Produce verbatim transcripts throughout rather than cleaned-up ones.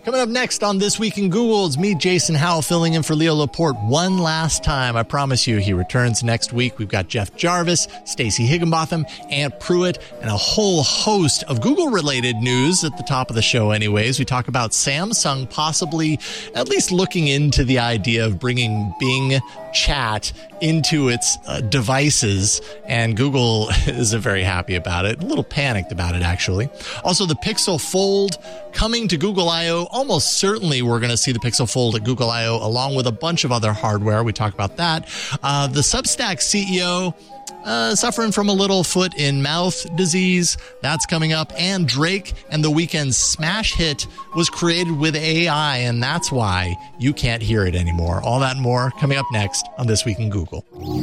Coming up next on This Week in Google, it's me, Jason Howell, filling in for Leo Laporte one last time. I promise you he returns next week. We've got Jeff Jarvis, Stacey Higginbotham, Ant Pruitt, and a whole host of Google-related news at the top of the show anyways. We talk about Samsung possibly at least looking into the idea of bringing Bing Chat into its uh, devices, and Google isn't very happy about it. A little panicked about it, actually. Also, the Pixel Fold coming to Google I O. Almost certainly we're going to see the Pixel Fold at Google I O along with a bunch of other hardware. We talk about that. Uh, the Substack C E O uh, suffering from a little foot in mouth disease. That's coming up. And Drake and The Weeknd's smash hit was created with A I, and that's why you can't hear it anymore. All that and more coming up next on This Week in Google.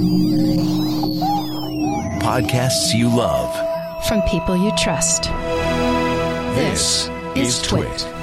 Podcasts you love from people you trust. This, this is Twit. Twit.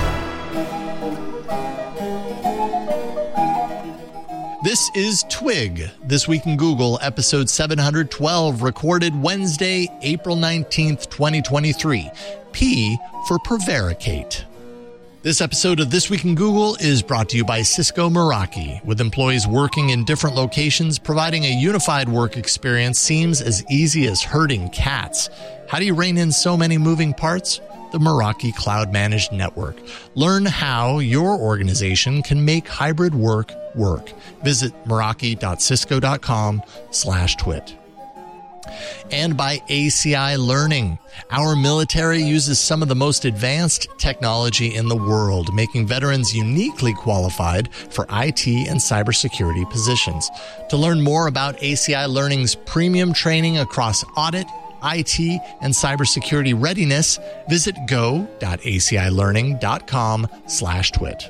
This is Twig, This Week in Google, episode seven hundred twelve, recorded Wednesday, April nineteenth, twenty twenty-three. P for prevaricate. This episode of This Week in Google is brought to you by Cisco Meraki. With employees working in different locations, providing a unified work experience seems as easy as herding cats. How do you rein in so many moving parts? The Meraki Cloud Managed Network. Learn how your organization can make hybrid work work. Visit meraki.cisco.com slash twit. And by A C I Learning. Our military uses some of the most advanced technology in the world, making veterans uniquely qualified for I T and cybersecurity positions. To learn more about A C I Learning's premium training across audit, I T, and cybersecurity readiness, visit go.acilearning.com slash twit.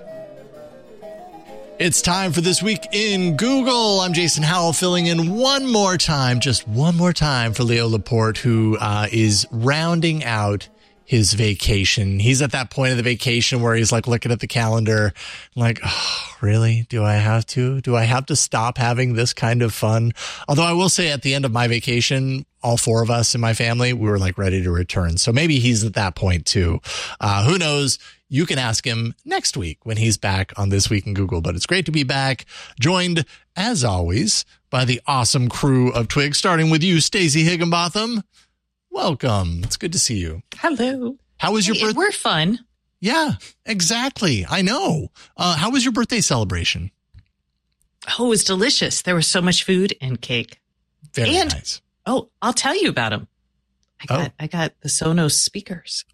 It's time for This Week in Google. I'm Jason Howell, filling in one more time, just one more time for Leo Laporte, who uh, is rounding out his vacation. He's at that point of the vacation where he's like looking at the calendar, like, oh, really? Do I have to? Do I have to stop having this kind of fun? Although I will say at the end of my vacation, all four of us in my family, we were like ready to return. So maybe he's at that point too. Uh, who knows? You can ask him next week when he's back on This Week in Google. But it's great to be back, joined, as always, by the awesome crew of Twig, starting with you, Stacey Higginbotham. Welcome. It's good to see you. Hello. How was your birthday? We're fun. Yeah, exactly. I know. Uh, how was your birthday celebration? Oh, it was delicious. There was so much food and cake. Very and, nice. Oh, I'll tell you about them. I got, oh. I got the Sonos speakers.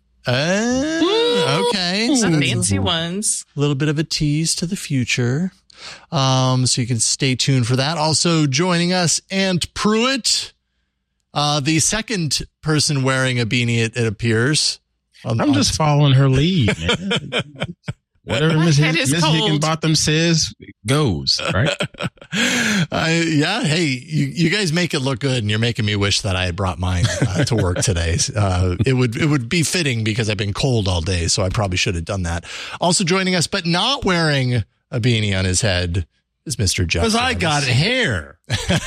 Uh, okay. Some fancy ones. A little bit of a tease to the future. Um, so you can stay tuned for that. Also joining us, Ant Pruitt, uh, the second person wearing a beanie, it, it appears. On, I'm on just following her lead, man. Whatever Miss Higginbotham says goes, right? uh, yeah. Hey, you, you guys make it look good, and you're making me wish that I had brought mine uh, to work today. Uh, it would it would be fitting because I've been cold all day, so I probably should have done that. Also joining us, but not wearing a beanie on his head, is Mister Jeff. Because I got hair.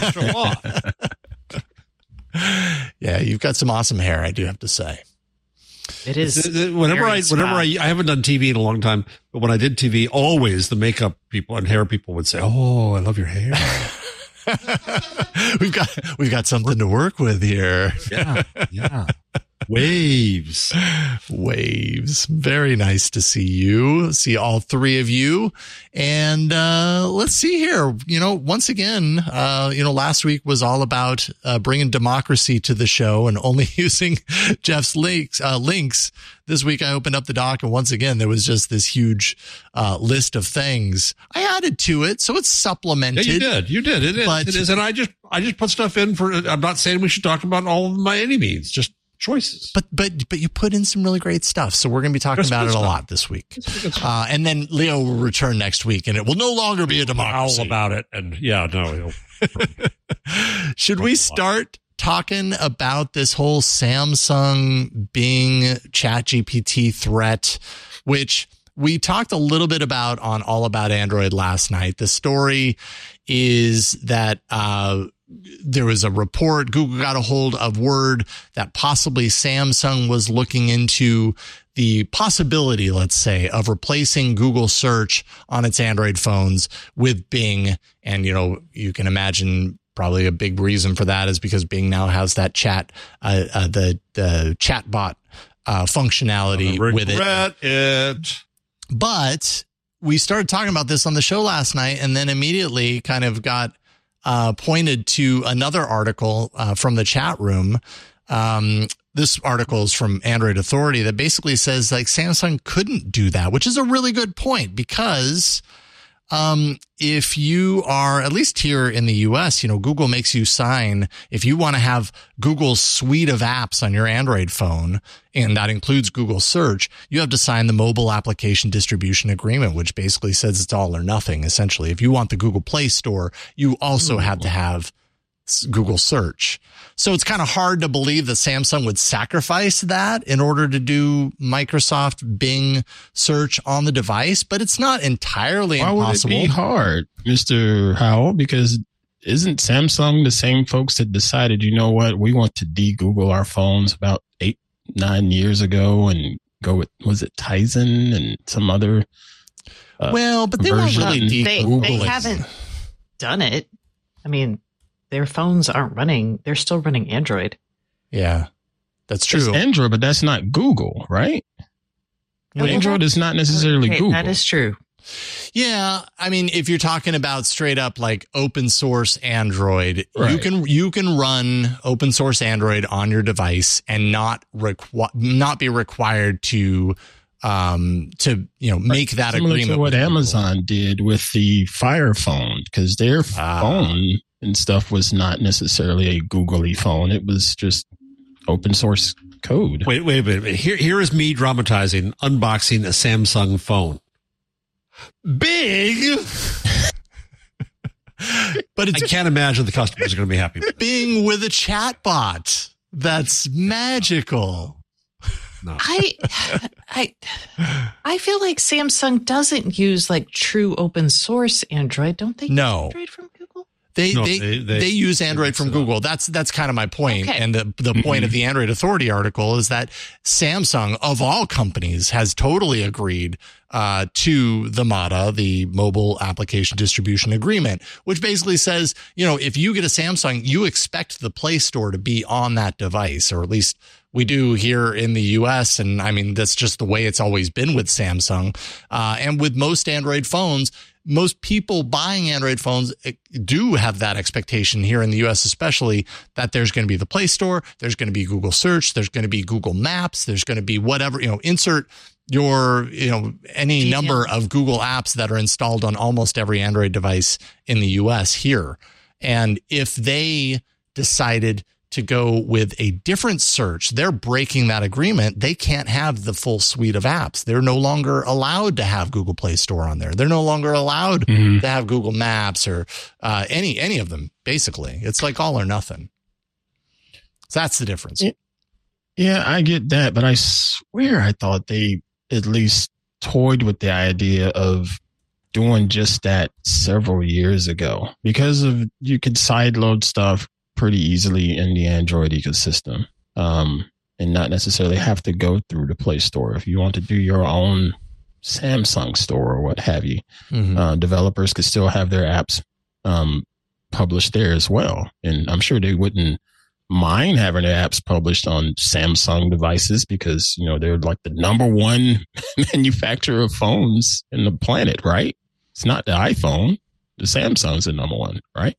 Yeah, you've got some awesome hair, I do have to say. It is. Whenever I, whenever I, I haven't done T V in a long time, but when I did T V, always the makeup people and hair people would say, "Oh, I love your hair." we've got, we've got something to work with here. Yeah. Yeah. Waves. Waves. Very nice to see you, see all three of you. And, uh, let's see here. You know, once again, uh, you know, last week was all about, uh, bringing democracy to the show and only using Jeff's links, uh, links. This week I opened up the doc and once again, there was just this huge, uh, list of things I added to it. So it's supplemented. Yeah, you did. You did. It is. But, it is. And I just, I just put stuff in for, I'm not saying we should talk about all of them by any means, just choices. But but but you put in some really great stuff, so we're going to be talking about it a lot this week. Uh, and then Leo will return next week, and it will no longer be a democracy. All about it, and yeah, no. Should we start talking about this whole Samsung Bing ChatGPT threat, which we talked a little bit about on All About Android last night? The story is that uh, there was a report, Google got a hold of word that possibly Samsung was looking into the possibility, let's say, of replacing Google search on its Android phones with Bing. And, you know, you can imagine probably a big reason for that is because Bing now has that chat, uh, uh the, the chatbot, uh, functionality with it. it. But we started talking about this on the show last night and then immediately kind of got, uh, pointed to another article, uh, from the chat room. Um, This article is from Android Authority that basically says like Samsung couldn't do that, which is a really good point because um, if you are, at least here in the U S, you know, Google makes you sign, if you want to have Google's suite of apps on your Android phone, and that includes Google Search, you have to sign the Mobile Application Distribution Agreement, which basically says it's all or nothing, essentially. If you want the Google Play Store, you also have to have Google Search. So it's kind of hard to believe that Samsung would sacrifice that in order to do Microsoft Bing search on the device, but it's not entirely Why impossible. Why would it be hard, Mister Howell? Because isn't Samsung the same folks that decided, you know what, we want to de-Google our phones about eight, nine years ago and go with, was it Tizen and some other uh, Well, but they weren't really de-Googling. They, they haven't done it. I mean, their phones aren't running. They're still running Android. Yeah, that's true. It's Android, but that's not Google, right? Well, Android is not necessarily okay, Google. That is true. Yeah, I mean, if you're talking about straight up like open source Android, right. you can you can run open source Android on your device and not requ- not be required to um to you know make that Similar agreement. To what with Amazon did with the Fire phone, because their ah. phone and stuff was not necessarily a googly phone. It was just open source code. Wait, wait, wait, wait. Here, here is me dramatizing, unboxing a Samsung phone. Big, but it's, I can't imagine the customers are going to be happy. Bing with a chatbot. That's magical. No. I, I, I feel like Samsung doesn't use like true open source Android, don't they? No. Android from Google. They, no, they, they, they they use Android they from Google. That's that's kind of my point. Okay. And the the point of the Android Authority article is that Samsung, of all companies, has totally agreed uh, to the M A D A, the Mobile Application Distribution Agreement, which basically says, you know, if you get a Samsung, you expect the Play Store to be on that device, or at least we do here in the U S. And I mean, that's just the way it's always been with Samsung. Uh, and with most Android phones, most people buying Android phones do have that expectation here in the U S, especially that there's going to be the Play Store, there's going to be Google Search, there's going to be Google Maps, there's going to be whatever, you know, insert your, you know, any G T M. number of Google apps that are installed on almost every Android device in the U S here. And if they decided to go with a different search, they're breaking that agreement. They can't have the full suite of apps. They're no longer allowed to have Google Play Store on there. They're no longer allowed mm-hmm. to have Google Maps or uh, any any of them, basically. It's like all or nothing. So that's the difference. Yeah, I get that, but I swear I thought they at least toyed with the idea of doing just that several years ago because of you could sideload stuff pretty easily in the Android ecosystem, um, and not necessarily have to go through the Play Store. If you want to do your own Samsung store or what have you, mm-hmm. uh, developers could still have their apps um, published there as well. And I'm sure they wouldn't mind having their apps published on Samsung devices because, you know, they're like the number one manufacturer of phones in the planet, right? It's not the iPhone. The Samsung's the number one, right?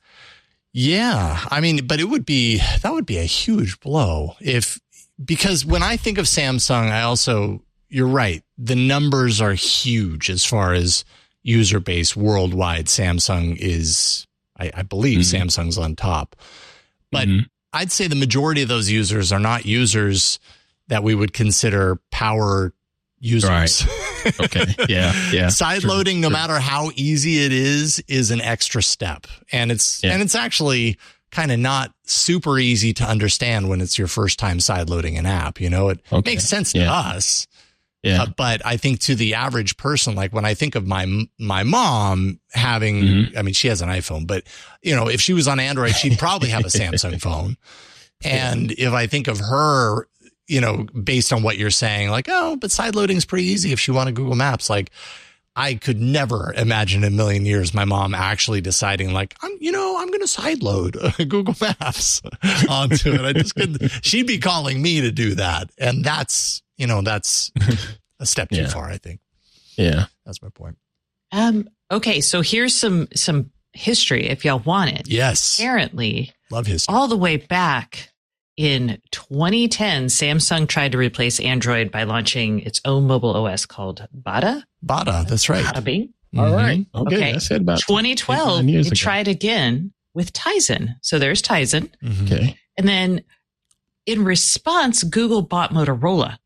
Yeah, I mean, but it would be, that would be a huge blow if, because when I think of Samsung, I also, you're right, the numbers are huge as far as user base worldwide. Samsung is, I, I believe mm-hmm. Samsung's on top, but mm-hmm. I'd say the majority of those users are not users that we would consider power users. Right. Okay. Yeah. Yeah. Side true, loading, no true. matter how easy it is, is an extra step. And it's, yeah. and it's actually kind of not super easy to understand when it's your first time side loading an app. You know, it okay. makes sense to yeah. us. Yeah. Uh, but I think to the average person, like when I think of my my mom having, mm-hmm. I mean, she has an iPhone, but you know, if she was on Android, she'd probably have a Samsung phone. And yeah. if I think of her, you know, based on what you're saying, like, oh, but side loading is pretty easy if she wanted Google Maps. Like, I could never imagine in a million years my mom actually deciding, like, I'm, you know, I'm going to side load uh, Google Maps onto it. I just couldn't. She'd be calling me to do that, and that's, you know, that's a step too yeah. far, I think. Yeah, that's my point. Um. Okay, so here's some some history if y'all want it. Yes. Apparently, love history. All the way back in twenty ten, Samsung tried to replace Android by launching its own mobile O S called Bada. Bada, that's right. Bada Bing. Mm-hmm. All right. Okay. okay. I said about twenty twelve, it ago. tried again with Tizen. So there's Tizen. Mm-hmm. Okay. And then in response, Google bought Motorola.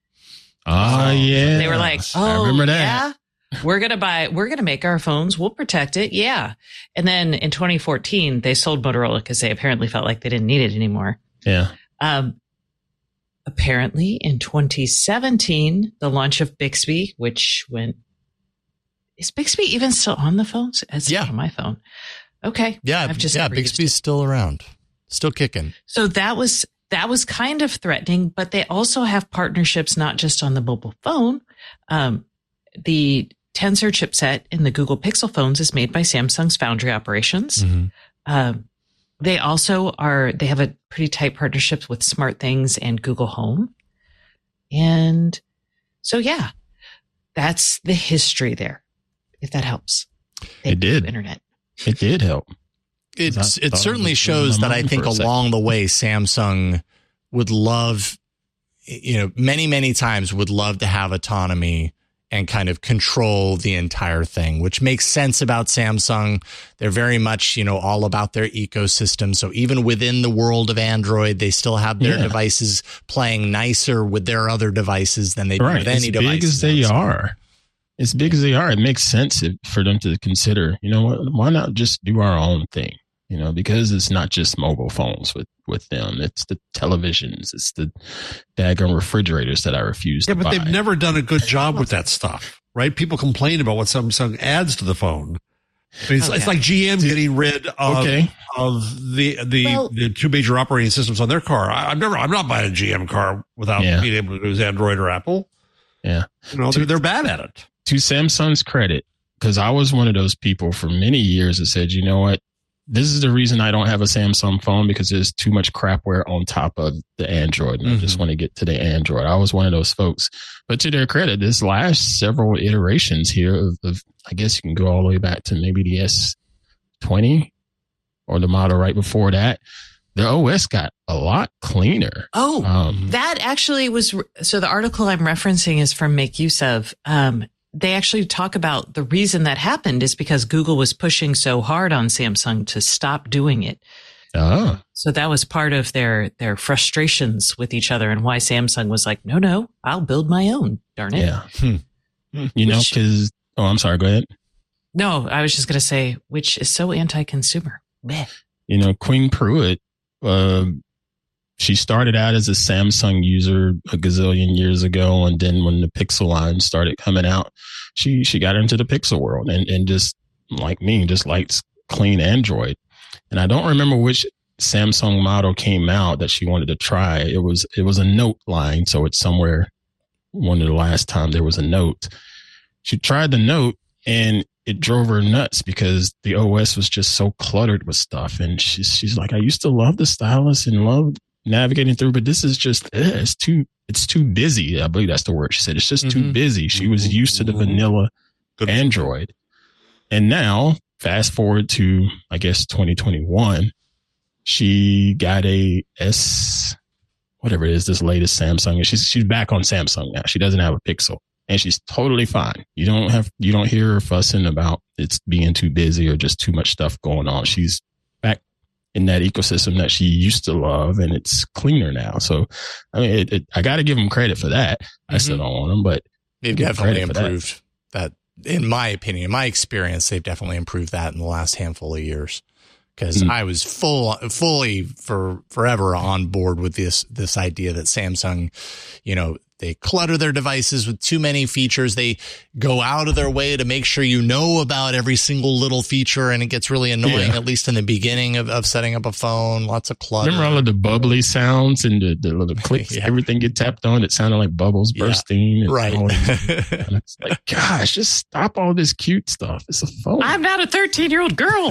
Oh, yeah. They were like, oh, I remember that. yeah, we're going to buy, we're going to make our phones. We'll protect it. Yeah. And then in twenty fourteen, they sold Motorola because they apparently felt like they didn't need it anymore. Yeah. Um, apparently in twenty seventeen, the launch of Bixby, which went, is Bixby even still on the phones? It's yeah. on my phone. Okay. Yeah. I've just yeah. Bixby's still around, still kicking. So that was, that was kind of threatening, but they also have partnerships, not just on the mobile phone. Um, the Tensor chipset in the Google Pixel phones is made by Samsung's foundry operations. Mm-hmm. Um, They also are, they have a pretty tight partnerships with SmartThings and Google Home. And so, yeah, that's the history there, if that helps. Thank it did. you, Internet. It did help. It's, it certainly shows that I think along the way, Samsung would love, you know, many, many times would love to have autonomy and kind of control the entire thing, which makes sense about Samsung. They're very much, you know, all about their ecosystem. So even within the world of Android, they still have their yeah. devices playing nicer with their other devices than they do right. with any as device. Big as they are, as big as they are, it makes sense if, for them to consider, you know what, why not just do our own thing? You know, because it's not just mobile phones with, with them. It's the televisions. It's the daggone refrigerators that I refuse yeah, to buy. Yeah, but they've never done a good job with that stuff, right? People complain about what Samsung adds to the phone. I mean, it's, okay. it's like G M getting rid of, okay. of the the, well, the two major operating systems on their car. I, I've never, I'm not buying a G M car without yeah. being able to use Android or Apple. Yeah. You know, to, they're, they're bad at it. To Samsung's credit, because I was one of those people for many years that said, you know what? This is the reason I don't have a Samsung phone, because there's too much crapware on top of the Android. And mm-hmm. I just want to get to the Android. I was one of those folks. But to their credit, this last several iterations here of, of I guess you can go all the way back to maybe the S twenty or the model right before that. The O S got a lot cleaner. Oh, um, that actually was. So the article I'm referencing is from Make Use Of. Um, They actually talk about the reason that happened is because Google was pushing so hard on Samsung to stop doing it. Oh. So that was part of their, their frustrations with each other and why Samsung was like, no, no, I'll build my own. Darn it. Yeah. Hmm. You know, because, oh, I'm sorry. Go ahead. No, I was just going to say, which is so anti-consumer. Blech. You know, Queen Pruitt, uh, she started out as a Samsung user a gazillion years ago. And then when the Pixel line started coming out, she, she got into the Pixel world and, and just like me, just likes clean Android. And I don't remember which Samsung model came out that she wanted to try. It was, it was a Note line. So it's somewhere, one of the last time there was a Note. She tried the Note and it drove her nuts because the O S was just so cluttered with stuff. And she's, she's like, I used to love the stylus and love navigating through, but this is just, eh, it's too, it's too busy. I believe that's the word she said. It's just mm-hmm. too busy. She was used to the vanilla Good. Android. And now fast forward to, I guess, twenty twenty-one, she got a S, whatever it is, this latest Samsung. And she's, she's back on Samsung now. She doesn't have a Pixel and she's totally fine. You don't have, you don't hear her fussing about it's being too busy or just too much stuff going on. She's back in that ecosystem that she used to love, and it's cleaner now. So, I mean, it, it, I got to give them credit for that. Mm-hmm. I still don't want them, but they've definitely improved that. that. In my opinion, in my experience, they've definitely improved that in the last handful of years. Because mm-hmm. I was full, fully for forever on board with this this idea that Samsung, you know, they clutter their devices with too many features. They go out of their way to make sure you know about every single little feature, and it gets really annoying, Yeah. at least in the beginning of, of setting up a phone. Lots of clutter. Remember all of the bubbly sounds and the, the little clicks, Yeah. everything you tapped on, it sounded like bubbles Yeah. bursting. and Right. all that. And it's like, gosh, just stop all this cute stuff. It's a phone. I'm not a thirteen year old girl.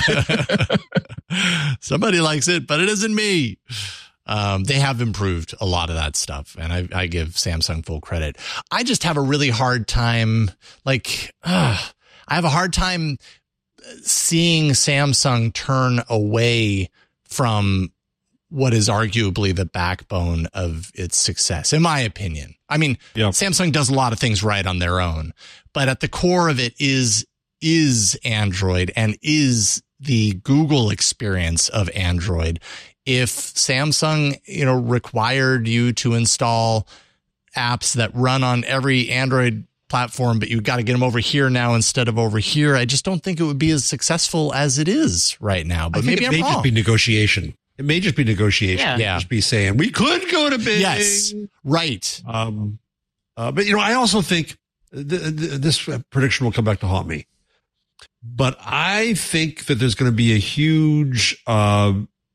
Somebody likes it, but it isn't me. Um, they have improved a lot of that stuff, and I, I give Samsung full credit. I just have a really hard time, like, uh, I have a hard time seeing Samsung turn away from what is arguably the backbone of its success, in my opinion. I mean, Yeah. Samsung does a lot of things right on their own, but at the core of it is, is Android and is the Google experience of Android. If Samsung, you know, required you to install apps that run on every Android platform, but you got to get them over here now instead of over here, I just don't think it would be as successful as it is right now. But I think maybe it I'm may wrong. just be negotiation. It may just be negotiation. Yeah. Yeah. Just be saying we could go to Bing. Yes, right. Um, uh, but you know, I also think th- th- this prediction will come back to haunt me. But I think that there's going to be a huge, uh,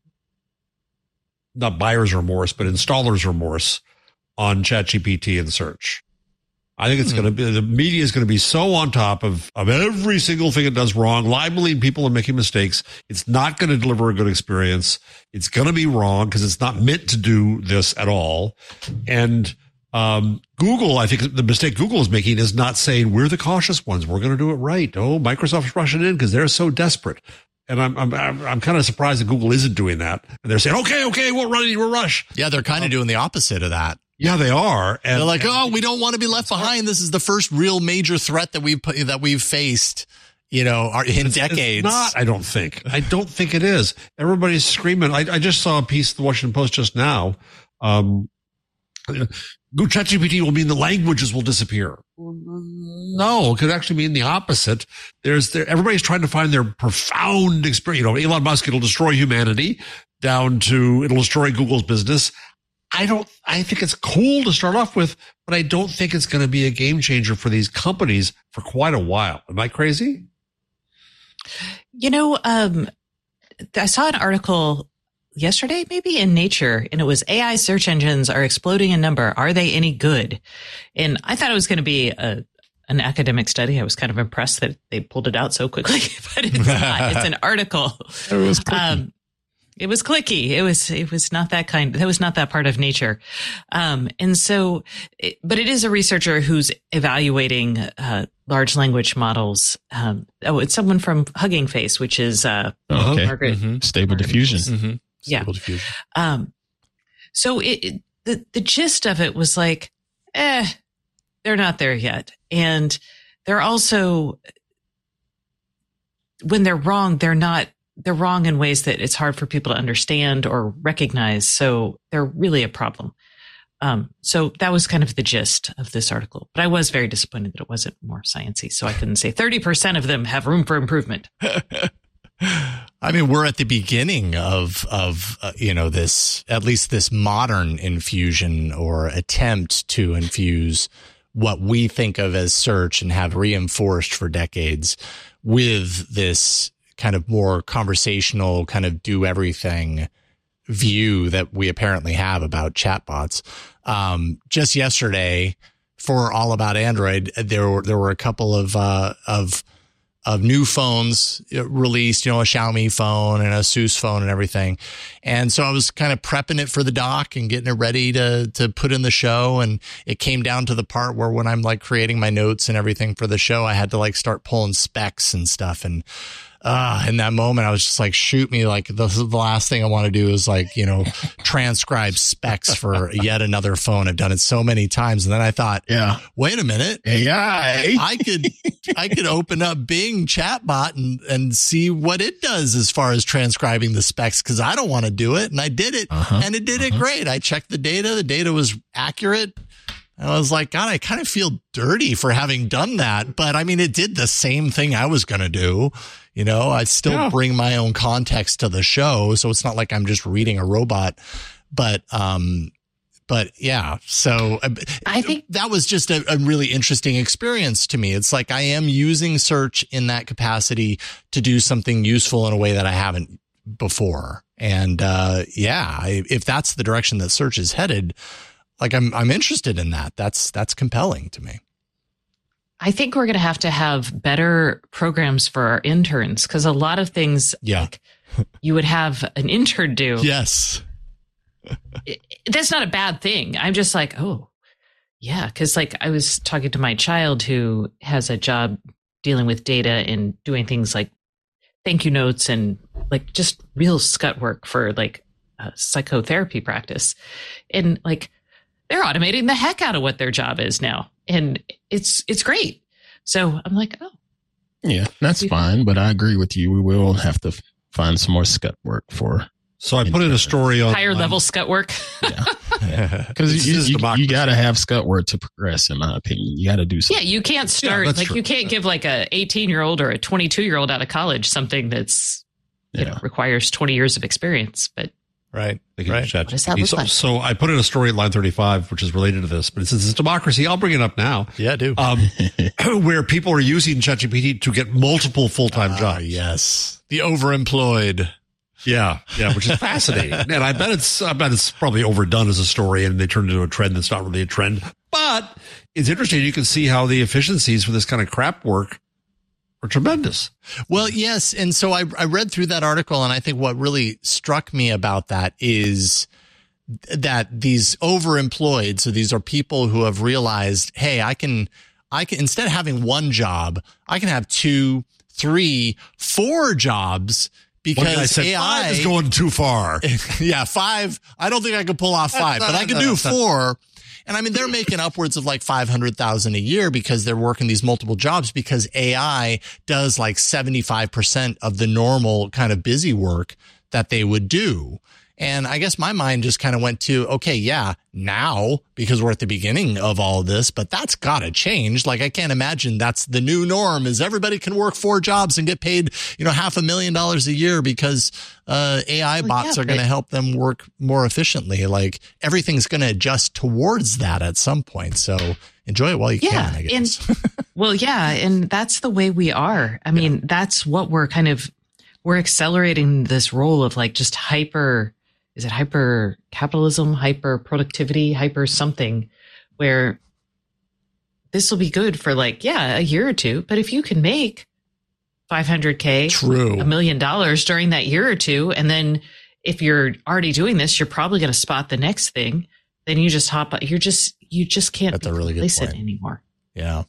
not buyer's remorse, but installer's remorse on ChatGPT and search. I think it's Hmm. going to be, the media is going to be so on top of, of every single thing it does wrong, libeling people and making mistakes. It's not going to deliver a good experience. It's going to be wrong because it's not meant to do this at all. And, um, Google, I think the mistake Google is making is not saying we're the cautious ones. We're going to do it right. Oh, Microsoft's rushing in because they're so desperate. And I'm, I'm, I'm, I'm kind of surprised that Google isn't doing that. And they're saying, okay, okay, we'll run it, we'll rush. Yeah, they're kind of doing the opposite of that. Yeah, they are. And They're like, oh, we don't want to be left behind. This is the first real major threat that we've put, that we've faced, you know, our, in decades. It's not, I don't think. I don't think it is. Everybody's screaming. I, I just saw a piece of the Washington Post just now. Um, ChatGPT will mean the languages will disappear. No, it could actually mean the opposite. There's there, everybody's trying to find their profound experience. You know, Elon Musk, it'll destroy humanity down to, it'll destroy Google's business. I don't, I think it's cool to start off with, but I don't think it's going to be a game changer for these companies for quite a while. Am I crazy? You know, um, I saw an article yesterday, maybe in Nature, and it was A I search engines are exploding in number. Are they any good? And I thought it was going to be a, an academic study. I was kind of impressed that they pulled it out so quickly, but it's not. It's an article. It was clicky. Um, it was clicky. It was, it was not that kind. That was not that part of Nature. Um, and so, it, but it is a researcher who's evaluating, uh, large language models. Um, oh, it's someone from Hugging Face, which is, uh, Oh, okay. Margaret. Mhm. Stable diffusion. Mm-hmm. Yeah. Stable diffusion. Um, so it, it, the, the gist of it was like, eh, they're not there yet. And they're also, when they're wrong, they're not, they're wrong in ways that it's hard for people to understand or recognize. So they're really a problem. Um, so that was kind of the gist of this article, but I was very disappointed that it wasn't more sciencey. So I couldn't say thirty percent of them have room for improvement. I mean, we're at the beginning of, of, uh, you know, this, at least this modern infusion or attempt to infuse what we think of as search and have reinforced for decades with this kind of more conversational, kind of do everything view that we apparently have about chatbots. Um, just yesterday for All About Android, there were, there were a couple of, uh, of, of new phones released, you know, a Xiaomi phone and a Asus phone and everything. And so I was kind of prepping it for the doc and getting it ready to, to put in the show. And it came down to the part where when I'm like creating my notes and everything for the show, I had to like start pulling specs and stuff. And, uh, in that moment, I was just like, shoot me. Like the, the last thing I want to do is like, you know, transcribe specs for yet another phone. I've done it so many times. And then I thought, Yeah. wait a minute. A I. I could, I could open up Bing chatbot and, and see what it does as far as transcribing the specs. Cause I don't want to do it. And I did it Uh-huh. and it did it great. I checked the data. The data was accurate. And I was like, God, I kind of feel dirty for having done that. But I mean, it did the same thing I was going to do. You know, I still Yeah. bring my own context to the show. So it's not like I'm just reading a robot, but, um, But yeah, so I think that was just a, a really interesting experience to me. It's like I am using search in that capacity to do something useful in a way that I haven't before. And uh, yeah, I, if that's the direction that search is headed, like I'm I'm interested in that. That's that's compelling to me. I think we're going to have to have better programs for our interns, because a lot of things yeah. like you would have an intern do. Yes. It, that's not a bad thing. I'm just like, oh, yeah. Because like I was talking to my child who has a job dealing with data and doing things like thank you notes and like just real scut work for like a psychotherapy practice. And like they're automating the heck out of what their job is now. And it's it's great. So I'm like, oh. Yeah, that's fine. But I agree with you. We will have to find some more scut work for. So I put in a story on higher level scut work. Yeah, because you, you, you got to have scut work to progress, in my opinion. You got to do something. Yeah, you can't start yeah, like true. you can't give like a eighteen year old or a twenty-two year old out of college something that's you Yeah. know requires twenty years of experience. But Right. They can Right. chat What does that look so, like? so I put in a story at line thirty-five, which is related to this, but since it's democracy, I'll bring it up now. Yeah, do. Um, where people are using ChatGPT to get multiple full-time Ah, jobs. yes. The overemployed. Yeah, yeah, which is fascinating. And I bet it's, I bet it's probably overdone as a story and they turned it into a trend that's not really a trend. But it's interesting. You can see how the efficiencies for this kind of crap work are tremendous. Well, yes. And so I, I read through that article, and I think what really struck me about that is that these overemployed, so these are people who have realized, hey, I can, I can, instead of having one job, I can have two, three, four jobs. Because One guy said, A I five is going too far. Yeah, five. I don't think I could pull off five, but I could do four. And I mean, they're making upwards of like five hundred thousand a year because they're working these multiple jobs, because A I does like seventy-five percent of the normal kind of busy work that they would do. And I guess my mind just kind of went to, okay, yeah, now, because we're at the beginning of all of this, but that's got to change. Like, I can't imagine that's the new norm, is everybody can work four jobs and get paid, you know, half a million dollars a year because uh, A I Well, bots yeah, are going to but- help them work more efficiently. Like, everything's going to adjust towards that at some point. So enjoy it while you Yeah, can, I guess. and well, yeah, and that's the way we are. I mean, that's what we're kind of we're accelerating this role of like just hyper. Is it hyper capitalism, hyper productivity, hyper something, where this will be good for like, yeah, a year or two. But if you can make five hundred K, True. a million dollars during that year or two, and then if you're already doing this, you're probably going to spot the next thing. Then you just hop. You're just you just can't That's be a really good complacent point. anymore. Yeah.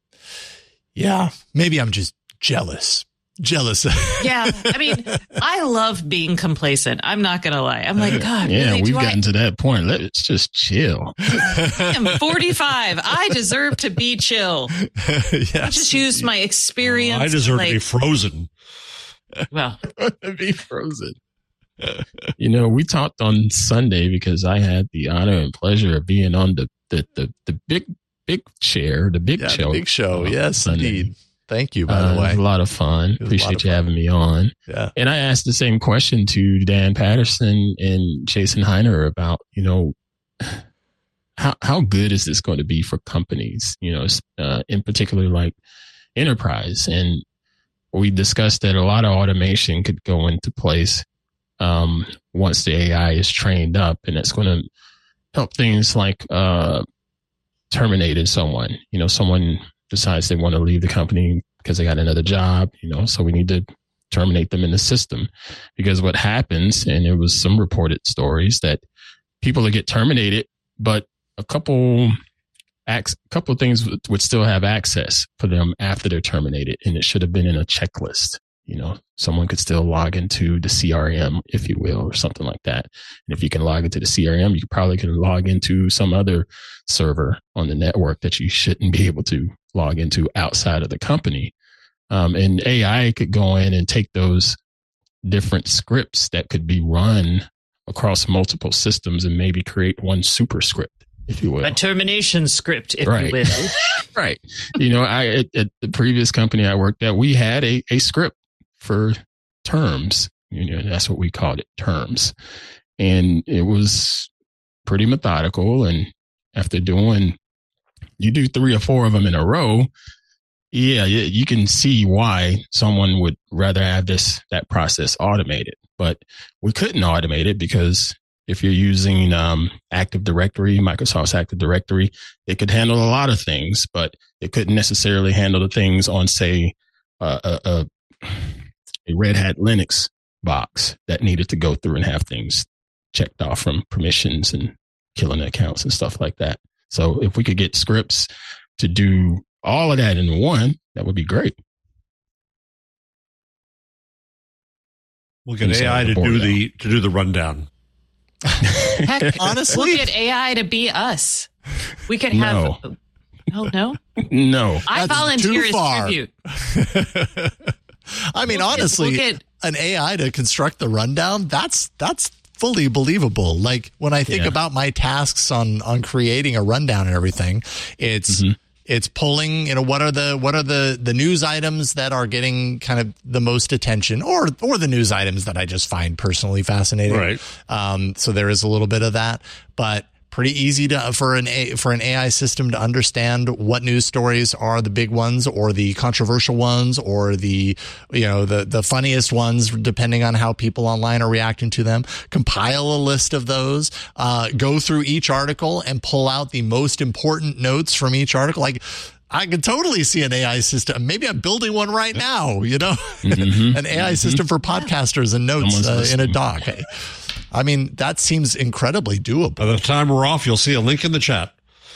Yeah. Maybe I'm just jealous. Jealous. Yeah, I mean, I love being complacent. I'm not going to lie. I'm like, God, Yeah, really, we've do I- gotten to that point. Let's just chill. I am forty-five. I deserve to be chill. Yes. I just used my experience. I deserve like, to be frozen. well, Be frozen. You know, we talked on Sunday because I had the honor and pleasure of being on the the the, the big big chair, the big Yeah, the show. big show. uh, Yes, Sunday. indeed. Thank you, by Uh, the it was way. a lot of fun. was a lot Appreciate of you fun. having me on. Yeah. And I asked the same question to Dan Patterson and Jason Heiner about, you know, how how good is this going to be for companies, you know, uh, in particular like enterprise. And we discussed that a lot of automation could go into place um, once the A I is trained up, and it's going to help things like uh, terminating someone. You know, someone decides they want to leave the company because they got another job, you know, so we need to terminate them in the system. Because what happens, and there was some reported stories that people that get terminated, but a couple a couple of things would, would still have access for them after they're terminated, and it should have been in a checklist. You know, someone could still log into the C R M, if you will, or something like that. And if you can log into the C R M, you probably can log into some other server on the network that you shouldn't be able to log into outside of the company. Um, and A I could go in and take those different scripts that could be run across multiple systems and maybe create one super script, if you will. a termination script, if Right. you will. Right. You know, I at, at the previous company I worked at, we had a, a script for terms. You know, that's what we called it, terms. And it was pretty methodical. And after doing, you do three or four of them in a row, yeah, you can see why someone would rather have this, that process automated. But we couldn't automate it because if you're using um, Active Directory, Microsoft's Active Directory, it could handle a lot of things, but it couldn't necessarily handle the things on, say, uh, a, a, a Red Hat Linux box that needed to go through and have things checked off from permissions and killing accounts and stuff like that. So if we could get scripts to do all of that in one, that would be great. We'll get A I to do the to do the rundown. Heck, honestly, we'll get A I to be us. We could have. No. Oh no, no! I That's volunteer too as far. tribute. I mean, We'll get- honestly, we'll get- an A I to construct the rundown, that's that's fully believable. Like when I think Yeah. about my tasks on on creating a rundown and everything, it's Mm-hmm. it's pulling, you know, what are the what are the the news items that are getting kind of the most attention, or or the news items that I just find personally fascinating. Right. Um, so there is a little bit of that, but pretty easy to for an A, for an A I system to understand what news stories are the big ones, or the controversial ones, or the you know the the funniest ones, depending on how people online are reacting to them. Compile a list of those, uh, go through each article and pull out the most important notes from each article. Like, I could totally see an A I system. Maybe I'm building one right now. You know, Mm-hmm. an A I system for podcasters and notes Someone's uh, in a listening. doc. I mean, that seems incredibly doable. By the time we're off, you'll see a link in the chat.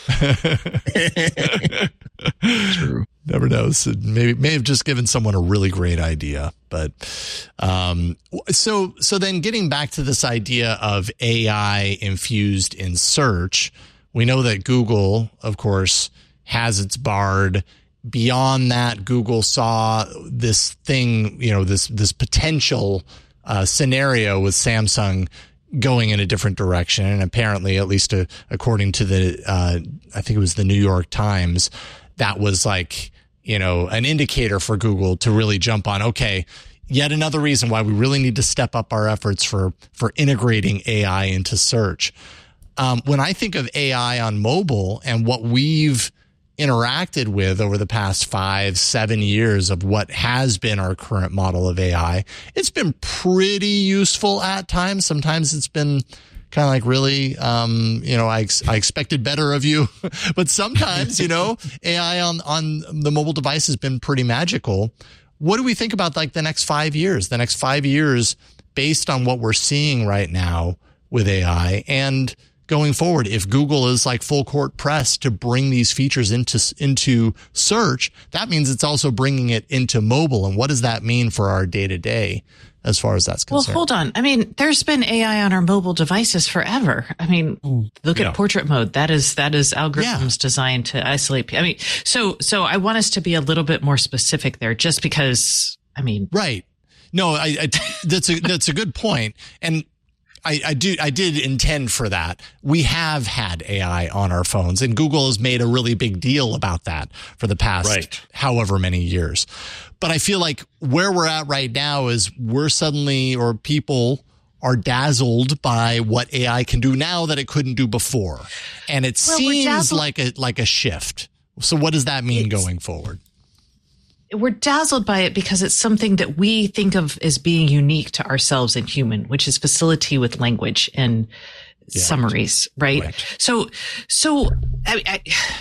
True. Never knows. Maybe may have just given someone a really great idea. But um, so so then getting back to this idea of A I infused in search, we know that Google, of course, has its Bard. Beyond that, Google saw this thing, you know, this this potential uh, scenario with Samsung going in a different direction. And apparently, at least uh, according to the, uh, I think it was the New York Times, that was like, you know, an indicator for Google to really jump on, okay, yet another reason why we really need to step up our efforts for, for integrating A I into search. Um, when I think of A I on mobile and what we've interacted with over the past five, seven years of what has been our current model of A I, it's been pretty useful at times. Sometimes it's been kind of like, really, um, you know, I, ex- I expected better of you, but sometimes, you know, A I on, on the mobile device has been pretty magical. What do we think about like the next five years, the next five years based on what we're seeing right now with A I? And going forward, if Google is like full court press to bring these features into into search, that means it's also bringing it into mobile. And what does that mean for our day to day as far as that's Well, concerned? hold on. I mean, there's been A I on our mobile devices forever. I mean, look Yeah. at portrait mode. That is that is algorithms Yeah. designed to isolate. pe- I mean, so so I want us to be a little bit more specific there, just because. I mean, Right. No, I, I that's a that's a good point. And I, I do I did intend for that. We have had A I on our phones, and Google has made a really big deal about that for the past Right. however many years. But I feel like where we're at right now is we're suddenly, or people are dazzled by what A I can do now that it couldn't do before. And it Well, we're seems dazzled- like a like a shift. So what does that mean It's- going forward? we're dazzled by it because it's something that we think of as being unique to ourselves and human, which is facility with language and summaries, right? Right. So, so, I, I,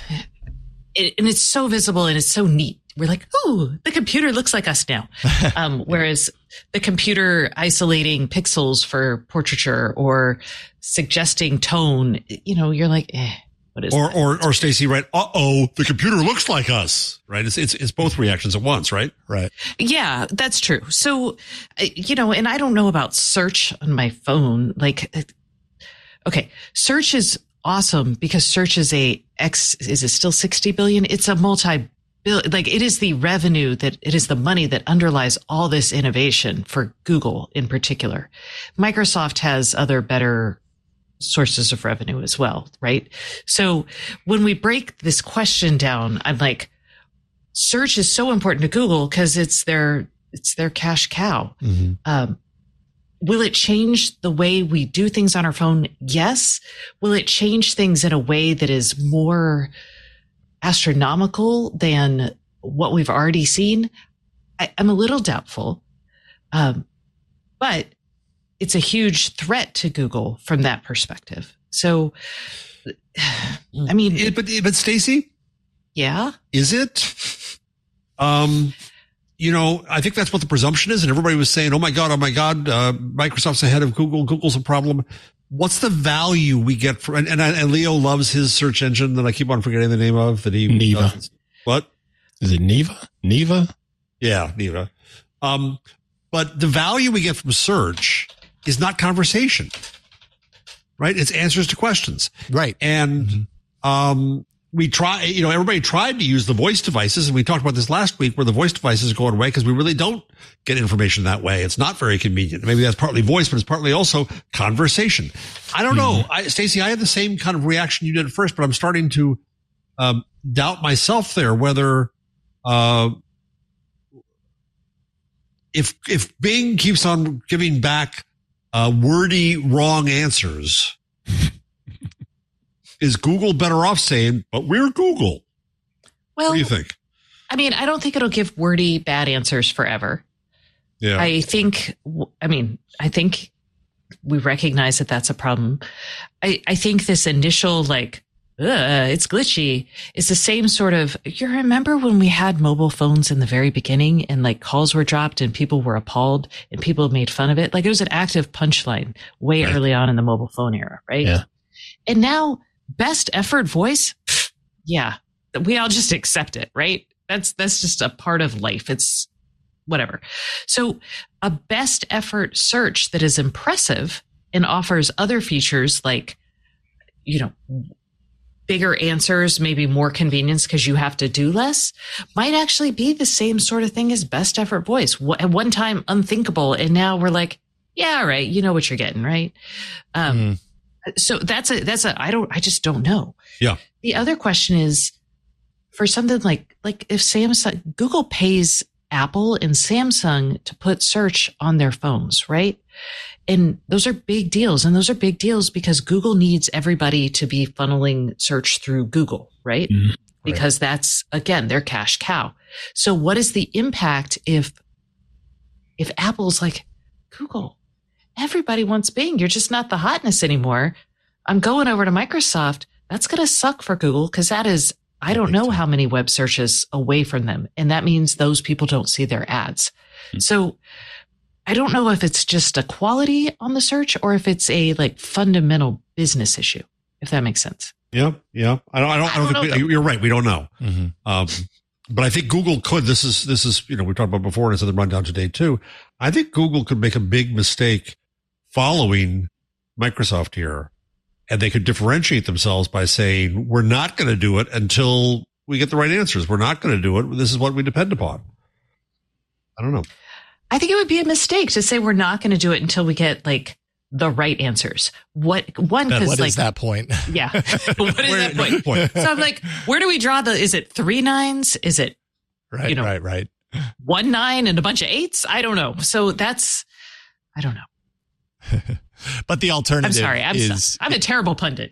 it, and it's so visible and it's so neat. We're like, oh, the computer looks like us now. Um, whereas the computer isolating pixels for portraiture or suggesting tone, you know, you're like, eh. What is Or, that? or, or Stacy, right? Uh oh, the computer looks like us, right? It's, it's, it's both reactions at once, right? Right. Yeah, that's true. So, uh, you know, and I don't know about search on my phone. Like, uh, okay, search is awesome because search is a X, is it still sixty billion? It's a multi bill, like it is the revenue that it is the money that underlies all this innovation for Google in particular. Microsoft has other better sources of revenue as well, right? So when we break this question down, I'm like, search is so important to Google because it's their it's their cash cow. Mm-hmm. Um, will it change the way we do things on our phone? Yes. Will it change things in a way that is more astronomical than what we've already seen? I, I'm a little doubtful. Um, but it's a huge threat to Google from that perspective. So, I mean, it, but, but Stacey, yeah, is it? Um, You know, I think that's what the presumption is. And everybody was saying, oh, my God, oh, my God, uh, Microsoft's ahead of Google. Google's a problem. What's the value we get from, and, and, and Leo loves his search engine that I keep on forgetting the name of. That he Neva. Does. What? Is it Neva? Neva? Yeah, Neva. Um, but the value we get from search is not conversation, right? It's answers to questions. Right. And, mm-hmm. um, we try, you know, everybody tried to use the voice devices, and we talked about this last week where the voice devices are going away because we really don't get information that way. It's not very convenient. Maybe that's partly voice, but it's partly also conversation. I don't know. I, Stacey, I had the same kind of reaction you did at first, but I'm starting to um, doubt myself there whether uh, if if Bing keeps on giving back uh, wordy wrong answers. Is Google better off saying, but we're Google? Well, what do you think? I mean, I don't think it'll give wordy bad answers forever. Yeah. I think, I mean, I think we recognize that that's a problem. I, I think this initial, like, Ugh, it's glitchy, is the same sort of, you remember when we had mobile phones in the very beginning and like calls were dropped and people were appalled and people made fun of it? Like it was an active punchline way right. early on in the mobile phone era, right? Yeah. And now, best effort voice, yeah, we all just accept it, right? That's that's just a part of life. It's whatever. So a best effort search that is impressive and offers other features like, you know, bigger answers, maybe more convenience because you have to do less, might actually be the same sort of thing as best effort voice. At one time, unthinkable. And now we're like, yeah, all right, you know what you're getting, right? Um, mm. So that's a, that's a, I don't, I just don't know. Yeah. The other question is for something like, like if Samsung, Google pays Apple and Samsung to put search on their phones, right? And those are big deals. And those are big deals because Google needs everybody to be funneling search through Google, right? Mm, right. Because that's, again, their cash cow. So what is the impact if, if Apple's like, Google, everybody wants Bing. You're just not the hotness anymore. I'm going over to Microsoft. That's going to suck for Google because that is, I don't know how many web searches away from them. And that means those people don't see their ads. Mm-hmm. So I don't know if it's just a quality on the search or if it's a like fundamental business issue, if that makes sense. Yeah. Yeah. I don't, I don't, I don't, I don't think we, you're right. We don't know. Mm-hmm. Um, But I think Google could, this is, this is, you know, we talked about before and it's in the rundown today too. I think Google could make a big mistake following Microsoft here, and they could differentiate themselves by saying, we're not going to do it until we get the right answers. We're not going to do it. This is what we depend upon. I don't know. I think it would be a mistake to say we're not going to do it until we get like the right answers. What one? What like, is that point? Yeah. What is that point? point? So I'm like, where do we draw the? Is it three nines? Is it right? You know, right. Right. One nine and a bunch of eights? I don't know. So that's I don't know. But the alternative I'm sorry, I'm, is so, I'm a terrible pundit.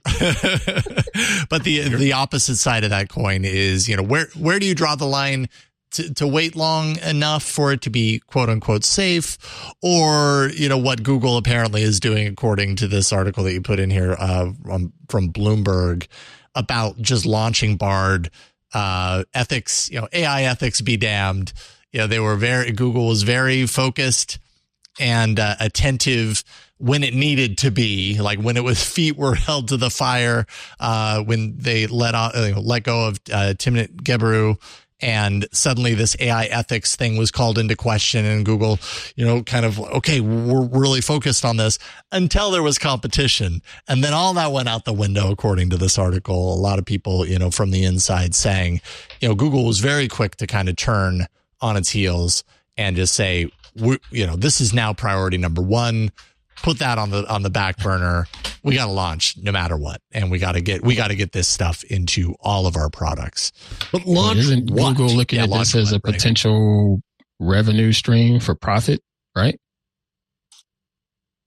But the the opposite side of that coin is, you know, where where do you draw the line to, to wait long enough for it to be quote unquote safe, or, you know, what Google apparently is doing, according to this article that you put in here uh, from, from Bloomberg about just launching Bard, uh, ethics, you know, A I ethics be damned. You know, they were very, Google was very focused and uh, attentive when it needed to be, like when it was feet were held to the fire, uh, when they let on, uh, let go of uh, Timnit Gebru, and suddenly this A I ethics thing was called into question, and Google, you know, kind of, okay, we're really focused on this until there was competition. And then all that went out the window, according to this article. A lot of people, you know, from the inside saying, you know, Google was very quick to kind of turn on its heels and just say, we, you know, this is now priority number one. Put that on the on the back burner. We got to launch no matter what, and we got to get we got to get this stuff into all of our products. But launch well, isn't what? Google looking yeah, at this as a right. potential revenue stream for profit, right?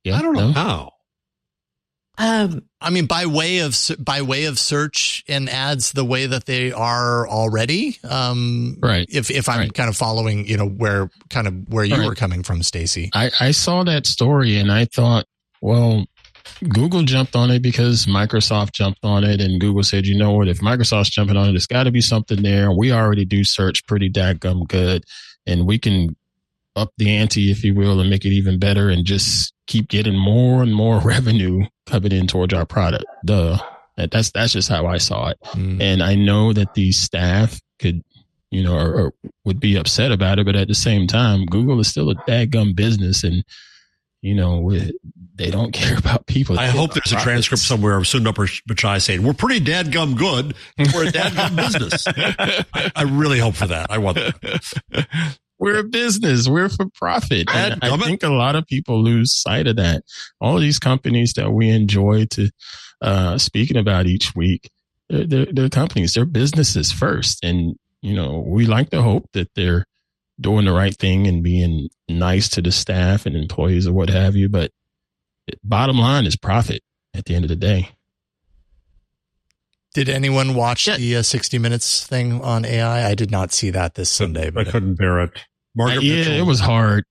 Yeah, I don't know no. how. Um, I mean, by way of by way of search and ads, the way that they are already. Um, Right. If if I'm Right. kind of following, you know, where kind of where you Right. were coming from, Stacey. I, I saw that story and I thought, well, Google jumped on it because Microsoft jumped on it, and Google said, you know what, if Microsoft's jumping on it, there's got to be something there. We already do search pretty dadgum good, and we can up the ante, if you will, and make it even better and just keep getting more and more revenue coming in towards our product. Duh. That- That's, that's just how I saw it. Mm. And I know that the staff could, you know, or, or would be upset about it, but at the same time, Google is still a dadgum business, and you know, we, they don't care about people. I hope there's a transcript somewhere of Sundar Pichai saying, we're pretty dadgum good. We're a dadgum business. I, I really hope for that. I want that. We're a business. We're for profit. And I Dadgummit. think a lot of people lose sight of that. All of these companies that we enjoy to uh, speaking about each week, they're, they're, they're companies. They're businesses first. And, you know, we like to hope that they're doing the right thing and being nice to the staff and employees or what have you. But bottom line is profit at the end of the day. Did anyone watch Yeah. the uh, sixty Minutes thing on A I? I did not see that this Sunday, I but couldn't bear it. Margaret Uh, yeah, Mitchell, it was hard.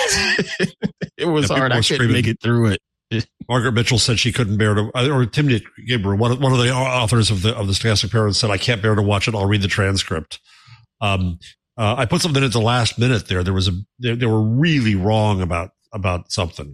it was Yeah, hard. people I were couldn't screaming. make it through it. Margaret Mitchell said she couldn't bear to, or Timothy Gabriel, one of, one of the authors of the of the Stochastic Parents, said, I can't bear to watch it. I'll read the transcript. Um, uh, I put something at the last minute there. There was a, they, they were really wrong about, about something.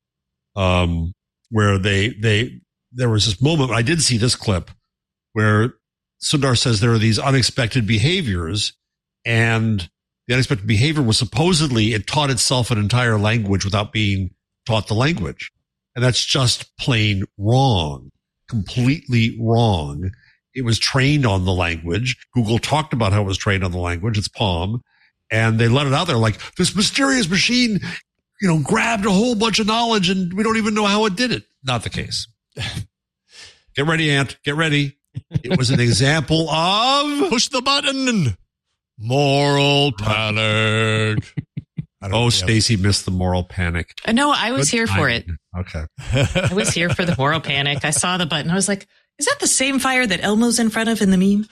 Um, where they, they, there was this moment, I did see this clip where Sundar says there are these unexpected behaviors, and the unexpected behavior was supposedly it taught itself an entire language without being taught the language. And that's just plain wrong, completely wrong. It was trained on the language. Google talked about how it was trained on the language. It's Palm. And they let it out there like this mysterious machine, you know, grabbed a whole bunch of knowledge and we don't even know how it did it. Not the case. Get ready, Ant. Get ready. It was an example of push the button. Moral panic. I don't Oh, know. Stacey missed the moral panic. Uh, no, I was Good here for timing. it. Okay. I was here for the moral panic. I saw the button. I was like, is that the same fire that Elmo's in front of in the meme?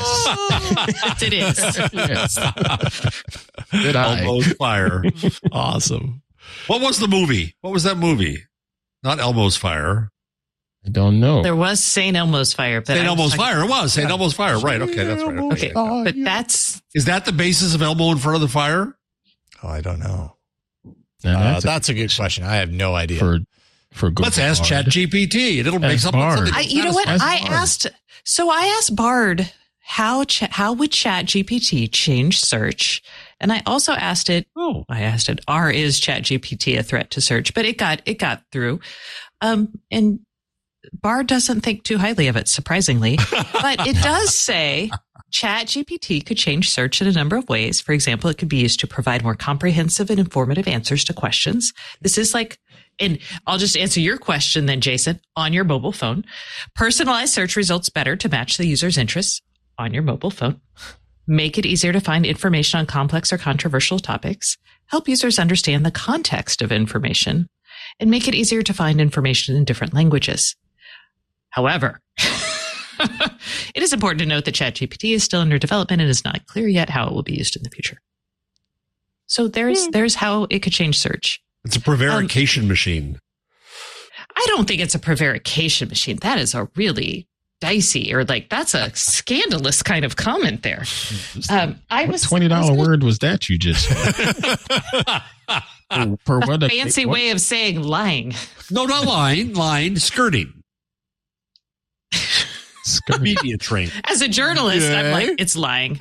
Yes. It is. Yes. Good eye. Elmo's Fire. Awesome. What was the movie? What was that movie? Not Elmo's Fire. I don't know. There was Saint Elmo's fire. But Saint I was Elmo's talking- Fire. It was Saint Elmo's Fire. Right. Okay. That's right. Okay, Okay. but that's Is that the basis of Elmo in front of the fire? Oh, I don't know. Now, Uh, that's a- that's a good question. I have no idea. for for good. Let's ask Bard. ChatGPT and it'll make Ask something. Bard. something I, you know what? That's I hard. asked, so I asked Bard how, ch- how would Chat G P T change search? And I also asked it, Oh, I asked it, are, is Chat G P T a threat to search? But it got, it got through. Um, and Bard doesn't think too highly of it, surprisingly, but it does say Chat G P T could change search in a number of ways. For example, it could be used to provide more comprehensive and informative answers to questions. This is like, and I'll just answer your question then, Jason, on your mobile phone. Personalize search results better to match the user's interests on your mobile phone. Make it easier to find information on complex or controversial topics. Help users understand the context of information. And make it easier to find information in different languages. However, it is important to note that ChatGPT is still under development and is not clear yet how it will be used in the future. So there's there's how it could change search. it's a prevarication machine. I don't think it's a prevarication machine. That is a really dicey, or like that's a scandalous kind of comment there. Um, I What was twenty dollar I was word was that you just said? for, for a what fancy what- way of saying lying. No, not line, line, skirting. skirt. Media train. As a journalist, I'm Yay. like, it's lying.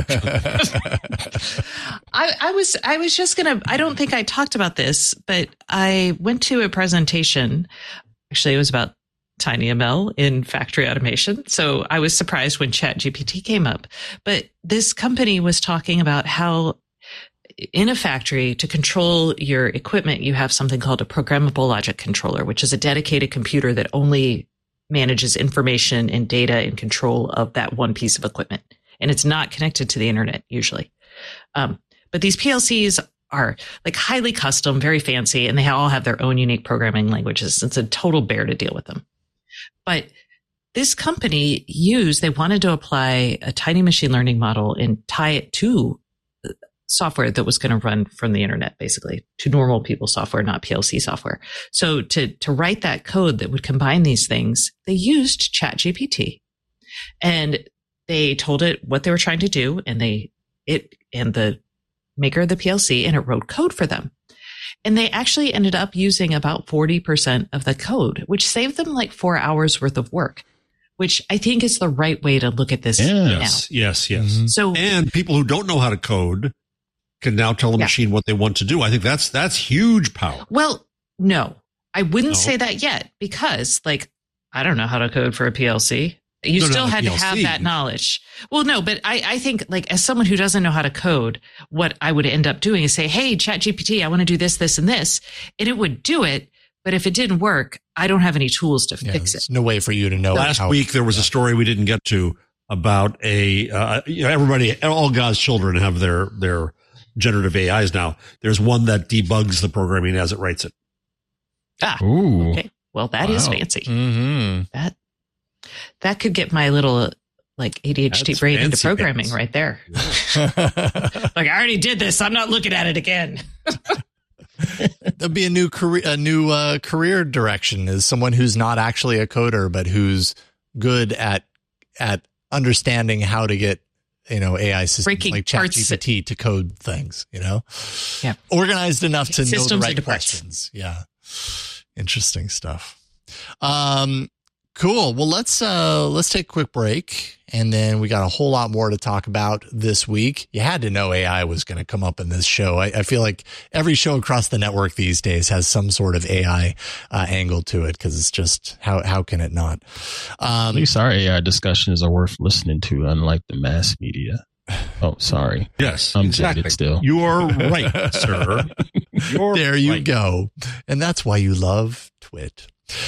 I, I was I was just gonna I don't think I talked about this, but I went to a presentation. Actually, it was about TinyML in factory automation. So I was surprised when ChatGPT came up. But this company was talking about how in a factory, to control your equipment, you have something called a programmable logic controller, which is a dedicated computer that only manages information and data and control of that one piece of equipment. And it's not connected to the internet usually. Um, but these P L Cs are like highly custom, very fancy, and they all have their own unique programming languages. It's a total bear to deal with them. But this company used, they wanted to apply a tiny machine learning model and tie it to software that was going to run from the internet, basically, to normal people software, not P L C software. So to, to write that code that would combine these things, they used ChatGPT, and they told it what they were trying to do, and they, it, and the maker of the P L C, and it wrote code for them. And they actually ended up using about forty percent of the code, which saved them like four hours worth of work, which I think is the right way to look at this Yes, now. Yes, yes, yes. Mm-hmm. So, And people who don't know how to code can now tell the Yeah. machine what they want to do. I think that's that's huge power. well, no, I wouldn't No. say that yet, because like, I don't know how to code for a P L C. You No, no, still the had P L to have C. that knowledge. Well, no, but I, I think like as someone who doesn't know how to code, what I would end up doing is say, hey, ChatGPT, I want to do this, this, and this. And it would do it. But if it didn't work, I don't have any tools to Yeah, fix there's it. no way for you to know. Last how- week there was a story we didn't get to about a uh, you know, everybody, all God's children have their their generative A Is now. There's one that debugs the programming as it writes it. Ah, Ooh. okay. Well, that is Wow. fancy. Mm-hmm. That that could get my little like A D H D That's brain into fancy programming pants. right there. Like, I already did this. I'm not looking at it again. There'll be a new career, a new uh, career direction is someone who's not actually a coder, but who's good at at understanding how to get, you know, A I systems Breaking like parts- ChatGPT to code things, you know, Yeah. organized enough to know the Systems right into parts. questions. Yeah. Interesting stuff. Um, cool. Well, let's, uh, let's take a quick break, and then we got a whole lot more to talk about this week. You had to know A I was going to come up in this show. I, I feel like every show across the network these days has some sort of A I uh, angle to it, because it's just how, how can it not? At Um, least our A I discussions are worth listening to, unlike the mass media. Oh, sorry. Yes, I'm exactly. jaded still. You're right, sir. You're there you right. go. And that's why you love Twit.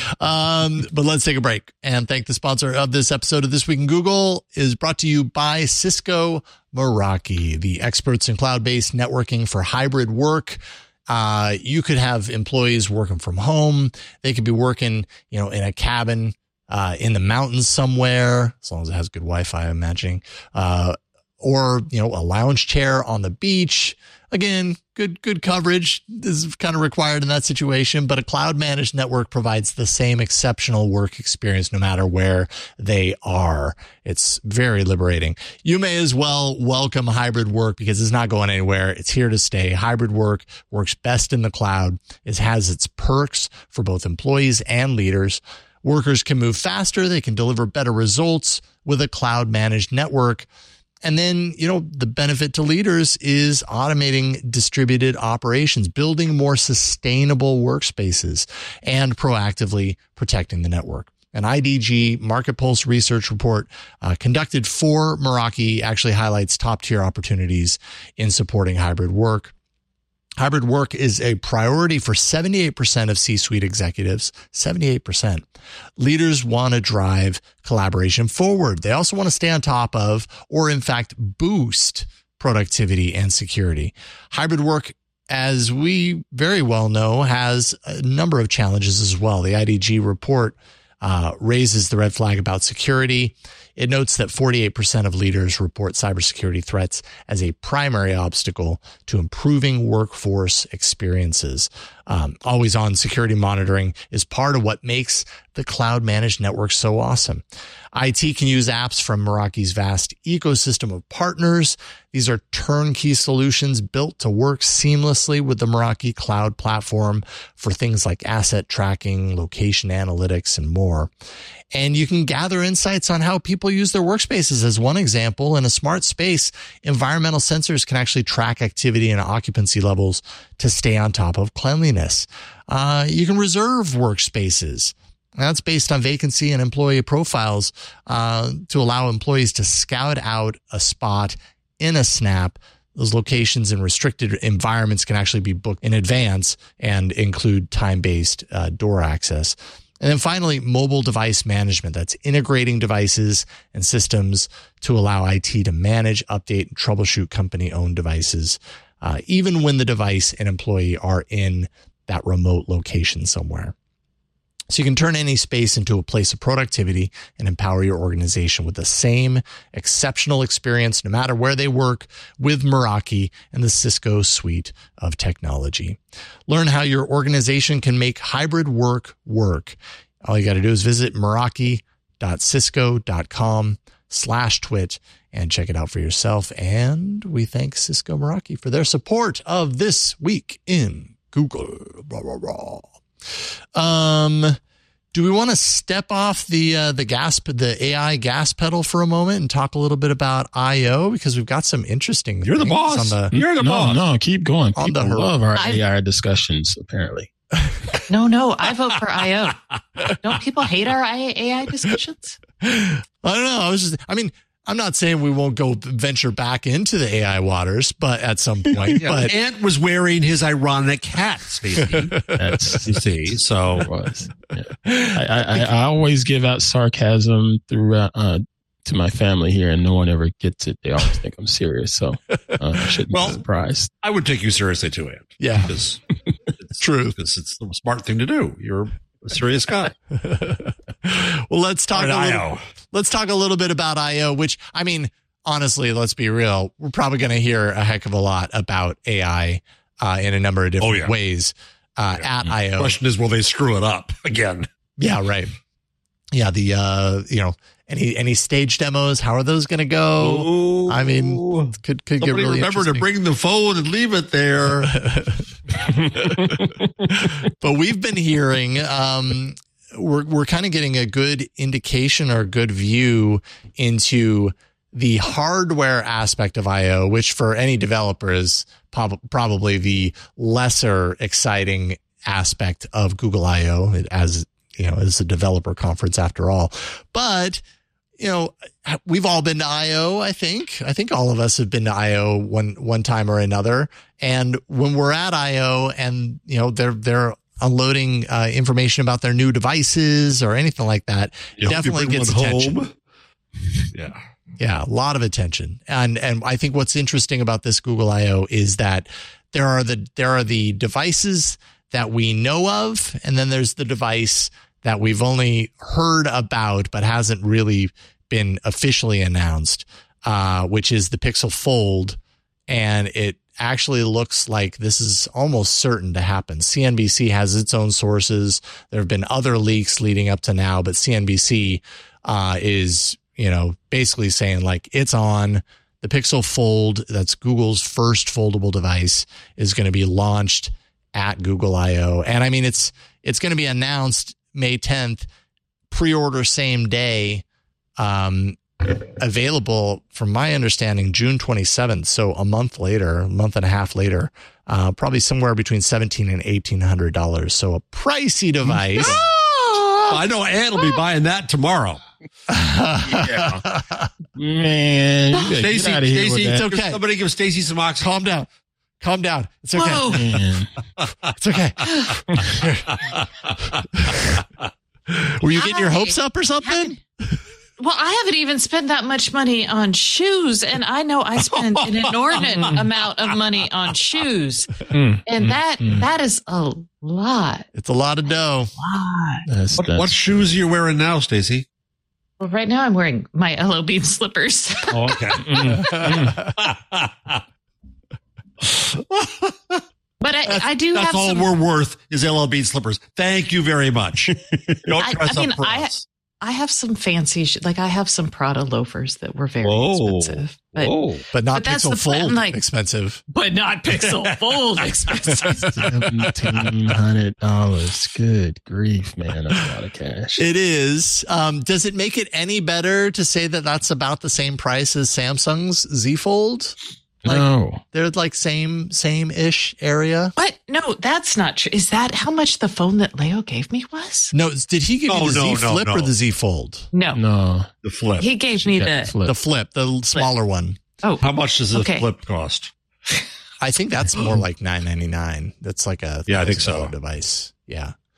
Um, but let's take a break and thank the sponsor of this episode of This Week in Google is brought to you by Cisco Meraki, the experts in cloud-based networking for hybrid work. Uh, you could have employees working from home. They could be working, you know, in a cabin, uh, in the mountains somewhere, as long as it has good Wi-Fi, I'm imagining, uh, or, you know, a lounge chair on the beach. Again, good, good coverage is kind of required in that situation, but a cloud managed network provides the same exceptional work experience no matter where they are. It's very liberating. You may as well welcome hybrid work because it's not going anywhere. It's here to stay. Hybrid work works best in the cloud. It has its perks for both employees and leaders. Workers can move faster. They can deliver better results with a cloud managed network. And then, you know, the benefit to leaders is automating distributed operations, building more sustainable workspaces, and proactively protecting the network. An I D G Market Pulse research report uh, conducted for Meraki actually highlights top-tier opportunities in supporting hybrid work. Hybrid work is a priority for seventy-eight percent of C-suite executives, seventy-eight percent. Leaders want to drive collaboration forward. They also want to stay on top of, or in fact, boost productivity and security. Hybrid work, as we very well know, has a number of challenges as well. The I D G report uh, raises the red flag about security. It notes that forty-eight percent of leaders report cybersecurity threats as a primary obstacle to improving workforce experiences. Um, always on security monitoring is part of what makes the cloud managed network so awesome. I T can use apps from Meraki's vast ecosystem of partners. These are turnkey solutions built to work seamlessly with the Meraki cloud platform for things like asset tracking, location analytics, and more. And you can gather insights on how people use their workspaces. As one example, in a smart space, environmental sensors can actually track activity and occupancy levels to stay on top of cleanliness. Uh, you can reserve workspaces. That's based on vacancy and employee profiles uh, to allow employees to scout out a spot in a snap. Those locations in restricted environments can actually be booked in advance and include time-based uh, door access. And then finally, mobile device management. That's integrating devices and systems to allow I T to manage, update, and troubleshoot company-owned devices. uh, even when the device and employee are in that remote location somewhere. So you can turn any space into a place of productivity and empower your organization with the same exceptional experience, no matter where they work, with Meraki and the Cisco suite of technology. Learn how your organization can make hybrid work work. All you got to do is visit meraki.cisco.com slash twit and check it out for yourself. And we thank Cisco Meraki for their support of This Week in Google. Blah, blah, blah. Um, do we want to step off the uh, the gas the A I gas pedal for a moment and talk a little bit about I O, because we've got some interesting. You're the boss. On the, You're the no, boss. No, keep going. On People the, love our I, A I discussions. Apparently, no, no, I vote for I O. Don't people hate our A I discussions? I don't know. I was just. I mean. I'm not saying we won't go venture back into the A I waters, but at some point. Yeah, but Ant was wearing his ironic hat, Stacey. that's You see, so it was. Yeah. I, I, I always give out sarcasm throughout uh, to my family here, and no one ever gets it. They always think I'm serious, so uh, I shouldn't Well, be surprised. I would take you seriously too, Ant. Yeah. Because it's True. Because it's the smart thing to do. You're a serious guy. Well, let's talk. All right, a little, I O. Let's talk a little bit about I O. Which, I mean, honestly, let's be real. We're probably going to hear a heck of a lot about A I uh, in a number of different Oh, yeah. ways uh, Yeah. at I O. The question is, will they screw it up again? Yeah, right. Yeah, the uh, you know, any any stage demos, how are those going to go? Ooh. I mean, could could get Somebody really remember to interesting. bring the phone and leave it there. But we've been hearing, um, we're we're kind of getting a good indication or a good view into the hardware aspect of I O, which for any developer is prob- probably the lesser exciting aspect of Google I O, as you know, it's a developer conference after all. But you know, we've all been to I O, I think. I think all of us have been to I O one one time or another. And when we're at I O and, you know, they're they're unloading uh, information about their new devices or anything like that, You hope you definitely bring gets one attention. home. Yeah. Yeah, a lot of attention. And and I think what's interesting about this Google I O is that there are the there are the devices that we know of, and then there's the device that we've only heard about but hasn't really been officially announced, uh, which is the Pixel Fold. And it actually looks like this is almost certain to happen. C N B C has its own sources. There have been other leaks leading up to now, but C N B C uh, is, you know, basically saying like it's on. The Pixel Fold, that's Google's first foldable device, is going to be launched at Google I O. And I mean, it's it's going to be announced May tenth, pre-order same day, um, available, from my understanding, June twenty-seventh. So a month later, a month and a half later, uh, probably somewhere between seventeen hundred dollars and eighteen hundred dollars. So a pricey device. I know Ann will be buying that tomorrow. Yeah. Man, you gotta Stacey, get out of here with Stacey, that. It's okay. Somebody give Stacey some oxygen. Calm down. Calm down. It's okay. Whoa. Man. It's okay. Were you getting your I hopes up or something? Well, I haven't even spent that much money on shoes, and I know I spend an inordinate amount of money on shoes, Mm, and mm, that mm. that is a lot. It's a lot of dough. lot. That's, What, that's, what shoes are you wearing now, Stacey? Well, right now I'm wearing my L O Beam slippers. Oh, okay. Mm, mm. But I, I do That's have all some. we're worth is L L Bean slippers. Thank you very much. Don't I- dress I mean, up for I- us. I have some fancy, sh- like I have some Prada loafers that were very Whoa. expensive, but Whoa. But not But that's Pixel the plan, Fold like- expensive. but not Pixel Fold expensive. Seventeen hundred dollars. Good grief, man! That's a lot of cash. It is. Um, does it make it any better to say that that's about the same price as Samsung's Z Fold? Like, no, they're like same, same ish area. What? No, that's not true. Is that how much the phone that Leo gave me was? No, did he give No, you the no, Z no, Flip no. or the Z Fold? No, no. The flip. he gave me Yeah, the. flip. The Flip, the smaller one. Oh, How much does the Okay. flip cost? I think that's more like nine ninety-nine. That's like a Yeah, I think so. device. Yeah.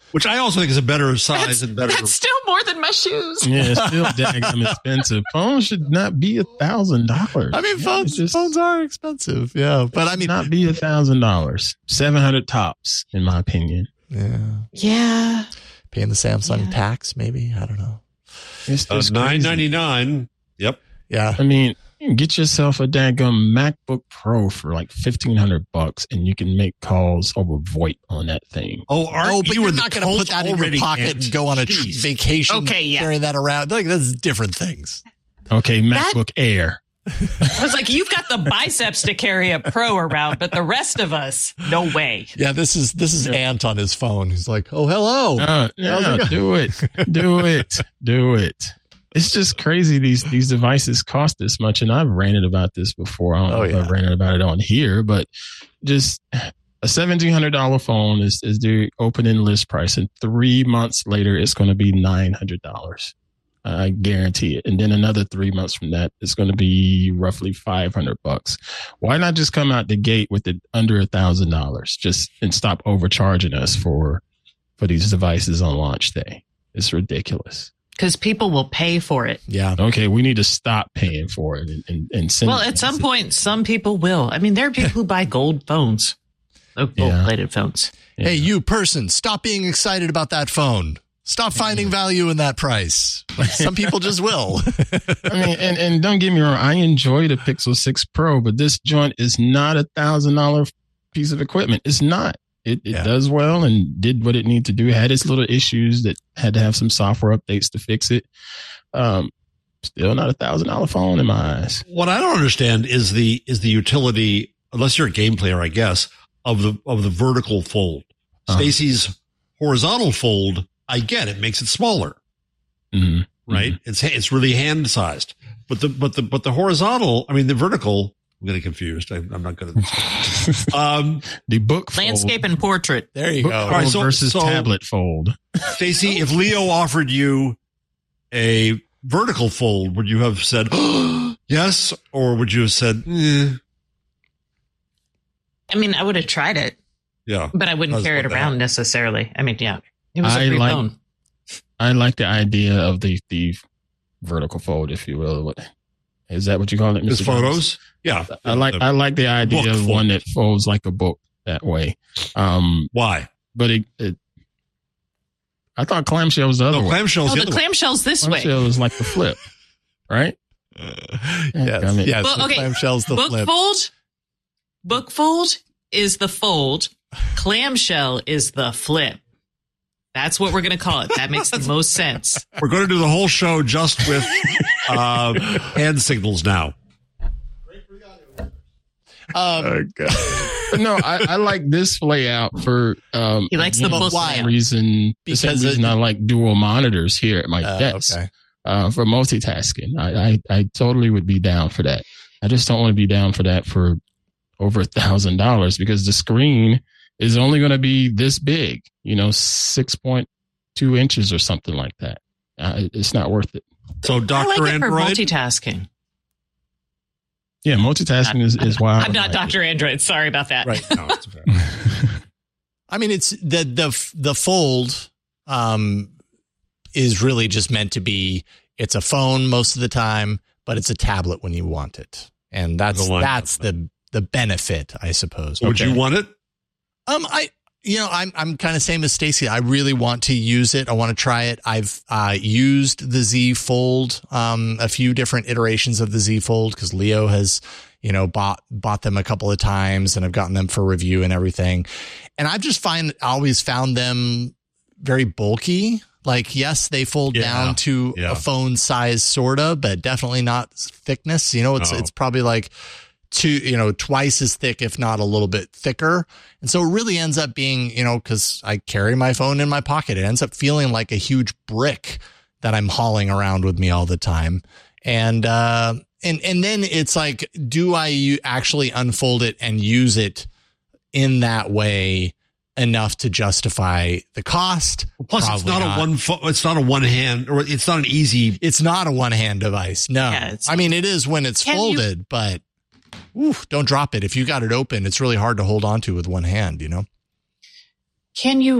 Which I also think is a better size That's, and better. that's still more than my shoes. Yeah, it's still daggum expensive. Phones should not be a thousand dollars. I mean, phones just, phones are expensive. Yeah, but I mean, not be a thousand dollars. Seven hundred tops, in my opinion. yeah, Yeah. paying the Samsung Yeah. tax, maybe. I don't know. It's Uh, just nine crazy. ninety nine. Yep. Yeah, I mean, you can get yourself a daggum MacBook Pro for like fifteen hundred bucks, and you can make calls over VoIP on that thing. Oh, aren't oh, but you you're in the not going to put cult that in your already, pocket Ant? and go on a tr- Jeez. vacation. Okay, yeah. carrying that around. Like that's different things. Okay, MacBook Air. I was like, you've got the biceps to carry a Pro around, but the rest of us, no way. Yeah, this is this is Ant on his phone. He's like, oh, hello. Uh, yeah, do it, do it, do it. It's just crazy. These these devices cost this much, and I've ranted about this before. I don't Oh, know if yeah. I've ranted about it on here, but just a seventeen hundred dollar phone is is the opening list price, and three months later, it's going to be nine hundred dollars. I guarantee it. And then another three months from that, it's going to be roughly five hundred bucks. Why not just come out the gate with it under a thousand dollars, just and stop overcharging us for for these devices on launch day? It's ridiculous. Because people will pay for it. Yeah. Okay, we need to stop paying for it and, and, and send Well, it- at some point, some people will. I mean, there are people who buy gold phones, oh, Yeah. gold-plated phones. Yeah. Hey, you person, stop being excited about that phone. Stop finding value in that price. Like, some people just will. I mean, and, and don't get me wrong, I enjoy the Pixel six Pro, but this joint is not a thousand dollar piece of equipment. It's not. It, it Yeah. does well and did what it needed to do. It had its little issues that had to have some software updates to fix it. Um, still not a thousand dollar phone in my eyes. What I don't understand is the is the utility, unless you're a game player, I guess, of the of the vertical fold. Uh-huh. Stacy's horizontal fold, I get it, makes it smaller, Mhm. right? It's it's really hand sized, but the but the but the horizontal, I mean the vertical. I'm getting confused. I, I'm not going to. Um, The book fold, Landscape and portrait. There you book go. fold All right, so- versus so- tablet fold. Stacey, if Leo offered you a vertical fold, would you have said yes, or would you have said eh, I mean, I would have tried it, yeah? but I wouldn't How's carry it that? around necessarily. I mean, yeah, it was a I free like- phone. I like the idea of the the vertical fold, if you will. What is that? What you call it? His Mister Jones? photos, yeah. I like The- I like the idea book of fold. one that folds like a book that way. Um, Why? but it, it I thought clamshell was the other No, way. clamshells. Oh, the the other way. clamshell's this way. Clamshell is like the flip, right? yes, I mean- yes. Well, the okay. clamshell's the Book flip. fold. Book fold is the fold. Clamshell is the flip. That's what we're going to call it. That makes the most sense. We're going to do the whole show just with uh, hand signals now. Um, But no, I, I like this layout for um He likes the again, book the same layout. reason the same Because it- reason I like dual monitors here at my uh, desk. okay. Uh, for multitasking. I, I, I totally would be down for that. I just don't want to be down for that for over a thousand dollars because the screen is only going to be this big, you know, six point two inches or something like that. Uh, it's not worth it. So, I Doctor like it for Android. multitasking. Yeah, multitasking is, is why I'm not Doctor Android. Sorry about that. Right. No, it's okay. I mean, it's the the the fold um, is really just meant to be. It's a phone most of the time, but it's a tablet when you want it, and that's The line that's the the benefit, I suppose. Would you want it? Um, I you know I'm I'm kind of same as Stacy. I really want to use it. I want to try it. I've uh, used the Z Fold, um, a few different iterations of the Z Fold because Leo has you know bought bought them a couple of times, and I've gotten them for review and everything. And I've just find always found them very bulky. Like, yes, they fold Yeah, down to yeah. a phone size, sorta, but definitely not thickness. You know, it's No. it's probably like two, you know, twice as thick, if not a little bit thicker. And so it really ends up being, you know, because I carry my phone in my pocket, it ends up feeling like a huge brick that I'm hauling around with me all the time. And uh, and and then it's like, do I u- actually unfold it and use it in that way enough to justify the cost? Plus, it's Probably not, a one. Fo- it's not a one hand, or it's not an easy. It's not a one hand device. No, Yeah, it's- I mean, it is when it's Can you- folded, but oof, don't drop it. If you got it open, it's really hard to hold on to with one hand, you know? Can you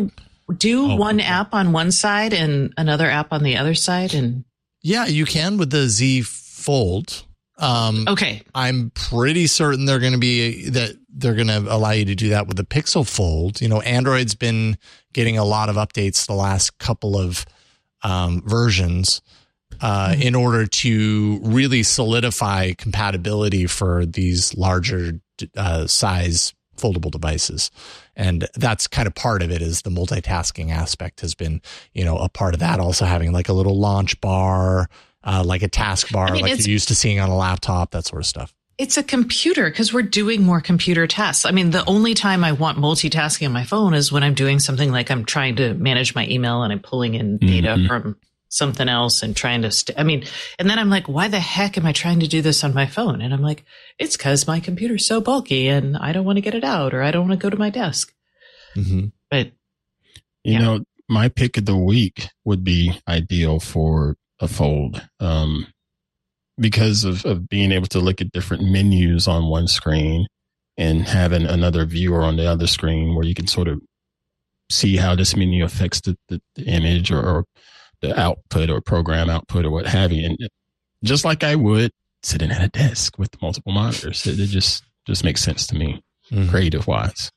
do Oh, one okay. app on one side and another app on the other side? And Yeah, you can with the Z Fold. Um, okay, I'm pretty certain they're going to be that they're going to allow you to do that with the Pixel Fold. You know, Android's been getting a lot of updates the last couple of um, versions uh, mm-hmm. in order to really solidify compatibility for these larger uh, size foldable devices. And that's kind of part of it, is the multitasking aspect has been, you know, a part of that. Also having like a little launch bar, uh, like a task bar, I mean, like you're used to seeing on a laptop, that sort of stuff. It's a computer because we're doing more computer tasks. I mean, the only time I want multitasking on my phone is when I'm doing something like I'm trying to manage my email and I'm pulling in data mm-hmm. from something else and trying to, st- I mean, and then I'm like, why the heck am I trying to do this on my phone? And I'm like, it's because my computer's so bulky and I don't want to get it out, or I don't want to go to my desk. Mm-hmm. But you yeah. know, my pick of the week would be ideal for a fold. Um, because of, of being able to look at different menus on one screen and having another viewer on the other screen where you can sort of see how this menu affects the, the, the image or, or the output or program output or what have you. And just like I would sitting at a desk with multiple monitors, it, it just, just makes sense to me, mm-hmm. creative wise.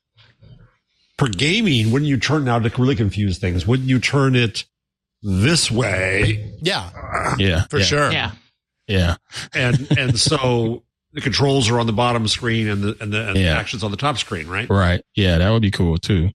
For gaming, wouldn't you turn, now to really confuse things, wouldn't you turn it this way? Yeah. Yeah. For yeah. sure. Yeah. Yeah. And and so the controls are on the bottom screen and the and the, and yeah. the actions on the top screen, right? Right. Yeah, that would be cool too.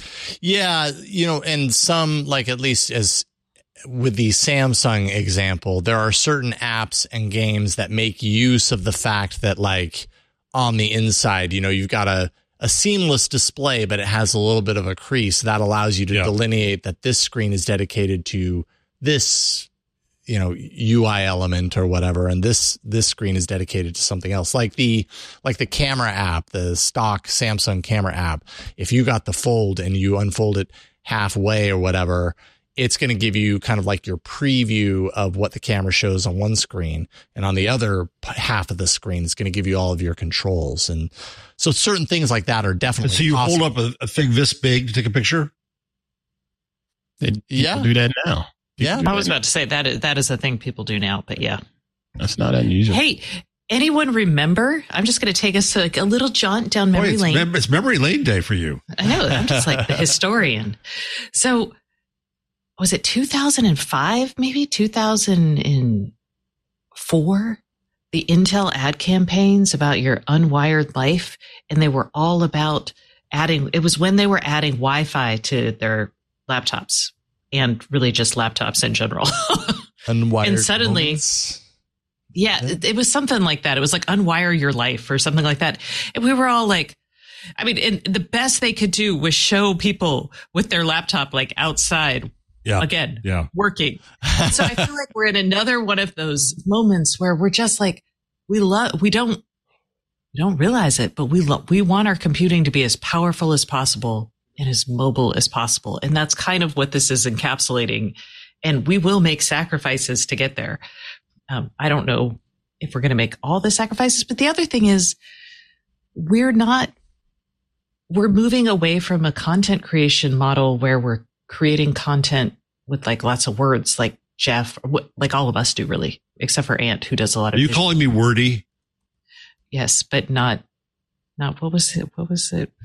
Yeah, you know, and some, like, at least as with the Samsung example, there are certain apps and games that make use of the fact that, like, on the inside, you know, you've got a a seamless display, but it has a little bit of a crease that allows you to yeah. delineate that this screen is dedicated to this, you know, U I element or whatever, and this this screen is dedicated to something else, like the like the camera app, the stock Samsung camera app. If you got the Fold and you unfold it halfway or whatever, it's going to give you kind of like your preview of what the camera shows on one screen, and on the other half of the screen, it's going to give you all of your controls. And so certain things like that are definitely so you possible. hold up a, a thing this big to take a picture? They, people yeah. do that now. Yeah, I was about to say that is, that is a thing people do now, but yeah. That's not unusual. Hey, anyone remember? I'm just going to take us to like a little jaunt down memory Boy, it's lane. Mem- it's memory lane day for you. I know. I'm just like the historian. So was it two thousand five, maybe two thousand four? The Intel ad campaigns about your unwired life. And they were all about adding, it was when they were adding Wi-Fi to their laptops. And really just laptops in general. Unwired and suddenly, moments. yeah, it, it was something like that. It was like unwire your life or something like that. And we were all like, I mean, and the best they could do was show people with their laptop like outside. Yeah. Again, yeah. working. So I feel like we're in another one of those moments where we're just like, we love, we don't, we don't realize it, but we love, we want our computing to be as powerful as possible and as mobile as possible. And that's kind of what this is encapsulating. And we will make sacrifices to get there. Um, I don't know if we're going to make all the sacrifices, but the other thing is we're not, we're moving away from a content creation model where we're creating content with like lots of words, like Jeff, like all of us do really, except for Ant, who does a lot of. Are you visual. calling me wordy? Yes, but not, not what was it? What was it?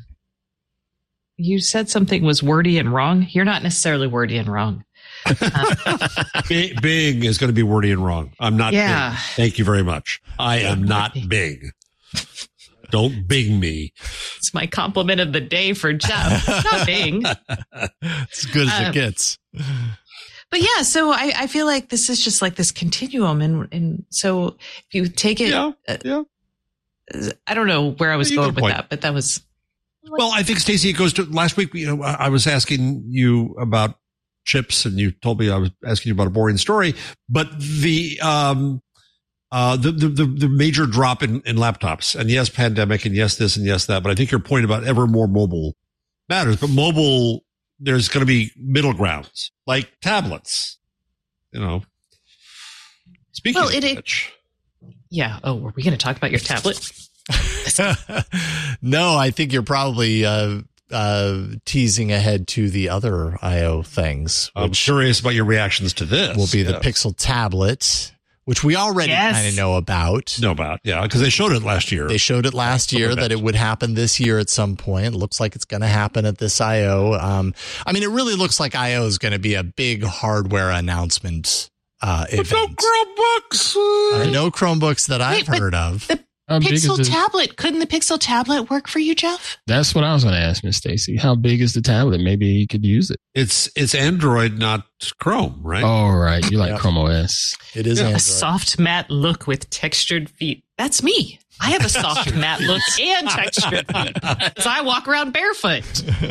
You said something was wordy and wrong. You're not necessarily wordy and wrong. Uh, Bing, Bing is going to be wordy and wrong. I'm not. Yeah. Bing. Thank you very much. I am not Bing. Don't Bing me. It's my compliment of the day for Jeff. Not Bing. It's good as Um, it gets. But yeah, so I, I feel like this is just like this continuum. And, and so if you take it, Yeah. uh, Yeah. I don't know where I was You going got a with point. that, but that was. Well, I think, Stacey, it goes to last week. You know, I was asking you about chips, and you told me I was asking you about a boring story. But the um, uh, the, the the the major drop in, in laptops, and yes, pandemic, and yes, this, and yes, that. But I think your point about ever more mobile matters. But mobile, there's going to be middle grounds like tablets. You know, speaking Well, of it- which, Yeah. Oh, were we going to talk about your tablet? No, I think you're probably uh, uh, teasing ahead to the other I O things. I'm curious about your reactions to this. Will be yes. the Pixel tablet, which we already Yes. kind of know about. Know about, yeah, because they showed it last year. They showed it last year that it would happen this year at some point. It looks like it's going to happen at this I O. Um, I mean, it really looks like I O is going to be a big hardware announcement uh, But no event. Chromebooks. Uh, no Chromebooks that I've Wait, but heard of. The How big is Pixel it? tablet, couldn't the Pixel tablet work for you, Jeff? That's what I was going to ask Miss Stacy. How big is the tablet? Maybe you could use it. It's it's Android, not Chrome, right? Oh, right. You like Yep. Chrome O S. It is Yeah. Android. A soft matte look with textured feet. That's me. I have a soft matte look and textured feet because I walk around barefoot.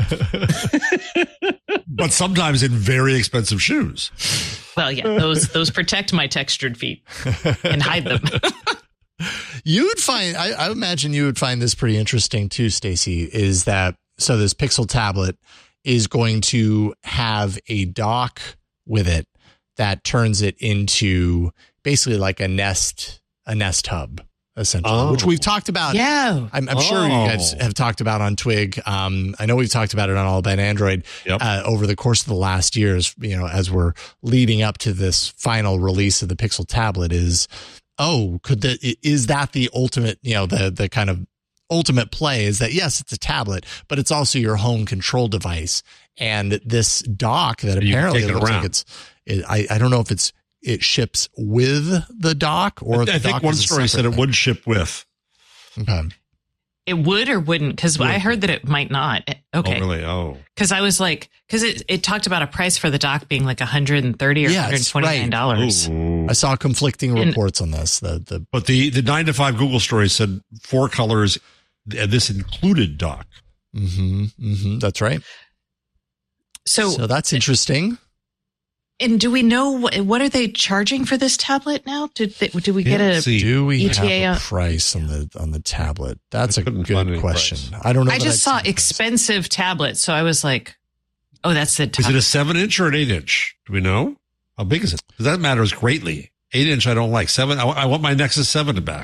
But sometimes in very expensive shoes. Well, yeah, those those protect my textured feet and hide them. You would find, I, I imagine you would find this pretty interesting too, Stacy, is that, so this Pixel tablet is going to have a dock with it that turns it into basically like a Nest, a Nest Hub, essentially, Oh. which we've talked about. Yeah. I'm, I'm sure you Oh. guys have talked about on Twig. Um, I know we've talked about it on All About Android Yep. uh, over the course of the last years, you know, as we're leading up to this final release of the Pixel tablet is, oh, could the, is that the ultimate, you know, the, the kind of ultimate play is that, yes, it's a tablet, but it's also your home control device. And this dock that You can apparently take it looks around. like it's, it, I, I don't know if it's, it ships with the dock or I, if the I think dock one is a story said separate it would ship with. thing. Okay. It would or wouldn't? Because I heard that it might not. Okay. Oh, really? Oh. Because I was like, because it, it talked about a price for the dock being like one hundred thirty dollars or Yes, one hundred twenty-nine dollars. Ooh. I saw conflicting And- reports on this. The the But the, the nine to five Google story said four colors, and this included dock. mm-hmm, mm-hmm, that's right. So, So that's interesting. and do we know what, what are they charging for this tablet now? Did they, did we get Yeah, a? see. Do we E T A have on- a price on the on the tablet? That's I a couldn't find good any question. price. I don't know. I that just I'd saw seen the price. expensive tablet, so I was like, oh, that's the Is top. it a seven inch or an eight inch? Do we know? How big is it? Because that matters greatly. Eight inch, I don't like. Seven, I, I want my Nexus seven back.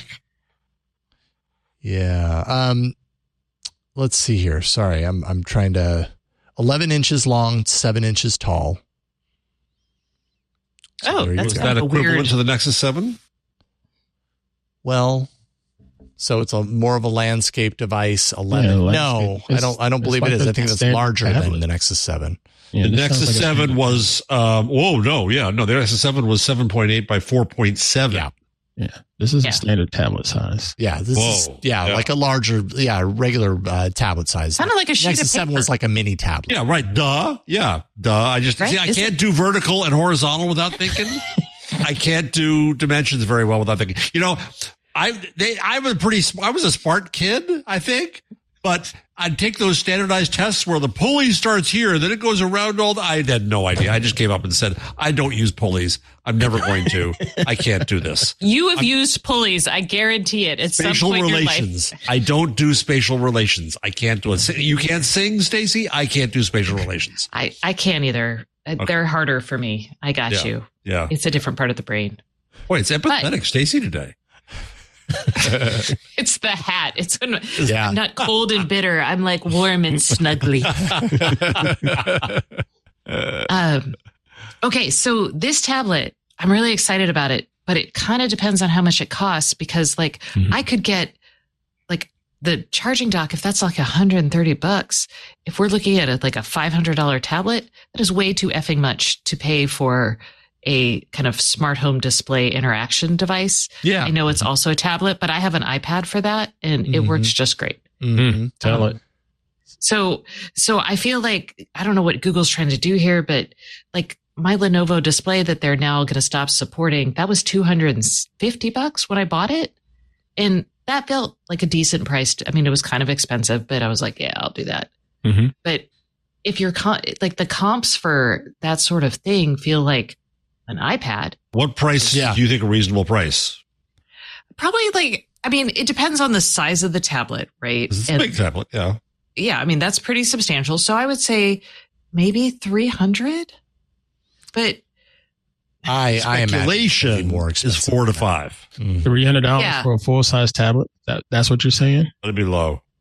Yeah. Um. Let's see here. Sorry, I'm I'm trying to. Eleven inches long, seven inches tall. Oh, there you that's Is go. kind that of a equivalent weird. to the Nexus seven? Well, so it's a more of a landscape device. Eleven. Yeah, no, landscape. I It's- don't. I don't it's believe like it is. a I think that's standard larger than tablet. the Nexus Seven. Yeah, the this sounds Nexus like a seven standard- was, um, whoa, no, yeah, no, the Nexus seven was seven point eight by four point seven. Yeah. Yeah, this is Yeah. a standard tablet size. Yeah. This is Whoa. yeah, Yeah. like a larger, yeah, regular uh, tablet size. Kind of like a sheet Nexus of Seven paper. was like a mini tablet. Yeah, right. Duh. Yeah, duh. I just, Right? see, I Is can't do vertical and horizontal without thinking. I can't do dimensions very well without thinking. You know, I, they, I'm a pretty, sm- I was a smart kid, I think, but I'd take those standardized tests where the pulley starts here, then it goes around all the, I had no idea. I just gave up and said, I don't use pulleys. I'm never going to. I can't do this. You have used pulleys. I guarantee it. At some Spatial point in your life. relations. I don't do spatial relations. I can't do it. You can't sing, Stacy. I can't do spatial relations. I, I can't either. Uh, They're harder for me. I got Yeah. you. Yeah. It's a different part of the brain. Boy, it's empathetic, Stacy, today. It's the hat. It's Yeah. I'm not cold and bitter. I'm like warm and snuggly. um, okay, so this tablet, I'm really excited about it, but it kind of depends on how much it costs because, like, Mhm. I could get like the charging dock if that's like one hundred thirty bucks. If we're looking at a, like a five hundred dollars tablet, that is way too effing much to pay for a kind of smart home display interaction device. Yeah. I know it's also a tablet, but I have an iPad for that and it Mhm. works just great. Mhm. Tell Um, it. So, so I feel like, I don't know what Google's trying to do here, but like my Lenovo display that they're now going to stop supporting, that was two hundred fifty bucks when I bought it. And that felt like a decent price. I mean, it was kind of expensive, but I was like, yeah, I'll do that. Mhm. But if you're con- like the comps for that sort of thing feel like an iPad, What price Yeah. do you think a reasonable price? probably like, I mean, it depends on the size of the tablet, right? It's a And- big tablet. Yeah. yeah, I mean, that's pretty substantial. So I would say maybe three hundred, but I I imagine it'd Speculation be more is expensive four to than that. five. Mhm. Three hundred dollars Yeah. for a full size tablet. That that's what you're saying? That'd be low.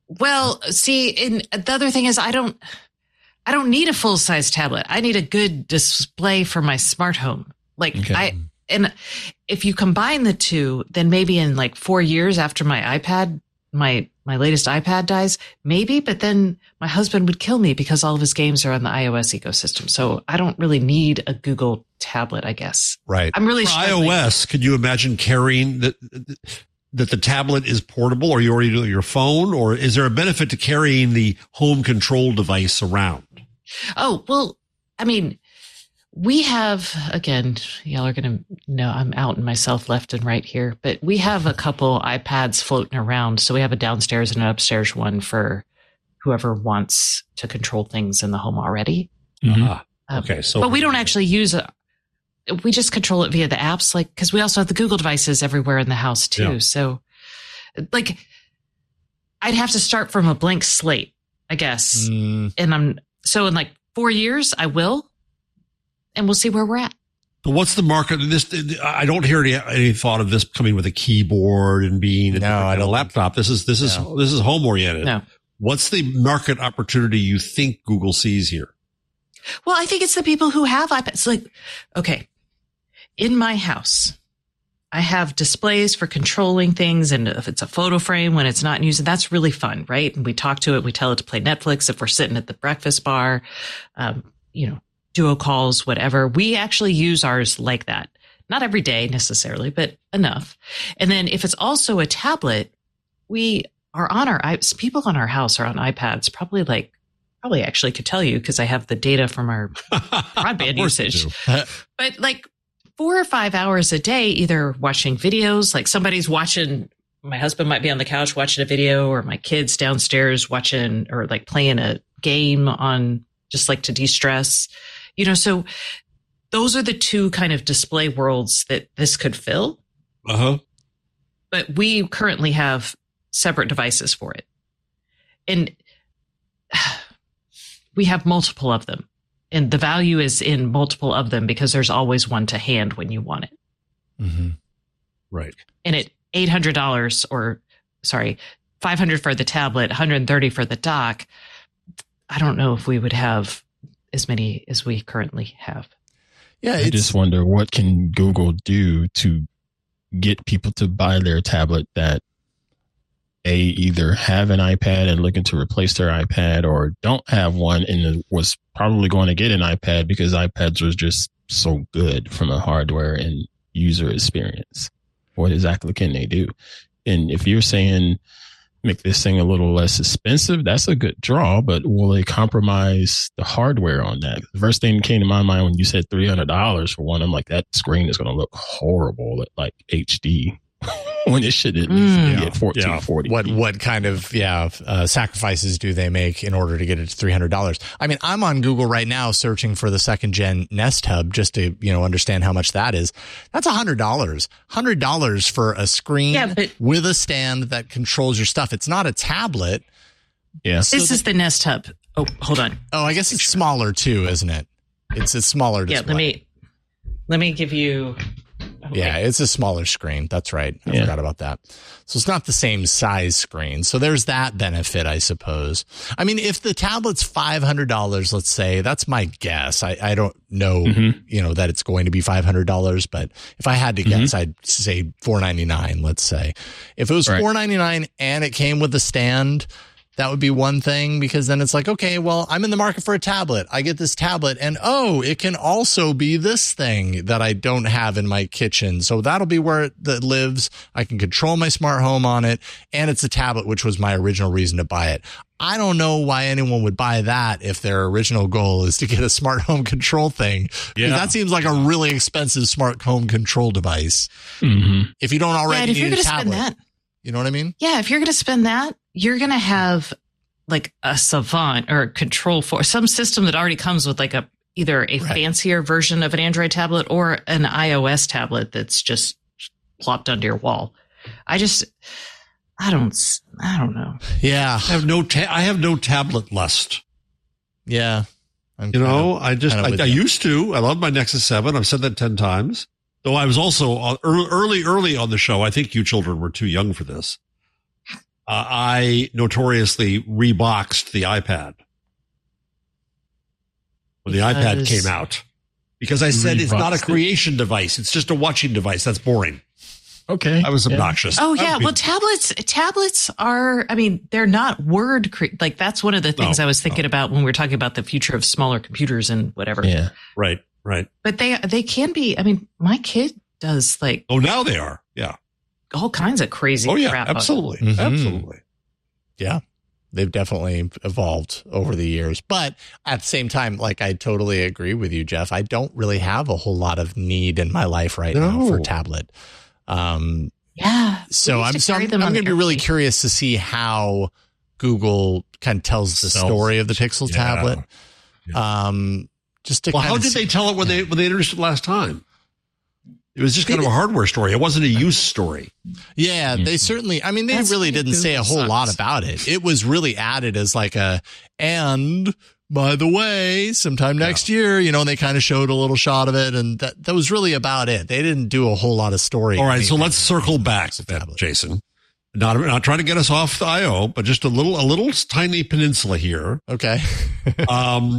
Well, see, and the other thing is I don't, I don't need a full size tablet. I need a good display for my smart home. Like Okay. I, and if you combine the two, then maybe in like four years after my iPad, my, my latest iPad dies, maybe, but then my husband would kill me because all of his games are on the iOS ecosystem. So I don't really need a Google tablet, I guess. Right. I'm really For struggling. iOS, could you imagine carrying that that the tablet is portable, or you already do it on your phone, or is there a benefit to carrying the home control device around? Oh, well, I mean, we have, again, y'all are going to know I'm outing myself left and right here, but we have a couple iPads floating around. So we have a downstairs and an upstairs one for whoever wants to control things in the home already. Mhm. Ah, Um, okay, so but we don't actually use it. We just control it via the apps, like, because we also have the Google devices everywhere in the house too. Yeah. So, like, I'd have to start from a blank slate, I guess. Mm, And I'm so in like four years, I will, and we'll see where we're at. But what's the market? This I don't hear any, any thought of this coming with a keyboard and being a, No, I a don't laptop. This is this is No. this is home oriented. No. What's the market opportunity you think Google sees here? Well, I think it's the people who have iPads. Like, okay, in my house, I have displays for controlling things. And if it's a photo frame when it's not in use, that's really fun, right? And we talk to it. We tell it to play Netflix if we're sitting at the breakfast bar, um, you know, duo calls, whatever. We actually use ours like that. Not every day necessarily, but enough. And then if it's also a tablet, we are on our, i- people on our house are on iPads, probably like, probably actually could tell you because I have the data from our broadband Of course you usage. do. But like four or five hours a day, either watching videos, like somebody's watching, my husband might be on the couch watching a video, or my kids downstairs watching or like playing a game on just like to de-stress, you know, so those are the two kind of display worlds that this could fill. Uh huh. But we currently have separate devices for it. And we have multiple of them. And the value is in multiple of them because there's always one to hand when you want it. mm-hmm. Right. And at eight hundred dollars or sorry, five hundred dollars for the tablet, one hundred thirty dollars for the dock, I don't know if we would have as many as we currently have. Yeah, I it's, just wonder what can Google do to get people to buy their tablet that they either have an iPad and looking to replace their iPad, or don't have one and was probably going to get an iPad because iPads was just so good from a hardware and user experience. What exactly can they do? And if you're saying make this thing a little less expensive, that's a good draw, but will they compromise the hardware on that? The first thing that came to my mind when you said three hundred dollars for one, I'm like, that screen is going to look horrible at like H D when it should at least Mm. be at fourteen forty. what what kind of yeah uh, sacrifices do they make in order to get it to three hundred dollars? I mean, I'm on Google right now searching for the second gen Nest Hub just to you know understand how much that is. That's a hundred dollars. Hundred dollars for a screen Yeah, but- with a stand that controls your stuff. It's not a tablet. Yeah. This is the Nest Hub. Oh, hold on. Oh, I guess it's smaller too, isn't it? It's a smaller Yeah, display. let me let me give you. okay. Yeah, it's a smaller screen. That's right. I Yeah. forgot about that. So it's not the same size screen. So there's that benefit, I suppose. I mean, if the tablet's five hundred dollars, let's say, that's my guess. I, I don't know, Mhm. you know, that it's going to be five hundred dollars, but if I had to guess, I'd say four ninety-nine, let's say. If it was Right. four ninety-nine and it came with a stand, that would be one thing, because then it's like, okay, well, I'm in the market for a tablet. I get this tablet and oh, it can also be this thing that I don't have in my kitchen. So that'll be where it that lives. I can control my smart home on it. And it's a tablet, which was my original reason to buy it. I don't know why anyone would buy that if their original goal is to get a smart home control thing. Yeah. That seems like a really expensive smart home control device. Mhm. If you don't Yeah, already and if you're need a going to spend tablet, that, you know what I mean? yeah, if you're going to spend that, you're going to have like a Savant or a Control four, some system that already comes with like a either a Right. fancier version of an Android tablet or an iOS tablet that's just plopped onto your wall. I just, I don't, s- I don't know. Yeah. I have no ta- I have no tablet lust. Yeah. I'm You kind know, of- I just kind of I, with I you. used to. I love my Nexus seven. I've said that ten times. Though I was also on, early, early, early on the show. I think you children were too young for this. uh, I notoriously reboxed the iPad when the iPad Because- came out because I said it's not a Reboxed it? creation device. It's just a watching device. That's boring. Okay. I was Yeah. obnoxious. Oh I yeah, would be- well tablets tablets are I mean they're not word cre- like that's one of the things No, I was thinking about when we were talking about the future of smaller computers and whatever. Yeah. right, right. But they they can be I mean my kid does like Oh, now they are. Yeah. all kinds of crazy Oh, yeah. crap. Absolutely. Mhm. Absolutely. Yeah. They've definitely evolved over the years. But at the same time, like I totally agree with you, Jeff. I don't really have a whole lot of need in my life right now No. for tablet. Um, Yeah. so We used I'm to so I'm, carry them I'm on going to the be really airplane. curious to see how Google kind of tells the Sells- story of the Pixel Yeah. tablet. Um, just to Well, kind how of did see- they tell it when they when they introduced it last time? It was just kind of a hardware story. It wasn't a use story. Yeah, they certainly, I mean, they That's really why didn't say a Google whole lot sucks. about it. It was really added as like a, and by the way, sometime next year, you know, and they kind of showed a little shot of it. And that, that was really about it. They didn't do a whole lot of story. All right, so anything. let's circle back, Pixel then, tablet. Jason. Not not trying to get us off the I O, but just a little a little tiny peninsula here. Okay. Um,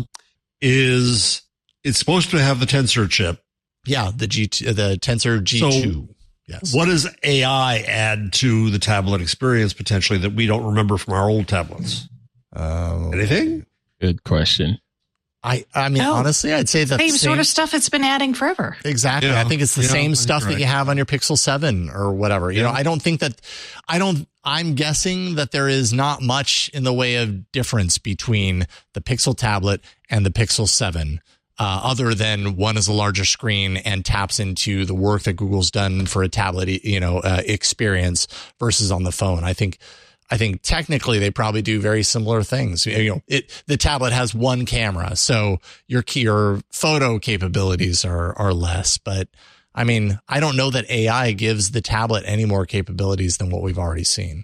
is it's supposed to have the Tensor chip. Yeah, the G two, the Tensor G two. Yes. What does A I add to the tablet experience potentially that we don't remember from our old tablets? Um, Anything? Good question. I, I mean, No. honestly, I'd say that Same sort of stuff it's been adding forever. Exactly. Yeah. I think it's the Yeah, same that's stuff that right. you have on your Pixel seven or whatever. You Yeah. know, I don't think that, I don't, I'm guessing that there is not much in the way of difference between the Pixel tablet and the Pixel seven. Uh, other than one is a larger screen and taps into the work that Google's done for a tablet, you know, uh, experience versus on the phone. I think, I think technically they probably do very similar things. You know, it, the tablet has one camera, so your key, your photo capabilities are, are less, but I mean, I don't know that A I gives the tablet any more capabilities than what we've already seen.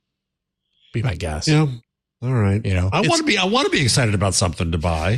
Be my guess. Yeah. All right. You know, I it's- want to be I want to be excited about something to buy.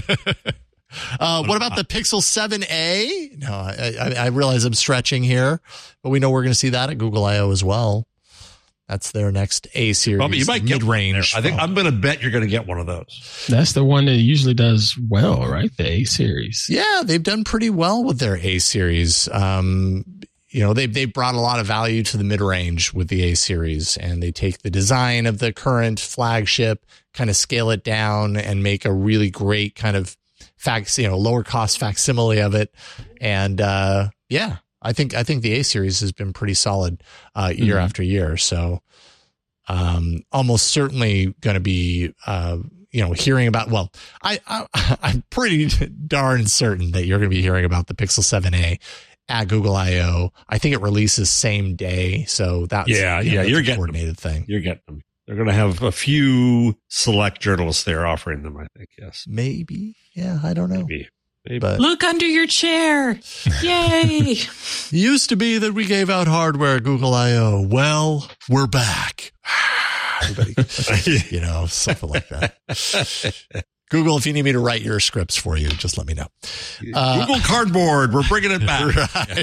Uh, what about the Pixel seven A? No, I, I, I realize I'm stretching here, but we know we're going to see that at Google I O as well. That's their next A series Well, you might get one there. mid-range. I think phone. I'm going to bet you're going to get one of those. That's the one that usually does well, right? The A series. Yeah, they've done pretty well with their A series. Um, you know, they they brought a lot of value to the mid range with the A series, and they take the design of the current flagship, kind of scale it down, and make a really great kind of fact, you know, lower cost facsimile of it. And uh, yeah, I think I think the A series has been pretty solid uh, year Mhm. after year. So um, almost certainly going to be. Uh, you know, hearing about, well, I, I, I'm pretty darn certain that you're going to be hearing about the Pixel seven A at Google I O. I think it releases same day. So that's, Yeah, you know, yeah, that's you're a getting coordinated thing. You're getting them. They're going to have a few select journalists there offering them, I think. Yes. Maybe. Yeah. I don't know. Maybe. Maybe. But Look under your chair. Yay. it used to be that we gave out hardware at Google I O. Well, we're back. Everybody, you know, something like that. Google, if you need me to write your scripts for you, just let me know. Uh, Google Cardboard. We're bringing it back.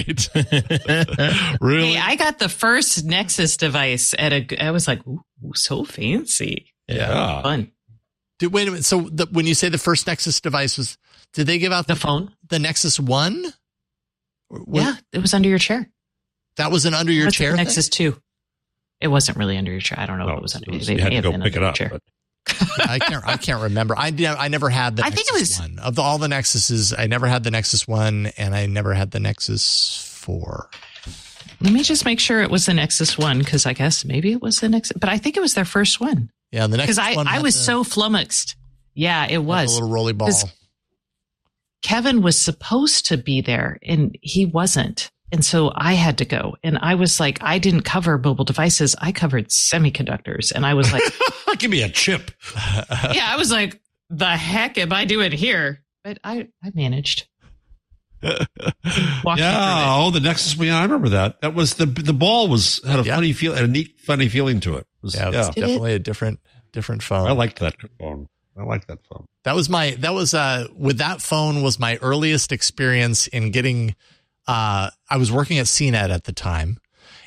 Right. Really? Hey, I got the first Nexus device at a, I was like, ooh, so fancy. Yeah. Fun. Did, wait a minute. So the, when you say the first Nexus device was, did they give out The the, phone? the Nexus One? Was- Yeah, it was under your chair. That was an under your What's chair the thing? Nexus two. It wasn't really under your chair. I don't know No, if it was under it was- they you had may to have go been pick under it your up. chair. But I can't. I can't remember. I did- I never had the. I Nexus think it was- one of the, all the Nexuses. I never had the Nexus One, and I never had the Nexus Four. Let me just make sure it was the Nexus one because I guess maybe it was the Nexus, but I think it was their first one Yeah, the Nexus because I, One. I had was the- so flummoxed. Yeah, it had the was. little rolly ball. 'Cause Kevin was supposed to be there and he wasn't. And so I had to go. And I was like, I didn't cover mobile devices. I covered semiconductors. And I was like, give me a chip. yeah, I was like, the heck am I doing here? But I, I managed. Walked through Yeah. Oh, the Nexus. Yeah, I remember that. That was the the ball was had a Yeah. funny feel, had a neat, funny feeling to it. It was- Yeah, yeah. it's definitely a different different phone. I liked that phone. I liked that phone. That was my, that was, uh, with that phone was my earliest experience in getting, uh, I was working at C net at the time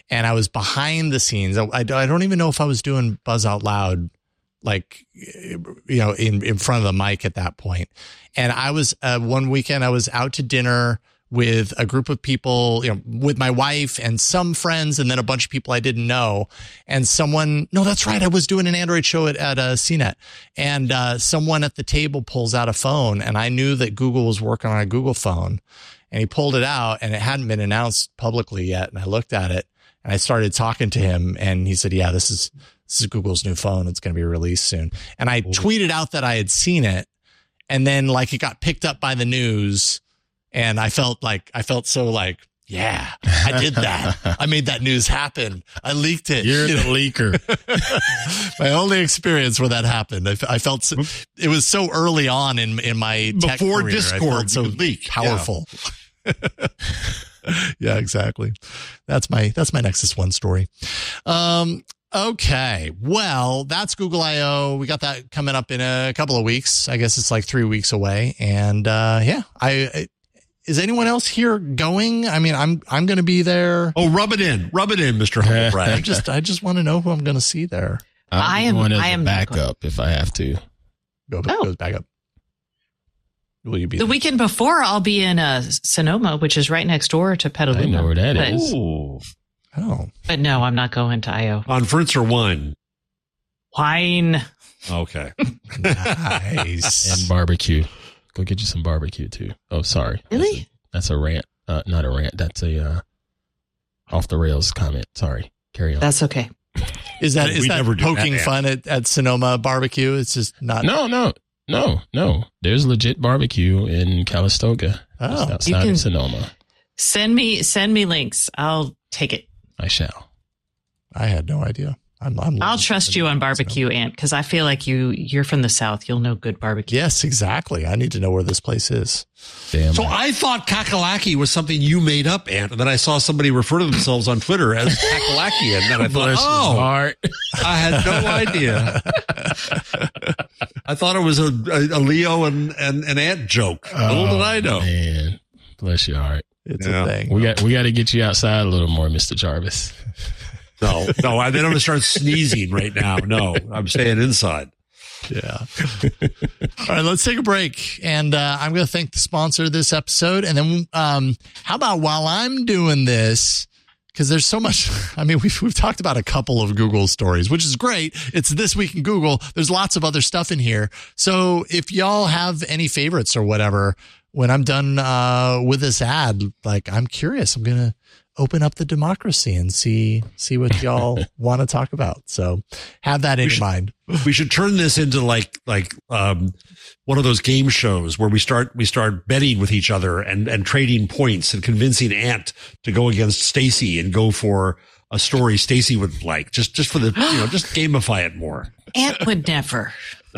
and I was behind the scenes. I, I don't even know if I was doing Buzz Out Loud, like, you know, in, in front of the mic at that point. And I was, uh, one weekend I was out to dinner with a group of people, you know, with my wife and some friends, and then a bunch of people I didn't know. And someone, no, that's right. I was doing an Android show at, at uh, C net, and uh, someone at the table pulls out a phone, and I knew that Google was working on a Google phone, and he pulled it out, and it hadn't been announced publicly yet. And I looked at it, and I started talking to him, and he said, yeah, this is, this is Google's new phone. It's going to be released soon. And I tweeted out that I had seen it, and then like it got picked up by the news. And I felt like, I felt so like, yeah, I did that. I made that news happen. I leaked it. You're the leaker. My only experience where that happened. I, I felt so, it was so early on in, in my tech Before career. Discord, so leak. powerful. Yeah. Yeah, exactly. That's my, that's my Nexus One story. Um, Okay, well, that's Google I O. We got that coming up in a couple of weeks. I guess it's like three weeks away. And uh, yeah, I, I is anyone else here going? I mean, I'm I'm going to be there. Oh, rub it in, rub it in, Mister Humblebrag. I just I just want to know who I'm going to see there. I'm I am- going as I a am backup if I have to. Go Oh. goes back up. Will you be The there? weekend before, I'll be in uh, Sonoma, which is right next door to Petaluma. I know where that but, is. Ooh. Oh, But no, I'm not going to I O. Conference or wine? Wine. Okay. nice. And barbecue. Go get you some barbecue too. Oh, sorry. Really? That's a, that's a rant. Uh, not a rant. That's a uh, off the rails comment. Sorry. Carry on. That's okay. Is that We is that never do poking that, man. fun at, at Sonoma barbecue? It's just not. no, no, no, no. There's legit barbecue in Calistoga. Oh. Just You outside can- of Sonoma. Send me send me links. I'll take it. I shall. I had no idea. I'm. I'm I'll trust you on barbecue, Ant, because I feel like you you're from the South. You'll know good barbecue. Yes, exactly. I need to know where this place is. Damn. So right. I thought kakalaki was something you made up, Ant, and then I saw somebody refer to themselves on Twitter as kakalaki, and then I thought, Bless his oh, heart. I had no idea. I thought it was a, a, a Leo and, and an Ant joke. Little did I know. Oh, Man, bless your heart. It's Yeah. a thing. We got we got to get you outside a little more, Mister Jarvis. No, no, I, then I'm going to start sneezing right now. No, I'm staying inside. Yeah. All right, let's take a break. And uh, I'm going to thank the sponsor of this episode. And then um, how about while I'm doing this, because there's so much, I mean, we've, we've talked about a couple of Google stories, which is great. It's This Week in Google. There's lots of other stuff in here. So if y'all have any favorites or whatever, when I'm done uh, with this ad, like, I'm curious. I'm going to open up the democracy and see see what y'all want to talk about. So have that in should- mind. We should turn this into like like um, one of those game shows where we start we start betting with each other and and trading points and convincing Ant to go against Stacy and go for a story Stacy would like. Just just for the you know just gamify it more. Ant would never,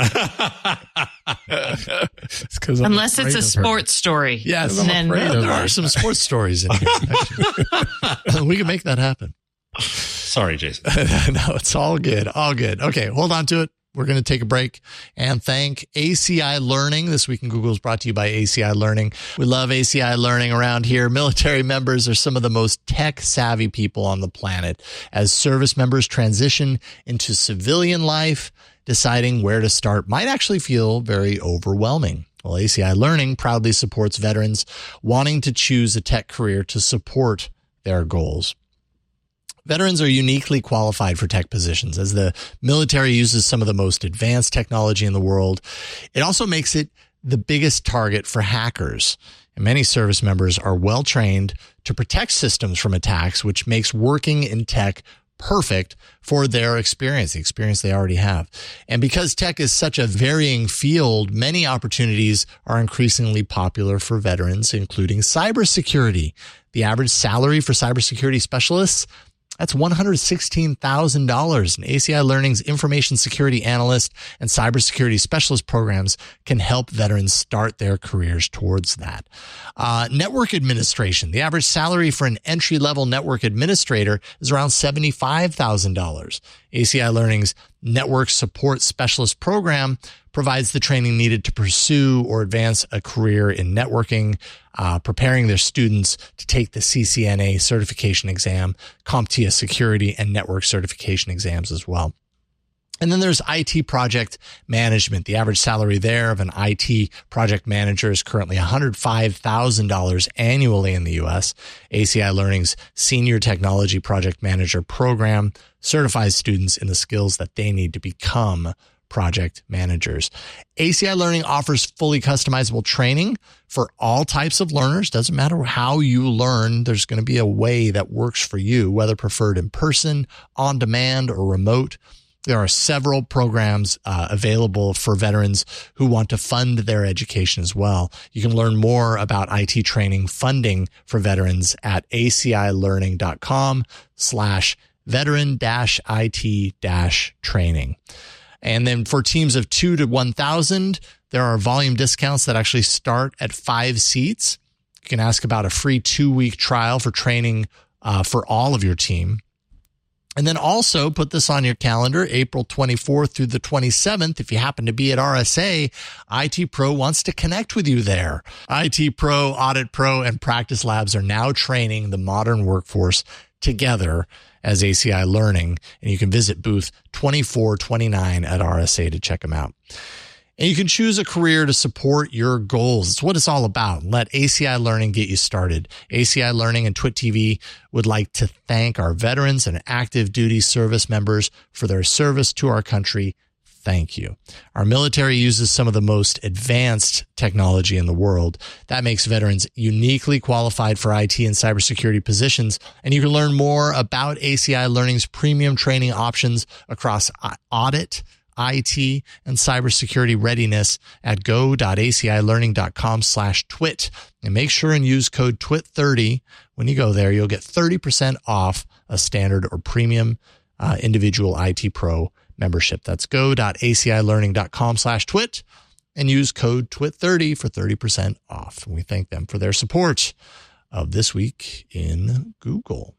It's 'cause I'm unless it's afraid a of her. sports story. Yes, I'm then afraid of there her. are some sports stories in here. actually. We can make that happen. Sorry, Jason. No, it's all good. All good. Okay, hold on to it. We're going to take a break and thank A C I Learning. This Week in Google is brought to you by A C I Learning. We love A C I Learning around here. Military members are some of the most tech savvy people on the planet. As service members transition into civilian life, deciding where to start might actually feel very overwhelming. Well, A C I Learning proudly supports veterans wanting to choose a tech career to support their goals. Veterans are uniquely qualified for tech positions as the military uses some of the most advanced technology in the world. It also makes it the biggest target for hackers. And many service members are well trained to protect systems from attacks, which makes working in tech perfect for their experience, the experience they already have. And because tech is such a varying field, many opportunities are increasingly popular for veterans, including cybersecurity. The average salary for cybersecurity specialists, that's one hundred sixteen thousand dollars. And A C I Learning's information security analyst and cybersecurity specialist programs can help veterans start their careers towards that. Uh, network administration. The average salary for an entry-level network administrator is around seventy-five thousand dollars. A C I Learning's network support specialist program provides the training needed to pursue or advance a career in networking, uh, preparing their students to take the C C N A certification exam, CompTIA security, and network certification exams as well. And then there's I T project management. The average salary there of an I T project manager is currently one hundred five thousand dollars annually in the U S. A C I Learning's Senior Technology Project Manager program certifies students in the skills that they need to become project managers. A C I Learning offers fully customizable training for all types of learners. Doesn't matter how you learn. There's going to be a way that works for you, whether preferred in person, on demand, or remote. There are several programs uh, available for veterans who want to fund their education as well. You can learn more about I T training funding for veterans at acilearning.com slash veteran dash IT dash training. And then for teams of two to one thousand, there are volume discounts that actually start at five seats. You can ask about a free two-week trial for training uh, for all of your team. And then also put this on your calendar, April twenty-fourth through the twenty-seventh. If you happen to be at R S A, I T Pro wants to connect with you there. I T Pro, Audit Pro, and Practice Labs are now training the modern workforce together as A C I Learning. And you can visit booth twenty-four twenty-nine at R S A to check them out. And you can choose a career to support your goals. It's what it's all about. Let A C I Learning get you started. A C I Learning and Twit T V would like to thank our veterans and active duty service members for their service to our country. Thank you. Our military uses some of the most advanced technology in the world. That makes veterans uniquely qualified for I T and cybersecurity positions. And you can learn more about A C I Learning's premium training options across audit, I T, and cybersecurity readiness at go.acilearning.com slash twit. And make sure and use code twit thirty when you go there. You'll get thirty percent off a standard or premium uh, individual I T Pro membership. That's go.acilearning.com slash twit and use code twit thirty for thirty percent off. And we thank them for their support of This Week in Google.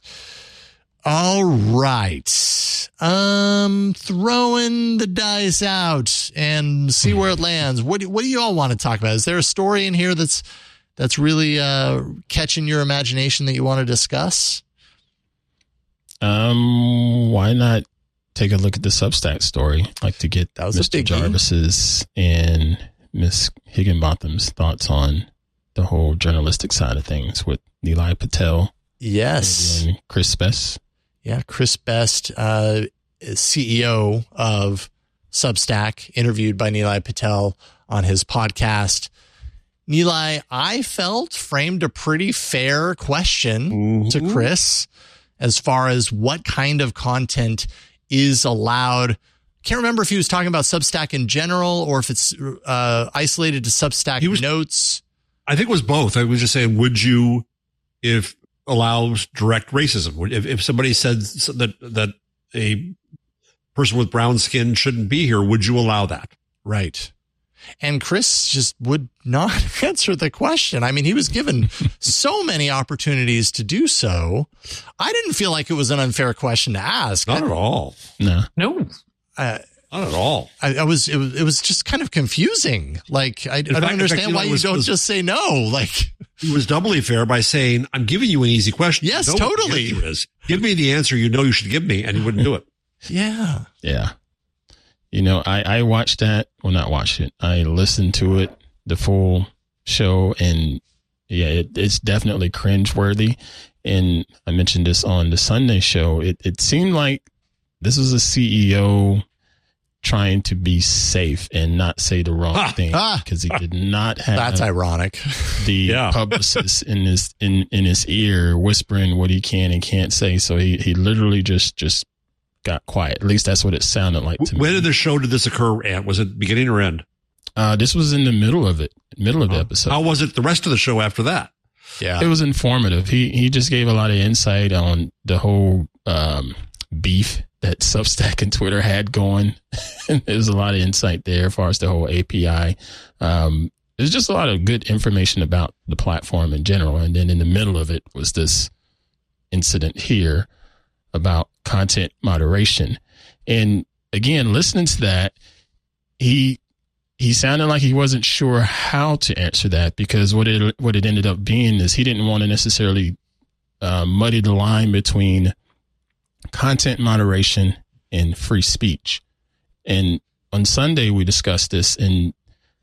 All right. Um, throwing the dice out and see where it lands. What do, what do you all want to talk about? Is there a story in here that's, that's really, uh, catching your imagination that you want to discuss? Um, why not take a look at the Substack story? I'd like to get that was Mister Jarvis's and Miss Higginbotham's thoughts on the whole journalistic side of things with Nilay Patel. Yes. And Chris Best. Yeah, Chris Best, uh, C E O of Substack, interviewed by Nilay Patel on his podcast. Nilay, I felt, framed a pretty fair question mm-hmm. to Chris as far as what kind of content is allowed. Can't remember if he was talking about Substack in general or if it's uh, isolated to Substack was, notes. I think it was both. I was just saying, would you, if allows direct racism. If, if somebody said that that a person with brown skin shouldn't be here, would you allow that? Right. And Chris just would not answer the question. I mean, he was given so many opportunities to do so. I didn't feel like it was an unfair question to ask. Not I, at all. No. No. Uh, Not at all. I, I was, it was, it was just kind of confusing. Like, I, I don't fact, understand fact, why you, was, don't was, just say no. Like, he was doubly fair by saying, I'm giving you an easy question. Yes, you know totally. Is. Give me the answer you know you should give me, and he wouldn't do it. Yeah. Yeah. You know, I, I watched that. Well, not watched it. I listened to it, the full show, and yeah, it, it's definitely cringeworthy. And I mentioned this on the Sunday show. It, it seemed like this was a C E O trying to be safe and not say the wrong ah, thing because ah, he did not have that's ironic the yeah. publicist in his in in his ear whispering what he can and can't say, so he he literally just just got quiet. At least that's what it sounded like to when me. Did the show did this occur at? Was it beginning or end? Uh this was in the middle of it middle of the episode. How was it the rest of the show after that? Yeah, it was informative. He he just gave a lot of insight on the whole um beef that Substack and Twitter had going. There's a lot of insight there as far as the whole A P I. Um, there's just a lot of good information about the platform in general. And then in the middle of it was this incident here about content moderation. And again, listening to that, he he sounded like he wasn't sure how to answer that, because what it what it ended up being is he didn't want to necessarily uh, muddy the line between content moderation and free speech. And on Sunday, we discussed this, and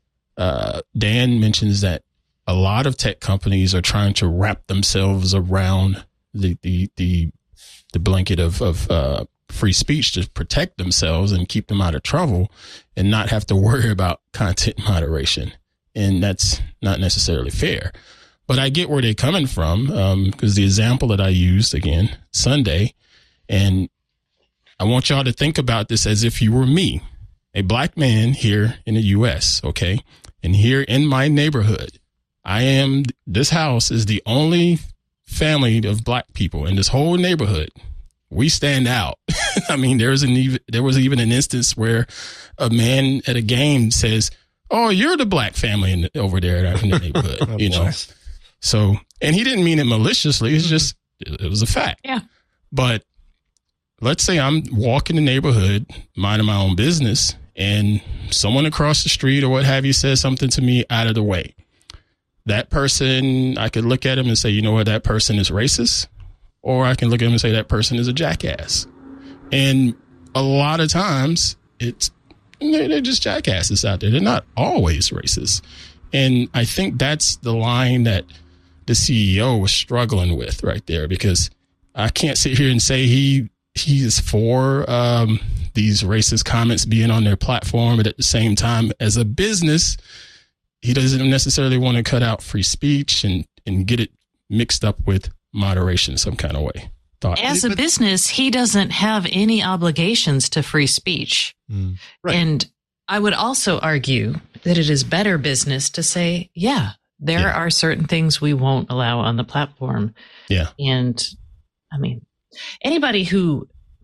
uh, Dan mentions that a lot of tech companies are trying to wrap themselves around the the the, the blanket of of uh, free speech to protect themselves and keep them out of trouble, and not have to worry about content moderation. And that's not necessarily fair. But I get where they're coming from, because um, the example that I used, again, Sunday, and I want y'all to think about this as if you were me, a black man here in the U S, okay? And here in my neighborhood, I am, this house is the only family of black people in this whole neighborhood. We stand out. I mean, there was an even, there was even an instance where a man at a game says, "Oh, you're the black family in the, over there in the neighborhood," oh, you know? Nice. So, and he didn't mean it maliciously. It's just, it, it was a fact. Yeah. But let's say I'm walking the neighborhood, minding my own business, and someone across the street or what have you says something to me out of the way. That person, I could look at him and say, you know what, that person is racist. Or I can look at him and say that person is a jackass. And a lot of times it's, they're just jackasses out there. They're not always racist. And I think that's the line that the C E O was struggling with right there, because I can't sit here and say he he is for um, these racist comments being on their platform, but at the same time, as a business, he doesn't necessarily want to cut out free speech and, and get it mixed up with moderation some kind of way. Thought. As a business, he doesn't have any obligations to free speech. Mm, right. And I would also argue that it is better business to say, yeah, there yeah. are certain things we won't allow on the platform. Yeah. And I mean, anybody who,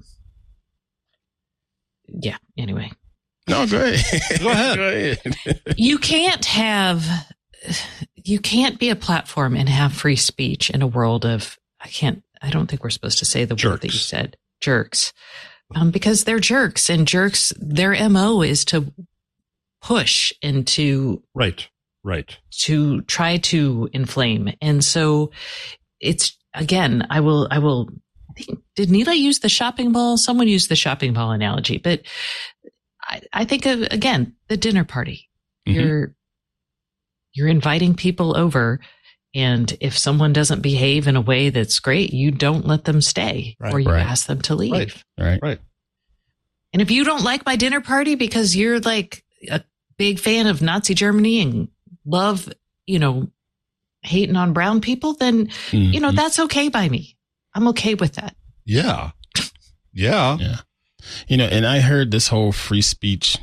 yeah, anyway. No, go ahead. Go ahead. Go ahead. You can't have, you can't be a platform and have free speech in a world of, I can't, I don't think we're supposed to say the jerks. word that you said, jerks, um, because they're jerks, and jerks, their M O is to push and to, right, right, to try to inflame. And so it's, again, I will, I will, I think, did Neela use the shopping mall? Someone used the shopping mall analogy, but I, I think of, again, the dinner party. Mm-hmm. You're, you're inviting people over, and if someone doesn't behave in a way that's great, you don't let them stay, right, or you right. ask them to leave. Right, right, right. And if you don't like my dinner party because you're like a big fan of Nazi Germany and love, you know, hating on brown people, then, mm-hmm. you know, that's okay by me. I'm okay with that. Yeah. Yeah. Yeah. You know, and I heard this whole free speech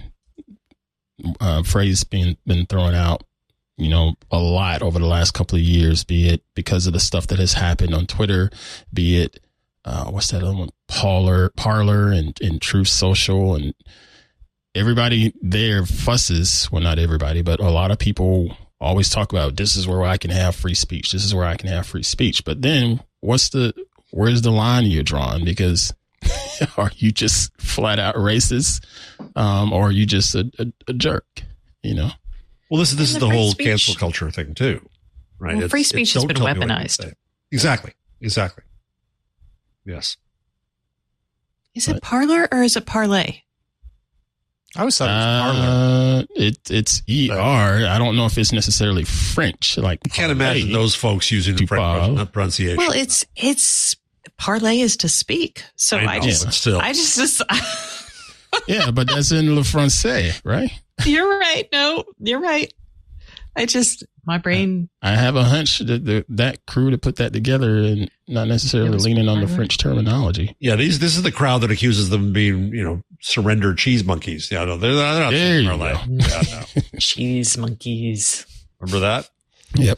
uh, phrase being been thrown out, you know, a lot over the last couple of years, be it because of the stuff that has happened on Twitter, be it, uh, what's that other one? Parler, Parler and, and Truth Social, and everybody there fusses. Well, not everybody, but a lot of people always talk about, this is where I can have free speech. This is where I can have free speech. But then what's the, where's the line you're drawing? Because are you just flat out racist? Um, or are you just a, a, a jerk, you know? Well, this is this and is the the whole speech, cancel culture thing too, right? Well, it's, free speech has been weaponized. Exactly, exactly. Yes. Is it Parler or is it parlay? I always thought it was Parler. Uh, it, it's E R. I don't know if it's necessarily French. Like, you can't imagine those folks using the French pronunciation. Well, it's it's parlay is to speak. So I, know, I just, still. I just, just yeah, but that's in Le Français, right? You're right. No, you're right. I just, my brain. I have a hunch that the, that crew to put that together and not necessarily leaning on the French terminology. Yeah, these this is the crowd that accuses them of being, you know, surrendered cheese monkeys. Yeah, no, they're, they're not. There you go. Yeah, no. Cheese monkeys. Remember that? Yep.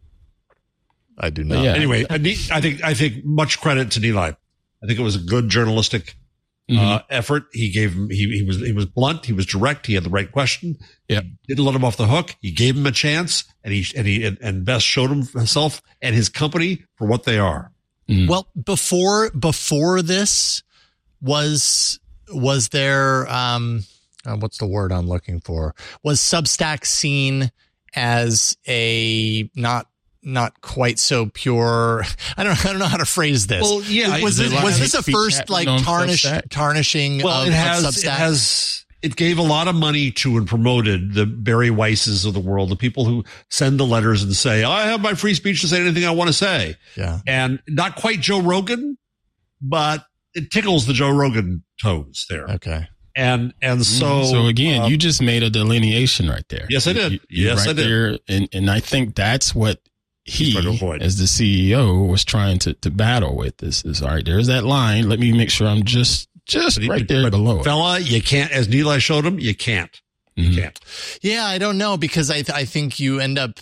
I do not. Yeah. Anyway, I think I think much credit to Nilay. I think it was a good journalistic mm-hmm. uh, effort. He gave him. He, he was he was blunt. He was direct. He had the right question. Yeah. Didn't let him off the hook. He gave him a chance, and he and he and, and Best showed him himself and his company for what they are. Mm. Well, before before this was was there. Um, uh, what's the word I'm looking for? Was Substack seen as a not not quite so pure? I don't I don't know how to phrase this. Well, yeah, was it- this, was this a Speech first happening like on tarnish Substack? tarnishing Well, of, it has, of Substack? it has, it gave a lot of money to and promoted the Barry Weisses of the world, the people who send the letters and say, I have my free speech to say anything I want to say. Yeah. And not quite Joe Rogan, but it tickles the Joe Rogan toes there. Okay. And, and so, so again, um, you just made a delineation right there. Yes, I did. You- you Yes, right I did. There, and, and I think that's what he, trying to avoid. as the C E O, was trying to, to battle with. This is all right. There's that line. Let me make sure I'm just, just right there but below it. fella, you can't, as Neil showed him, you can't. You Mhm. can't. Yeah, I don't know because I th- I think you end up.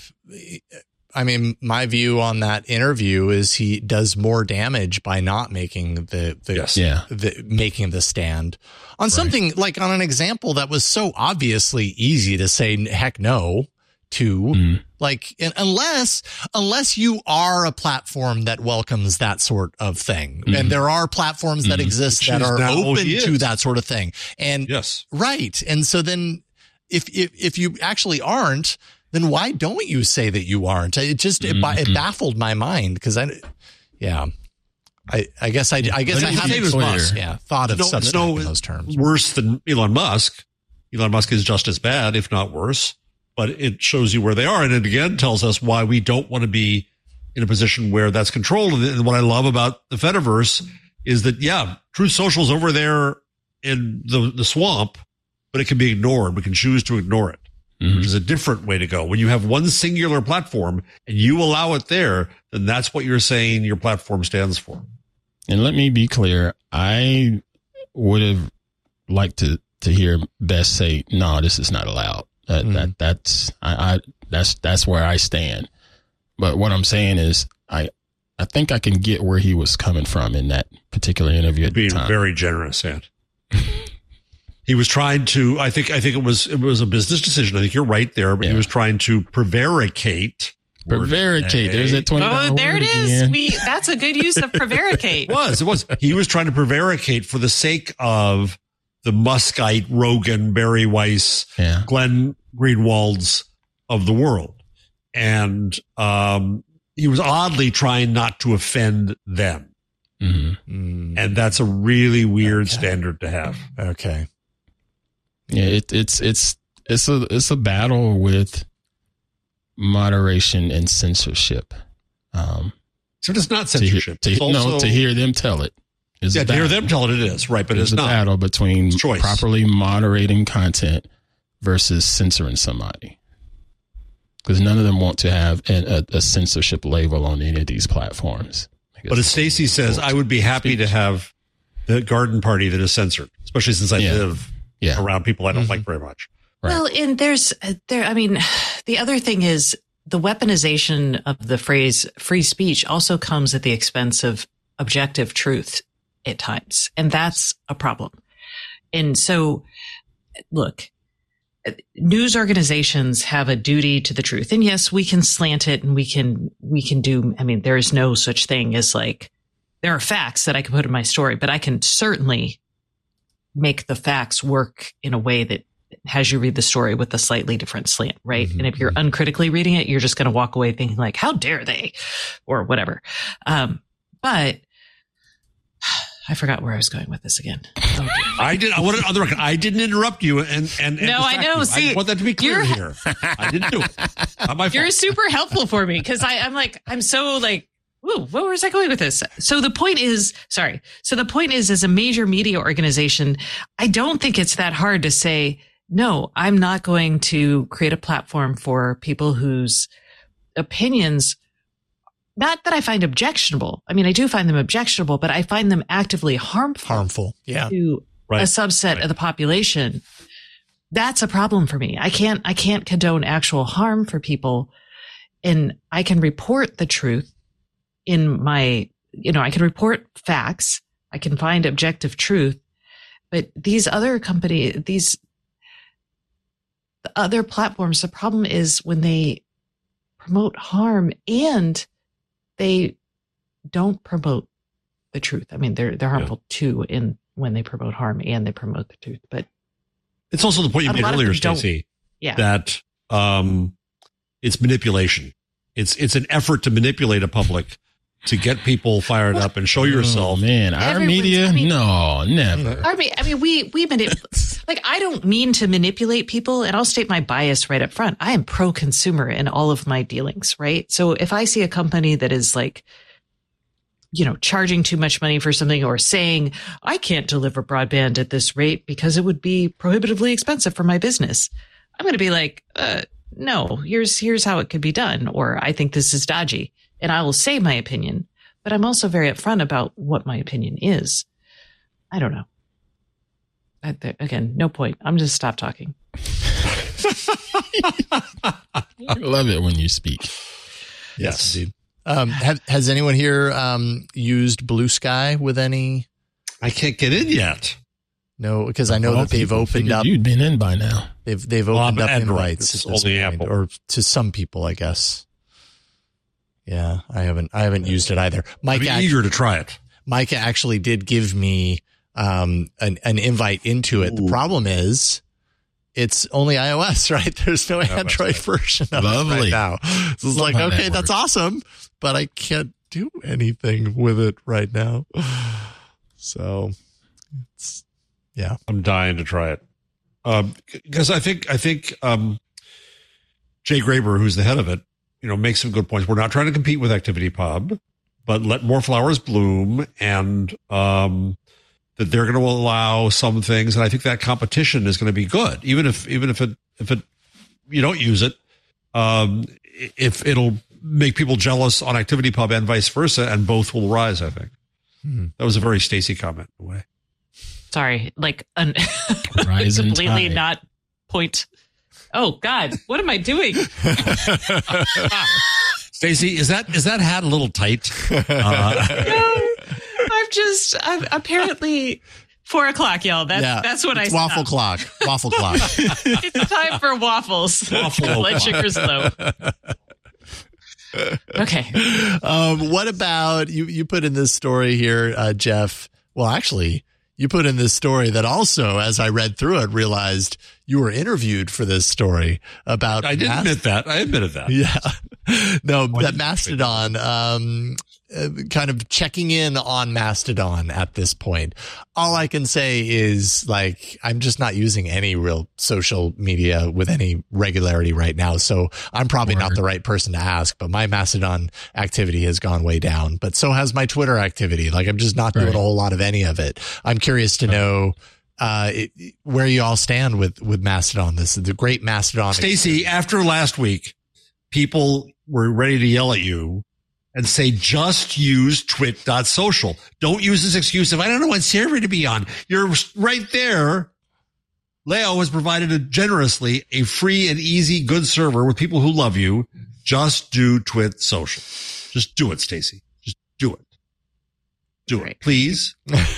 I mean, my view on that interview is he does more damage by not making the the, Yes. Yeah. the making the stand on something like on an example that was so obviously easy to say heck no to. Mhm. Like and unless unless you are a platform that welcomes that sort of thing, Mhm. and there are platforms that Mhm. exist Which that is are now open he to is. that sort of thing, and Yes. right. And so then if, if, if you actually aren't, then why don't you say that you aren't? It just, it, ba- it baffled my mind because I, yeah, I, I guess I, I guess But I his name haven't is Musk. yeah, thought of No, Substack it's no in those terms. worse than Elon Musk. Elon Musk is just as bad, if not worse, but it shows you where they are. And it again tells us why we don't want to be in a position where that's controlled. And what I love about the Fediverse is that, yeah, Truth Social's over there in the, the swamp, but it can be ignored. We can choose to ignore it, Mhm. which is a different way to go. When you have one singular platform and you allow it there, then that's what you're saying your platform stands for. And let me be clear. I would have liked to, to hear Bess say, no, this is not allowed. That, Mm. that, that's, I, I, that's, that's where I stand. But what I'm saying is I, I think I can get where he was coming from in that particular interview at the Being time. very generous, and he was trying to. I think. I think it was. It was a business decision. I think you're right there. But Yeah. he was trying to prevaricate. Prevaricate. There's that twenty. Oh, there it is. We that's a good use of prevaricate. It was. It was. He was trying to prevaricate for the sake of the Muskite, Rogan, Barry Weiss, Yeah. Glenn Greenwald's of the world, and um, he was oddly trying not to offend them, hmm Mm, and that's a really weird Okay. standard to have. okay. Yeah. It, it's, it's, it's a, it's a battle with moderation and censorship. Um, So it's not to hear, censorship. to, It's no, also- to hear them tell it is Yeah, a to hear battle. them tell it, it is right, but It's it's a not. battle between It's choice. properly moderating content versus censoring somebody. Because none of them want to have a, a, a censorship label on any of these platforms. But as Stacy says, I would be happy to have the garden party that is censored, especially since I Yeah. live Yeah. around people I don't Mhm. like very much. Right. Well, and there's uh, there. I mean, the other thing is the weaponization of the phrase free speech also comes at the expense of objective truth at times, and that's a problem. And so, look, news organizations have a duty to the truth, and yes, we can slant it, and we can we can do. I mean, there is no such thing as like there are facts that I can put in my story, but I can certainly make the facts work in a way that has you read the story with a slightly different slant, right? Mhm. And if you're uncritically reading it, you're just going to walk away thinking like, how dare they, or whatever. Um, but I forgot where I was going with this again. Oh, dear. I did. I wanted on the record. I didn't interrupt you, and and, and No, I distract know. you. See, I want that to be clear you're- here. I didn't do it. Not my You're fault. super helpful for me because I'm like, I'm so like, whoa, where was I going with this? So the point is, sorry. So the point is, as a major media organization, I don't think it's that hard to say, no, I'm not going to create a platform for people whose opinions, not that I find objectionable. I mean, I do find them objectionable, but I find them actively harmful, Harmful. Yeah. to Right. a subset Right. of the population. That's a problem for me. I can't, I can't condone actual harm for people. And I can report the truth in my, you know, I can report facts. I can find objective truth, but these other company, these the other platforms, the problem is when they promote harm and they don't promote the truth. I mean, they're, they're harmful too in when they promote harm and they promote the truth, but It's also the point you A made lot of earlier, them don't- Stacey, Yeah. that um, it's manipulation. It's it's an effort to manipulate a public to get people fired up and show yourself. Oh, man, our Everyone's- media? I mean- no, never. I mean, I mean, we we manip- like I don't mean to manipulate people, and I'll state my bias right up front. I am pro-consumer in all of my dealings, right? So if I see a company that is like, you know, charging too much money for something or saying I can't deliver broadband at this rate because it would be prohibitively expensive for my business, I'm going to be like, uh, no, here's here's how it could be done, or I think this is dodgy, and I will say my opinion. But I'm also very upfront about what my opinion is. I don't know. I, there, again, no point. I'm just stop talking. I love it when you speak. Yes. indeed. Um, have, has anyone here um, used Blue Sky with any? I can't get in yet. No, because I know Well, that they've people opened figured up. You'd been in by now. They've they've Well, opened I'm up Android. invites It's at this only point, Apple. or to some people, I guess. Yeah, I haven't I haven't used it either. Mike, I'm act- eager to try it. Mike actually did give me um, an an invite into it. The Ooh. problem is, it's only iOS, right? There's no Android right. version of Lovely. it right now. So it's like, how that okay, that's works. awesome, but I can't do anything with it right now. So, it's yeah. I'm dying to try it. Um, because I think, I think, um, Jay Graber, who's the head of it, you know, makes some good points. We're not trying to compete with ActivityPub, but let more flowers bloom, and, um, that they're going to allow some things. And I think that competition is going to be good. Even if, even if it, if it, you don't use it, um, if it'll make people jealous on ActivityPub and vice versa, and both will rise, I think. Hmm. That was a very Stacey comment in a way. Sorry, like un- Rising completely tide. not point. Oh God, what am I doing? Stacey, is that, is that hat a little tight? Uh, No, I'm just. I'm apparently four o'clock, y'all. That's yeah, that's what it's I waffle stopped. clock. Waffle clock. It's time for waffles. Waffle Blood o'clock. sugar's low. Okay. Um, what about you? You put in this story here, uh, Jeff. Well, actually, you put in this story that also, as I read through it, realized you were interviewed for this story about. I did Mas- admit that. I admitted that. Yeah, no, Why that did you say Mastodon, um, uh, kind of checking in on Mastodon at this point. All I can say is, like, I'm just not using any real social media with any regularity right now. So I'm probably not the right person to ask, but my Mastodon activity has gone way down, but so has my Twitter activity. Like, I'm just not doing Right. a whole lot of any of it. I'm curious to know, uh, it, where you all stand with, with Mastodon. This is the great Mastodon. Stacey, after last week, people were ready to yell at you and say, just use twit dot social. Don't use this excuse of, I don't know what server to be on. You're right there. Leo has provided a, generously a free and easy, good server with people who love you. Just do twit social. Just do it, Stacey. Just do it. Do Right. it, please.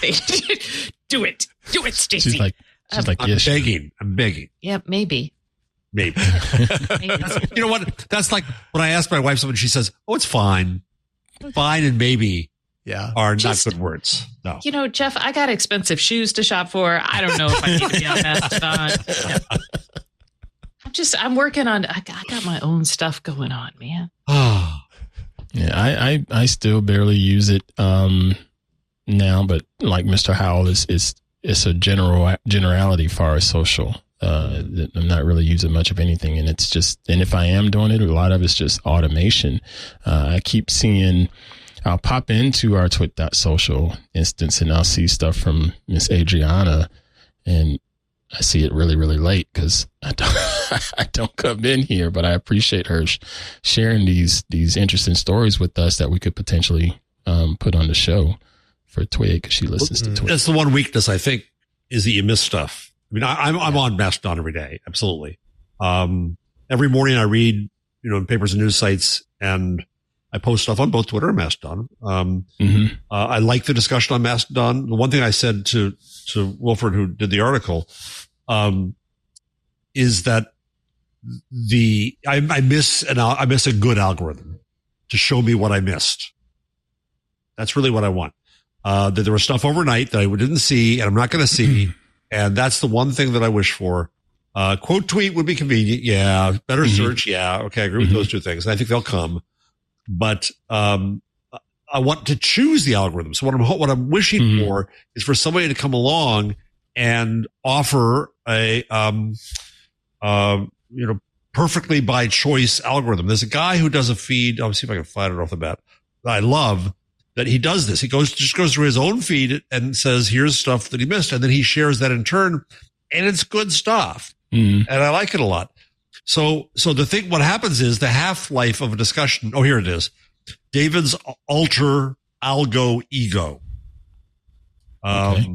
Do it. Do it, Stacey. She's like, she's Um, like, I'm yes. begging. I'm begging. Yeah, maybe. Maybe. Maybe. You know what? That's like when I ask my wife something, she says, oh, it's fine. Fine and maybe Yeah. are Just- not good words. No. You know, Jeff, I got expensive shoes to shop for. I don't know if I need to be on Mastodon. Yeah. I'm just, I'm working on, I got, I got my own stuff going on, man. Yeah, I, I, I still barely use it um, now, but like Mister Howell, is is it's a general generality far as social. Uh, that I'm not really using much of anything, and it's just, and if I am doing it, a lot of it's just automation. Uh, I keep seeing, I'll pop into our twit dot social instance, and I'll see stuff from Miss Adriana, and I see it really, really late because I don't, I don't come in here, but I appreciate her sh- sharing these these interesting stories with us that we could potentially um, put on the show for Twig because she listens to Twig. That's the one weakness, I think, is that you miss stuff. I mean, I, I'm, I'm on Mastodon every day. Absolutely. Um, every morning I read, you know, in papers and news sites, and I post stuff on both Twitter and Mastodon. Um, Mm-hmm. uh, I like the discussion on Mastodon. The one thing I said to, to Wilfred, who did the article, um, is that the, I, I miss an, al- I miss a good algorithm to show me what I missed. That's really what I want. Uh, that there was stuff overnight that I didn't see and I'm not going to see. And that's the one thing that I wish for. Uh, quote tweet would be convenient. Yeah. Better mm-hmm. search. Yeah. Okay. I agree with mm-hmm. those two things. I think they'll come, but, um, I want to choose the algorithm. So what I'm, what I'm wishing mm-hmm. for is for somebody to come along and offer a, um, uh, you know, perfectly by choice algorithm. There's a guy who does a feed. I'll see if I can find it off the bat. I love that he does this. He goes, just goes through his own feed and says, here's stuff that he missed. And then he shares that in turn, and it's good stuff. Mm-hmm. And I like it a lot. So, so the thing, what happens is the half-life of a discussion. Oh, here it is. David's alter algo ego. Um, okay.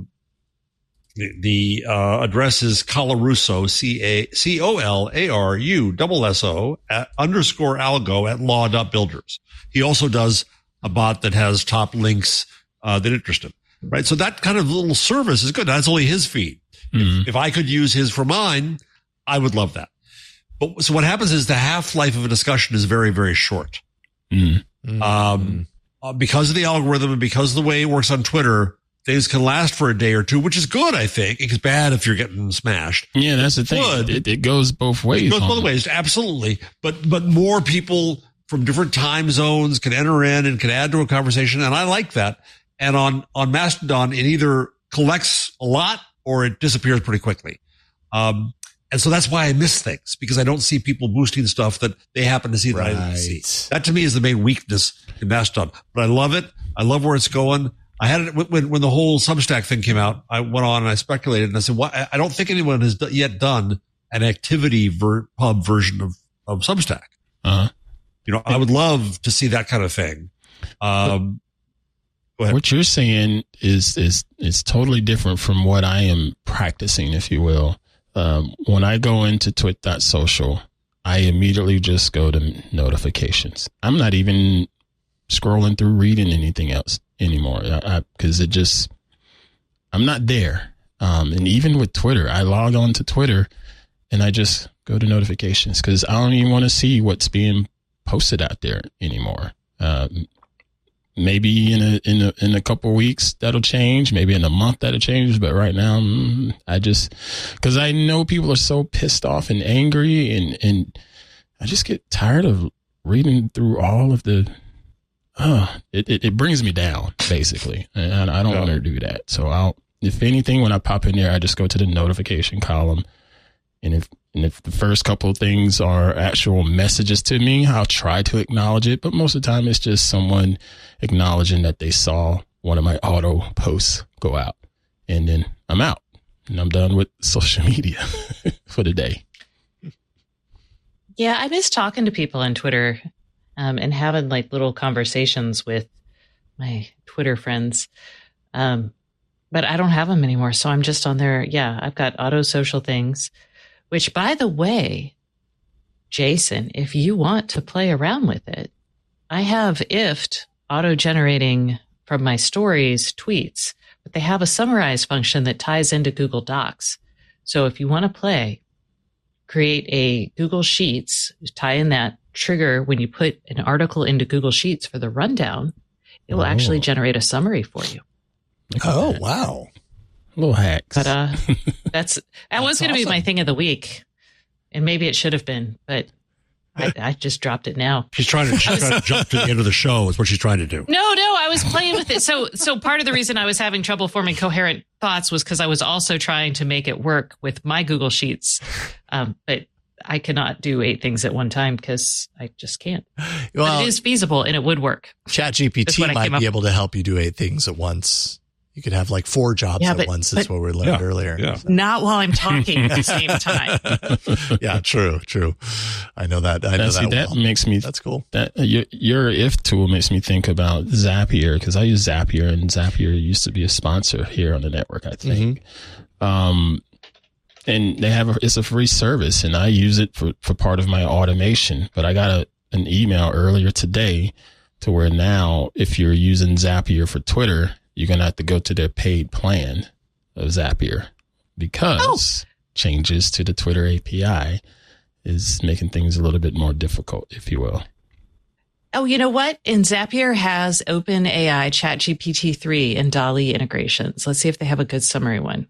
the, the, uh, address is Colarusso, C A, C O L A R U double S O at underscore algo at law.builders. He also does a bot that has top links, uh, that interest him. Right. So that kind of little service is good. That's only his feed. Mm-hmm. If, if I could use his for mine, I would love that. But so what happens is the half-life of a discussion is very, very short. Mm-hmm. Um, uh, because of the algorithm and because of the way it works on Twitter, things can last for a day or two, which is good, I think. It's bad if you're getting smashed. Yeah, that's the thing. It, it goes both ways. It goes both ways, absolutely. But, but more people from different time zones can enter in and can add to a conversation. And I like that. And on, on Mastodon, it either collects a lot or it disappears pretty quickly. Um, and so that's why I miss things, because I don't see people boosting stuff that they happen to see that right. I didn't see. That to me is the main weakness in Mastodon, but I love it. I love where it's going. I had it when, when the whole Substack thing came out. I went on and I speculated and I said, well, I don't think anyone has yet done an activity ver- pub version of, of Substack. Uh-huh. You know, I would love to see that kind of thing. Um, What you're saying is, is, is totally different from what I am practicing, if you will. Um, when I go into twit dot social, I immediately just go to notifications. I'm not even scrolling through reading anything else anymore. I, I, cause it just, I'm not there. Um, and even with Twitter, I log on to Twitter and I just go to notifications cause I don't even want to see what's being posted out there anymore. Um, Maybe in a, in a, in a couple of weeks that'll change. Maybe in a month that'll change. But right now, mm, I just, cause I know people are so pissed off and angry and, and I just get tired of reading through all of the, uh, it, it, it brings me down basically. And I, I don't yeah. want to do that. So I'll, if anything, when I pop in there, I just go to the notification column. And if, and if the first couple of things are actual messages to me, I'll try to acknowledge it. But most of the time, it's just someone acknowledging that they saw one of my auto posts go out. And then I'm out. And I'm done with social media for the day. Yeah, I miss talking to people on Twitter um, and having like little conversations with my Twitter friends. Um, but I don't have them anymore. So I'm just on there. Yeah, I've got auto social things. Which, by the way, Jason, if you want to play around with it, I have IFT auto-generating from my stories tweets, but they have a summarize function that ties into Google Docs. So if you want to play, create a Google Sheets, tie in that trigger when you put an article into Google Sheets for the rundown, it will oh. actually generate a summary for you. Oh, that. Wow. Little hacks. But uh, that's that was going to awesome. be my thing of the week, and maybe it should have been, but I, I just dropped it now. She's trying to, she's was, trying to jump to the end of the show. Is what she's trying to do. No, no, I was playing with it. So, so part of the reason I was having trouble forming coherent thoughts was because I was also trying to make it work with my Google Sheets, um, but I cannot do eight things at one time because I just can't. Well, but it is feasible and it would work. ChatGPT might be able to help you do eight things at once. You could have like four jobs yeah, at but, once. That's what we learned yeah, earlier. Yeah. Not while I'm talking at the same time. Yeah, true, true. I know that. I know see, that. That well. makes me. That's cool. That uh, your your IFT tool makes me think about Zapier because I use Zapier and Zapier used to be a sponsor here on the network. I think. Mm-hmm. Um, and they have a, it's a free service, and I use it for for part of my automation. But I got a an email earlier today to where now if you're using Zapier for Twitter, you're going to have to go to their paid plan of Zapier because oh. changes to the Twitter A P I is making things a little bit more difficult, if you will. Oh, you know what? And Zapier has OpenAI ChatGPT three and DALL-E integrations. Let's see if they have a good summary one.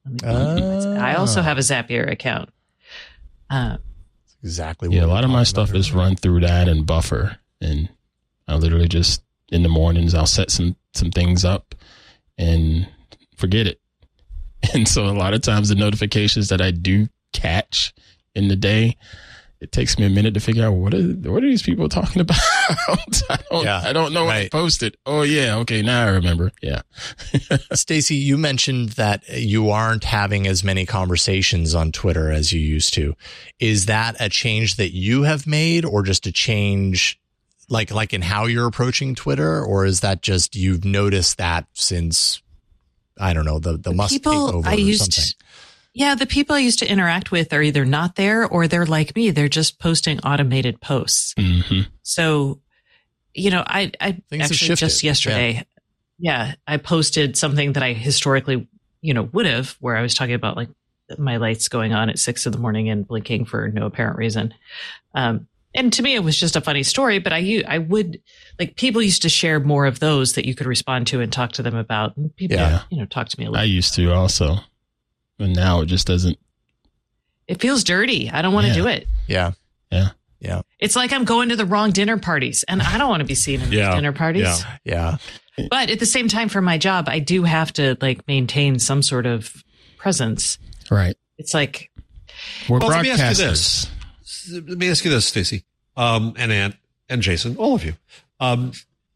Let me Oh. I also have a Zapier account. Uh, Exactly. What Yeah, a we lot of were my talking stuff about is earlier. run through that and Buffer, and I literally just in the mornings I'll set some some things up and forget it. And so a lot of times the notifications that I do catch in the day, it takes me a minute to figure out what are what are these people talking about. I don't Yeah, I don't know what right. they posted. Oh yeah, okay, now I remember. Yeah. Stacey, you mentioned that you aren't having as many conversations on Twitter as you used to. Is that a change that you have made, or just a change like like in how you're approaching Twitter, or is that just you've noticed that since I don't know the the, Musk people takeover I or used something? Yeah, the people I used to interact with are either not there or they're like me. They're just posting automated posts. hmm So, you know, I, I Things have actually shifted. just yesterday, yeah. I posted something that I historically, you know, would have, where I was talking about like my lights going on at six in the morning and blinking for no apparent reason. Um, and to me, it was just a funny story, but I, u- I would like people used to share more of those that you could respond to and talk to them about. And people, Yeah. you know, talk to me a I little. used to also. And now it just doesn't. It feels dirty. I don't want to Yeah. do it. Yeah, Yeah. yeah, It's like I'm going to the wrong dinner parties, and I don't want to be seen in Yeah. these dinner parties. Yeah. yeah. But at the same time, for my job, I do have to like maintain some sort of presence. Right. It's like, We're Well, let me ask you broadcasters. this. Let me ask you this, Stacey, um, and Ant and Jason, all of you. Um,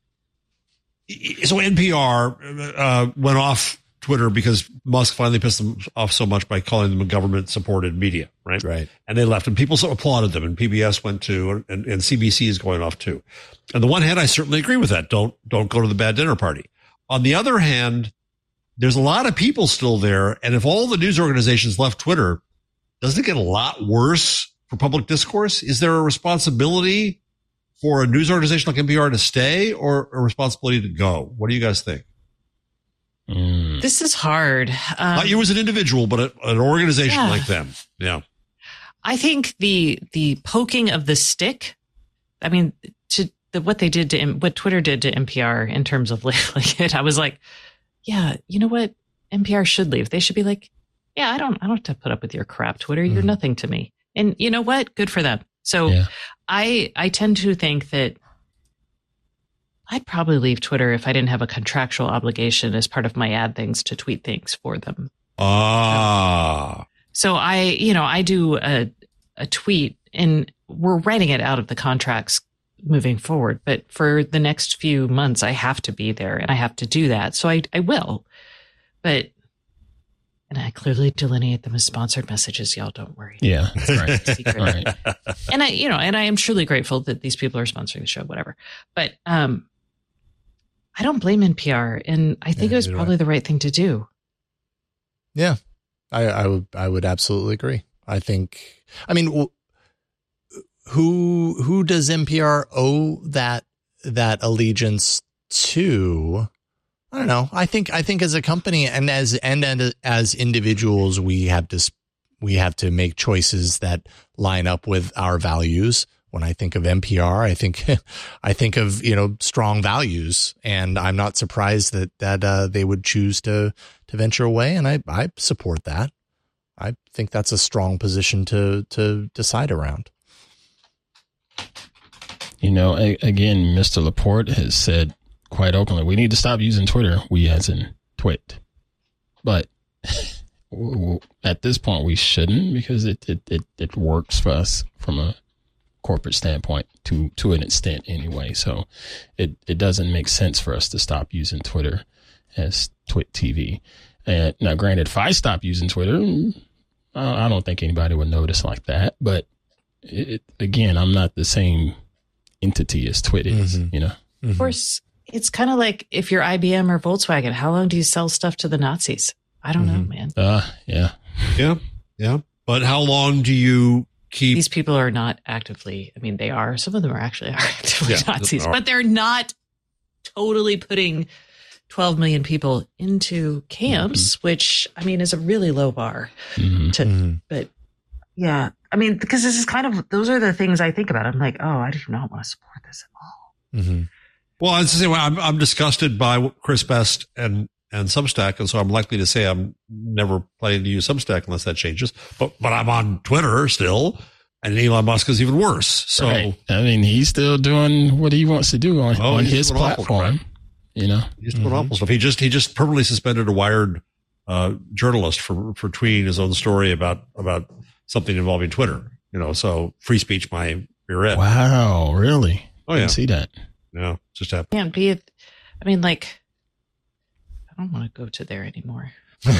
so N P R uh, went off Twitter because Musk finally pissed them off so much by calling them a government-supported media, right? Right. And they left, and people so applauded them, and P B S went too, and, and C B C is going off too. On the one hand, I certainly agree with that. Don't don't go to the bad dinner party. On the other hand, there's a lot of people still there, and if all the news organizations left Twitter, doesn't it get a lot worse for public discourse? Is there a responsibility for a news organization like N P R to stay, or a responsibility to go? What do you guys think? Mm. this is hard. Um, Not you as an individual, but a, an organization Yeah. like them. Yeah. I think the the poking of the stick. I mean, to the, what they did to M- what Twitter did to N P R in terms of labeling it, I was like, yeah, you know what? N P R should leave. They should be like, yeah, I don't, I don't have to put up with your crap, Twitter. You're Mhm. nothing to me. And you know what? Good for them. So Yeah. I I tend to think that I'd probably leave Twitter if I didn't have a contractual obligation as part of my ad things to tweet things for them. Ah. So I, you know, I do a, a tweet and we're writing it out of the contracts moving forward. But for the next few months, I have to be there and I have to do that. So I, I will. But, and I clearly delineate them as sponsored messages. Y'all don't worry. Yeah. Right. Secret. Right. And I, you know, and I am truly grateful that these people are sponsoring the show, whatever. But, um, I don't blame N P R, and I think Yeah, it was neither do probably I. the right thing to do. Yeah, I, I would I would absolutely agree. I think. I mean, w- who who does N P R owe that that allegiance to? I don't know. I think I think as a company and as and, and as individuals, we have to s- we have to make choices that line up with our values. When I think of N P R, I think I think of, you know, strong values, and I'm not surprised that that uh, they would choose to to venture away, and I I support that. I think that's a strong position to to decide around. You know, a, again, Mister Laporte has said quite openly, we need to stop using Twitter. We as in twit. But w- w- at this point, we shouldn't, because it, it, it, it works for us from a corporate standpoint to, to an extent anyway. So it, it doesn't make sense for us to stop using Twitter as Twit T V. And now, granted, if I stop using Twitter, uh, I don't think anybody would notice like that. But it, again, I'm not the same entity as Twit is, Mhm. you know? Of course, it's kind of like if you're I B M or Volkswagen, how long do you sell stuff to the Nazis? I don't know, Mhm. man. Uh, yeah. Yeah. Yeah. But how long do you keep? These people are not actively, I mean, they are, some of them are actually are actively Yeah, Nazis, they are. but they're not totally putting twelve million people into camps, which, I mean, is a really low bar Mhm. to, Mhm. but yeah, I mean, because this is kind of, those are the things I think about. I'm like, oh, I do not want to support this at all. Mhm. Well, I was to say, well, I'm, I'm disgusted by Chris Best and and Substack, and so I'm likely to say I'm never planning to use Substack unless that changes. But but I'm on Twitter still, and Elon Musk is even worse. So right. I mean, he's still doing what he wants to do on, oh, on his platform. You know, he's doing mm-hmm. awful stuff. He just he just permanently suspended a Wired uh, journalist for for tweeting his own story about about something involving Twitter. You know, so free speech, my rear end. Wow, really? Oh yeah, I didn't see that. Yeah, just happened. Can't be. I mean, like, I don't want to go to there anymore. You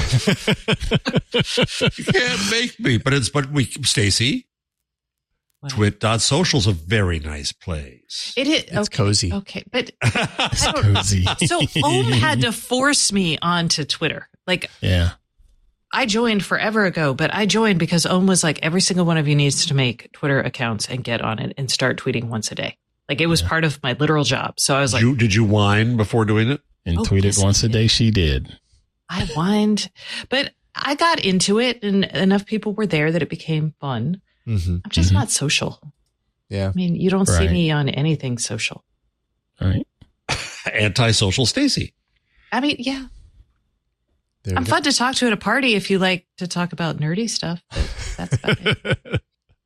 can't make me, but it's but we Stacey. Wow. Twit dot social is a very nice place. It is. It's okay, cozy. Okay, but it's cozy. So Ohm had to force me onto Twitter. Like, yeah, I joined forever ago, but I joined because Ohm was like, every single one of you needs to make Twitter accounts and get on it and start tweeting once a day. Like, it was yeah. part of my literal job. So I was did like, you, did you whine before doing it? And oh, tweeted yes, once a day. She did. I whined, but I got into it, and enough people were there that it became fun. Mm-hmm. I'm just mm-hmm. not social. Yeah. I mean, you don't right. see me on anything social. Right. Antisocial Stacey. I mean, yeah. There I'm go. fun to talk to at a party if you like to talk about nerdy stuff. But that's about it.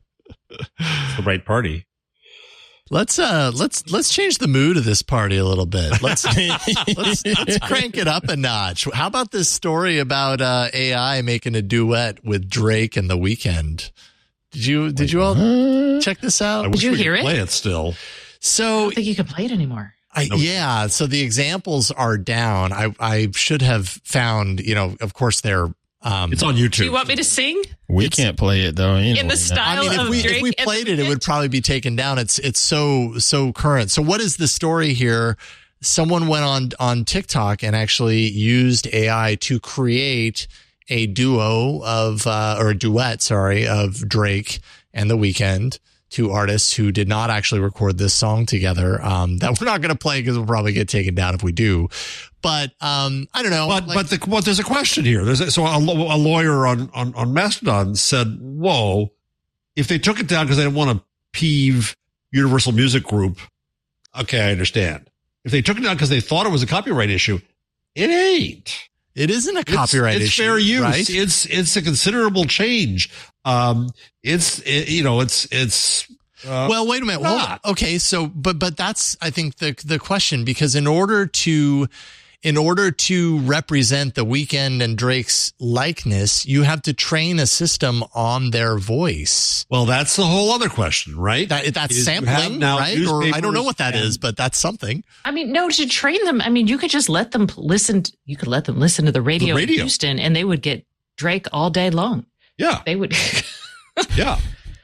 It's the right party. Let's uh let's let's change the mood of this party a little bit. Let's let's, let's crank it up a notch. How about this story about uh, A I making a duet with Drake and The Weeknd? Did you did you all check this out? I wish you we hear could it? Play it still. So I don't think you can play it anymore. I, yeah, so the examples are down. I I should have found, you know, of course they're um It's on YouTube. Do you want me to sing? We can't play it though. Anyway. In the style I mean, if of we Drake if we and played The it, it would Weeknd? probably be taken down. It's it's so so current. So what is the story here? Someone went on on TikTok and actually used A I to create a duo of uh, or a duet, sorry, of Drake and The Weeknd, two artists who did not actually record this song together. Um, that we're not going to play because we'll probably get taken down if we do. But um, I don't know. But like, but the, but there's a question here. There's a, so a, a lawyer on, on on Mastodon said, "Whoa, if they took it down because they didn't want to peeve Universal Music Group, okay, I understand. If they took it down because they thought it was a copyright issue, it ain't. it isn't a copyright it's, it's issue. fair use. Right? It's it's a considerable change. Um, it's it, you know it's it's." Uh, well, wait a minute. Hold on. Okay, so but but that's I think the the question, because in order to in order to represent The Weeknd and Drake's likeness, you have to train a system on their voice. well, that's the whole other question, right? That that's Is you have sampling, now right? Or I don't know what that newspapers is, but that's something. I mean, no, to train them. I mean, you could just let them listen. To, you could let them listen to the radio, The radio. in Houston, and they would get Drake all day long. Yeah, They would. yeah.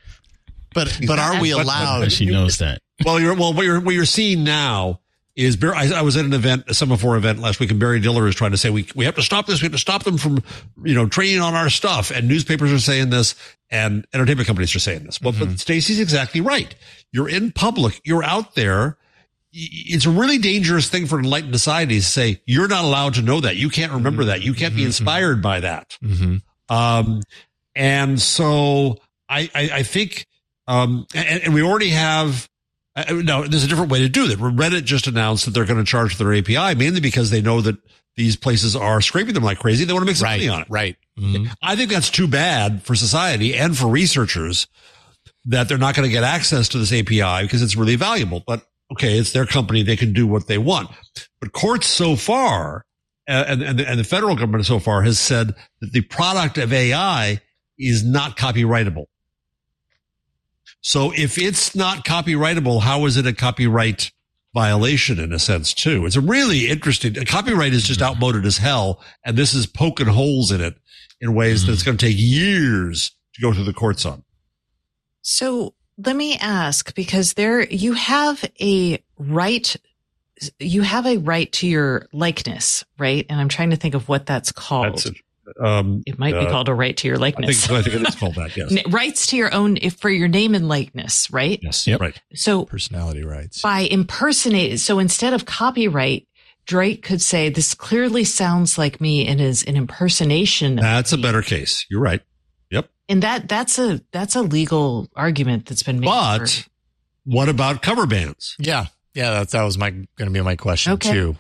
But but are we But- but- allowed? But she knows that. Well, you're well. What you're what you're seeing now is Bar- I, I was at an event, a Semaphore event last week, and Barry Diller is trying to say we we have to stop this. We have to stop them from you know training on our stuff. And newspapers are saying this, and entertainment companies are saying this. Well, Mm-hmm. but Stacey's exactly right. You're in public. You're out there. Y- It's a really dangerous thing for enlightened society to say you're not allowed to know that. You can't remember that. You can't be inspired by that. Mm-hmm. Um, and so I, I, I think, um, and, and we already have, uh, no, there's a different way to do that. Reddit just announced that they're going to charge for their A P I, mainly because they know that these places are scraping them like crazy. They want to make some Right, money on it. right. Mhm. I think that's too bad for society and for researchers that they're not going to get access to this A P I because it's really valuable. But okay, it's their company. They can do what they want. But courts so far, uh, and, and, and the federal government so far has said that the product of A I is not copyrightable. So if it's not copyrightable, how is it a copyright violation in a sense too? It's a really interesting, copyright is just outmoded as hell. And this is poking holes in it in ways that it's going to take years to go through the courts on. So let me ask, because there you have a right, you have a right to your likeness, right? And I'm trying to think of what that's called. That's it. Um, It might be uh, called a right to your I likeness. think, I think it is called that. Yes. N- Rights to your own, if for your name and likeness, right? Yes. Yep. Right. So Personality rights. by impersonating, so instead of copyright, Drake could say, this clearly sounds like me and is an impersonation. of That's a me." better case. You're right. Yep. And that, that's a, that's a legal argument that's been made. But for- what about cover bands? Yeah, yeah. That that was my going to be my question Okay. too.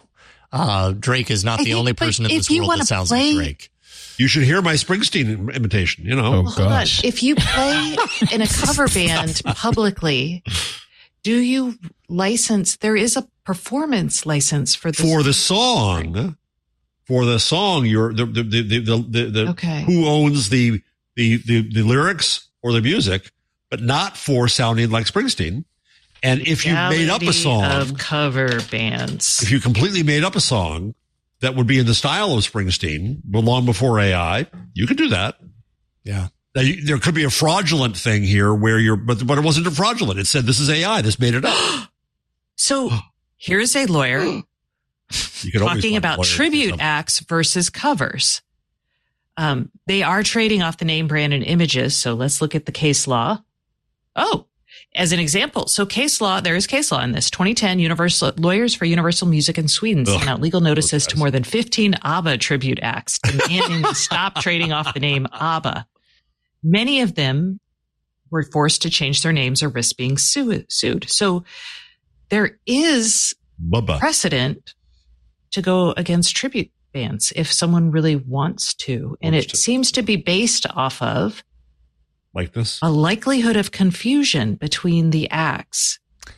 Uh, Drake is not I the think, only person in if this you world wanna that sounds play- like Drake. You should hear my Springsteen imitation, you know. Oh, Well, hold on. gosh. If you play in a cover band publicly, do you license? There is a performance license for this. For the song, for the song, you're the the the the, the, the Okay. who owns the, the the the lyrics or the music, but not for sounding like Springsteen. And if you made up a Reality song, of cover bands. if you completely made up a song that would be in the style of Springsteen, but long before A I, you could do that. Yeah. Now, you, there could be a fraudulent thing here where you're, but but it wasn't a fraudulent. It said this is A I. This made it up. So here's a lawyer You could always talking find about lawyers to do tribute something. acts versus covers. Um, they are trading off the name, brand, and images. So let's look at the case law. Oh, as an example, so case law, there is case law in this. twenty ten, Universal Lawyers for Universal Music in Sweden Ugh, sent out legal notices those to guys. more than fifteen ABBA tribute acts demanding to stop trading off the name ABBA. Many of them were forced to change their names or risk being su- sued. So there is Bubba. precedent to go against tribute bands if someone really wants to. And Wants it to. seems to be based off of Like this. a likelihood of confusion between the acts.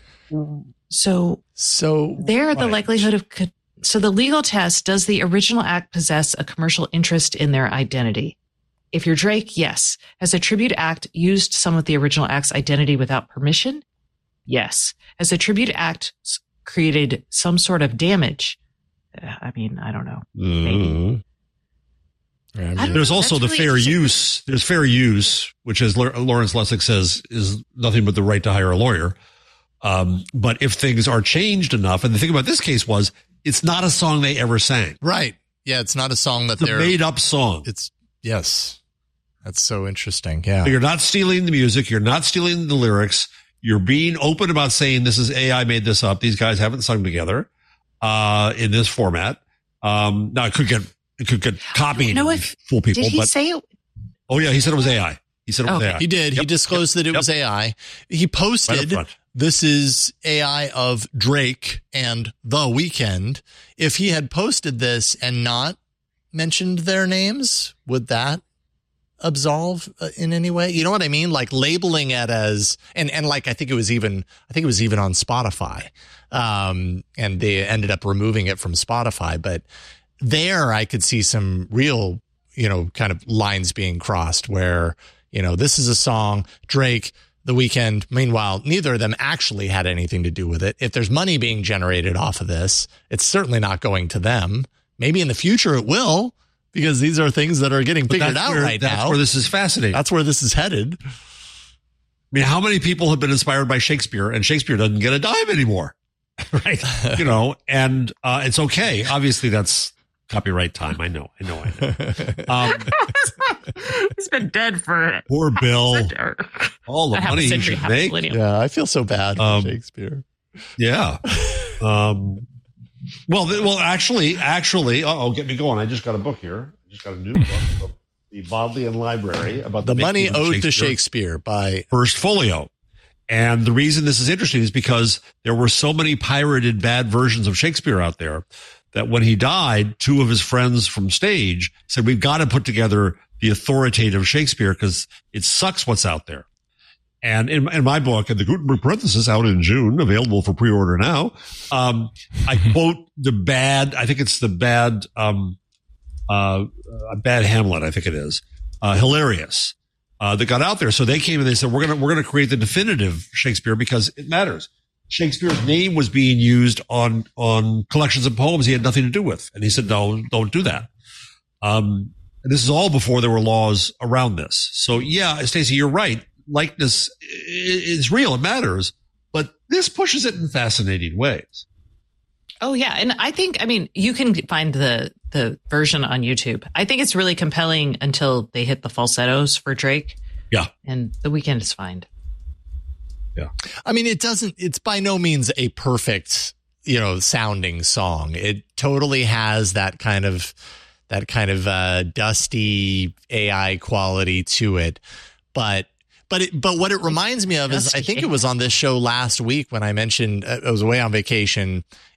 So So there, the Right. likelihood of, co- so the legal test, does the original act possess a commercial interest in their identity? If you're Drake, yes. Has a tribute act used some of the original act's identity without permission? Yes. Has a tribute act s- created some sort of damage? Uh, I mean, I don't know. Mhm. Yeah, I I mean, don't- There's also That's the really fair interesting. use. There's fair use, which, as Lar- Lawrence Lessig says, is nothing but the right to hire a lawyer. Um, but if things are changed enough, and the thing about this case was, it's not a song they ever sang. right. Yeah, it's not a song that It's a they're made up song. It's yes. That's so interesting. Yeah. You're not stealing the music. You're not stealing the lyrics. You're being open about saying this is A I made this up. These guys haven't sung together, uh, in this format. Um, now it could get, it could get copied know and if- fool people, Did he but say it? oh yeah, he said it was A I. He said it was Okay. A I. He did. He Yep, disclosed yep, that it yep. was A I. He Right up posted, front. this is A I of Drake and The Weeknd. If he had posted this and not mentioned their names, would that absolve uh, in any way? You know what I mean? Like labeling it as, and, and like, I think it was even, I think it was even on Spotify. Um, and they ended up removing it from Spotify, but there I could see some real, you know, kind of lines being crossed where, you know, this is a song, Drake, The Weeknd. Meanwhile, neither of them actually had anything to do with it. If there's money being generated off of this, it's certainly not going to them. Maybe in the future it will, because these are things that are getting But figured that's out where, right that's now. where this is fascinating. That's where this is headed. I mean, how many people have been inspired by Shakespeare, and Shakespeare doesn't get a dime anymore, right? You know, and uh, it's okay. Obviously, that's copyright time. I know, I know, I know. Um, He's been dead for poor Bill. a All the half a money he century, should half a make. millennium. Yeah, I feel so bad for Um, Shakespeare. Yeah. Um, well, th- well, actually, actually, oh, get me going. I just got a book here. I just got a new book from the Bodleian Library about The the, Money making of Ode to Shakespeare by First Folio. And the reason this is interesting is because there were so many pirated bad versions of Shakespeare out there that when he died, two of his friends from stage said, we've got to put together the authoritative Shakespeare because it sucks what's out there. And in, in my book, in the Gutenberg parenthesis out in June, available for pre-order now, um, I quote the bad, I think it's the bad, um, uh, uh, bad Hamlet, I think it is, uh, hilarious, uh, that got out there. So they came and they said, we're going to, we're going to create the definitive Shakespeare because it matters. Shakespeare's name was being used on, on collections of poems he had nothing to do with. And he said, no, don't do that. Um, and this is all before there were laws around this. So yeah, Stacey, you're right. Likeness is real. It matters, but this pushes it in fascinating ways. Oh yeah, and I think I mean you can find the the version on YouTube. I think it's really compelling until they hit the falsettos for Drake. Yeah, and The Weeknd is fine. Yeah, I mean, it doesn't. It's by no means a perfect, you know, sounding song. It totally has that kind of that kind of uh, dusty A I quality to it, but. But it, but what it reminds me of is, I think it was on this show last week when I mentioned uh, I was away on vacation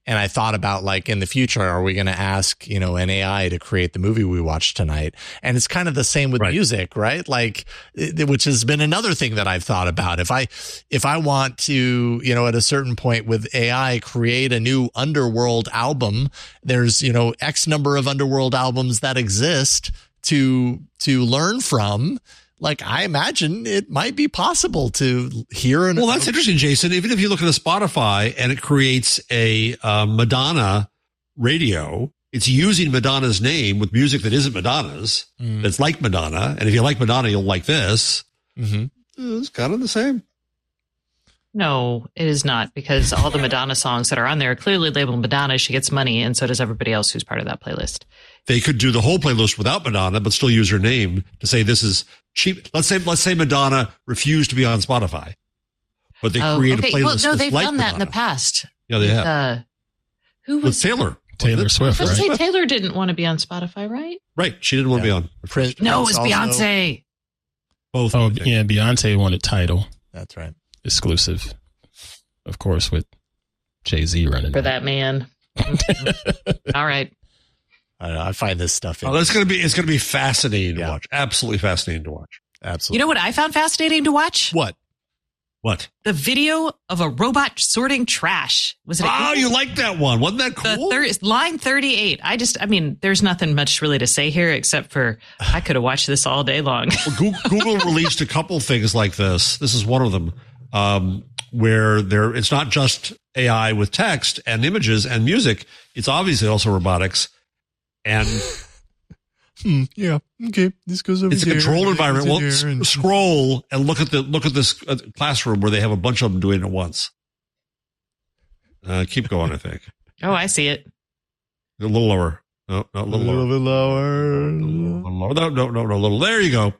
And I thought about like in the future, are we going to ask, you know, an A I to create the movie we watched tonight? And it's kind of the same with Right. music, right? Like, it- which has been another thing that I've thought about. If I, if I want to, you know, at a certain point with A I, create a new Underworld album, there's, you know, X number of Underworld albums that exist to, to learn from. Like, I imagine it might be possible to hear an. Well, that's interesting, Jason. Even if you look at a Spotify and it creates a uh, Madonna radio, it's using Madonna's name with music that isn't Madonna's. Mm. That's like Madonna. And if you like Madonna, you'll like this. Mhm. It's kind of the same. No, it is not, because all the Madonna songs that are on there are clearly labeled Madonna. She gets money, and so does everybody else who's part of that playlist. They could do the whole playlist without Madonna, but still use her name to say this is cheap. Let's say, let's say Madonna refused to be on Spotify, but they Oh, create okay. a playlist. Well, no, that's they've like done that in the Madonna. past. Yeah, they have. Uh, who With was Taylor. Taylor Swift, Let's right? say Taylor didn't want to be on Spotify, right? Right. She didn't want Yeah. to be on. Prince- No, it Prince was also- Beyonce. Both. Oh, I think. yeah. Beyonce wanted Tidal That's right. exclusive, of course, with Jay-Z running For it. that man. All right. I don't know. I find this stuff Oh, that's going to be, it's going to be fascinating Yeah. to watch. Absolutely fascinating to watch. absolutely. You know what I found fascinating to watch? what? What? The video of a robot sorting trash. Was it? Oh, you like that one. Wasn't that The cool? thir- line thirty-eight. I just, I mean, there's nothing much really to say here except for I could have watched this all day long. Well, Google, Google released a couple things like this. This is one of them, um, where there it's not just A I with text and images and music. It's obviously also robotics, and Hmm, yeah. Okay. This goes over it's a here. controlled This environment. Well, goes s- here, and- scroll and look at the look at this uh, classroom where they have a bunch of them doing it at once. Uh, keep going. I think Oh, I see it. a little lower. No, no, a a little little lower. bit lower. A little lower. No, no, no, no, a little. There you go.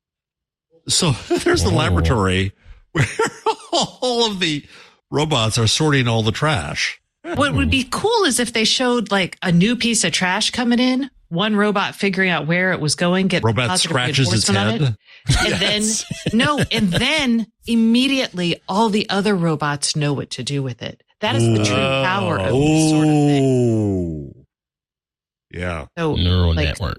So there's the Whoa. laboratory where all of the robots are sorting all the trash. What would be cool is if they showed like a new piece of trash coming in, one robot figuring out where it was going, get Robot positive scratches its reinforcement on head. it, and then no, and then immediately all the other robots know what to do with it. That is the true power of this sort of thing. Oh, yeah. So, Neural like, network.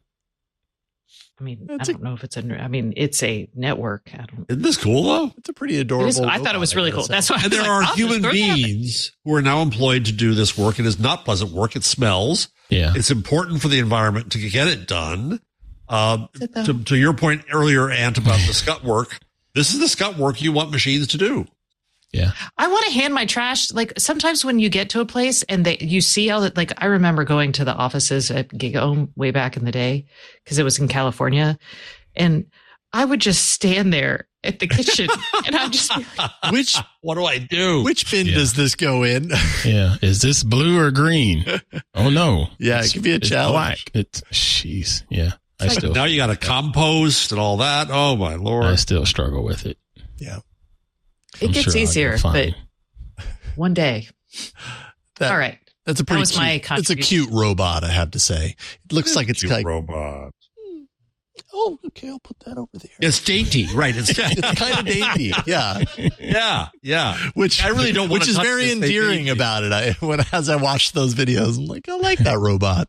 I mean, That's I a- don't know if it's a. I mean, it's a network. I don't. Isn't this cool though? It's a pretty It adorable. is, I thought it was robot, really gotta cool. say. That's why. I And was there like, are oh, human this is good. beings who are now employed to do this work. It is not pleasant work. It smells. Yeah. It's important for the environment to get it done. Um, Is it though? to, to your point earlier, Ant, about the scut work, this is the scut work you want machines to do. Yeah. I want to hand my trash. Like sometimes when you get to a place and they, you see all that, like I remember going to the offices at GigHome way back in the day because it was in California, and I would just stand there at the kitchen and I'd just be like, Which What do I do? which bin Yeah. does this go in? Yeah. Is this blue or green? Oh no. Yeah, it It's- could be a it's challenge. black. It's jeez. Yeah. I Like- still now you got to compost and all that. Oh my lord! I still struggle with it. Yeah. it I'm gets sure I'll do easier, but fine. one day. That- All right. That's a pretty was my cute. It's a contribution. cute robot, I have to say. It looks like it's Cute like, robot. oh, okay, I'll put that over there. It's dainty, right? It's It's kind of dainty. Yeah. yeah, yeah. Which I really don't wanna Which is touch very this, they endearing dainty. about it. I when as I watch those videos, I'm like, I like that robot.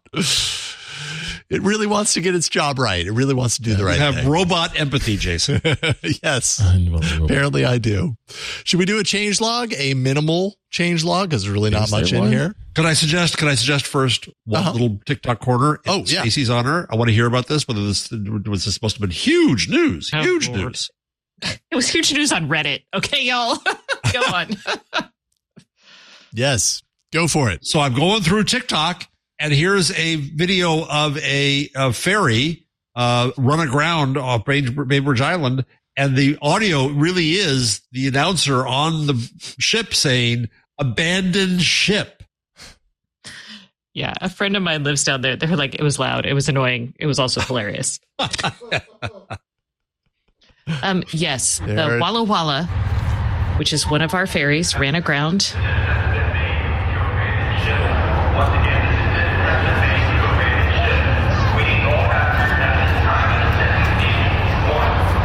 It really wants to get its job right. It really wants to do the You right have thing. robot empathy, Jason. Yes. Unbelievable. Apparently I do. Should we do a change log? A minimal change log? Because there's really not Is there much in one? here. Can I suggest? Can I suggest first one Uh-huh. little TikTok corner? Oh, in yeah. Stacey's honor. I want to hear about this. Whether this was this supposed to have been huge news? Oh, Huge Lord. news. It was huge news on Reddit. Okay, y'all. Go on. Yes. Go for it. So I'm going through TikTok, and here's a video of a, a ferry uh, run aground off Bainbridge, Bainbridge Island, and the audio really is the announcer on the ship saying "abandoned ship." Yeah, a friend of mine lives down there. They're like, it was loud. It was annoying. It was also hilarious. um, yes, the There it- Walla Walla, which is one of our ferries, ran aground.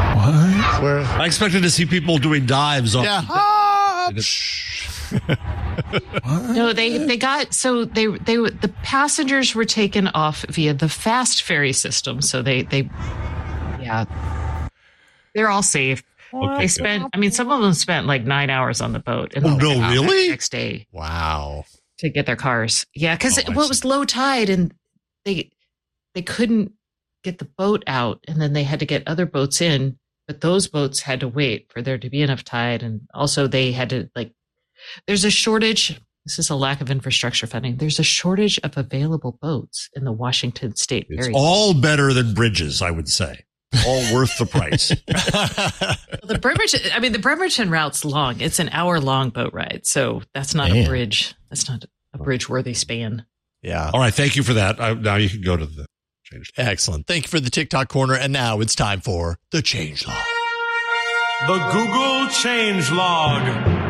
What? Where? I expected to see people doing dives off. Yeah. Ah, No, they they got so they they the passengers were taken off via the fast ferry system. So they they yeah, they're all safe. Okay, They spent. I mean, some of them spent like nine hours on the boat. And Oh, then no, they got back really? the next day Wow. to get their cars. Yeah, because Oh, I well, it see. was low tide and they they couldn't get the boat out, and then they had to get other boats in. But those boats had to wait for there to be enough tide, and also they had to like. There's a shortage. This is a lack of infrastructure funding. There's a shortage of available boats in the Washington State It's area. all better than bridges, I would say. All worth the price. The Bremerton, I mean, the Bremerton route's long. It's an hour long boat ride. So that's not Damn. a bridge. That's not a bridge worthy span. Yeah. All right. Thank you for that. I, now you can go to the change. Excellent. Thank you for the TikTok corner. And now it's time for the change log. The Google Change Log.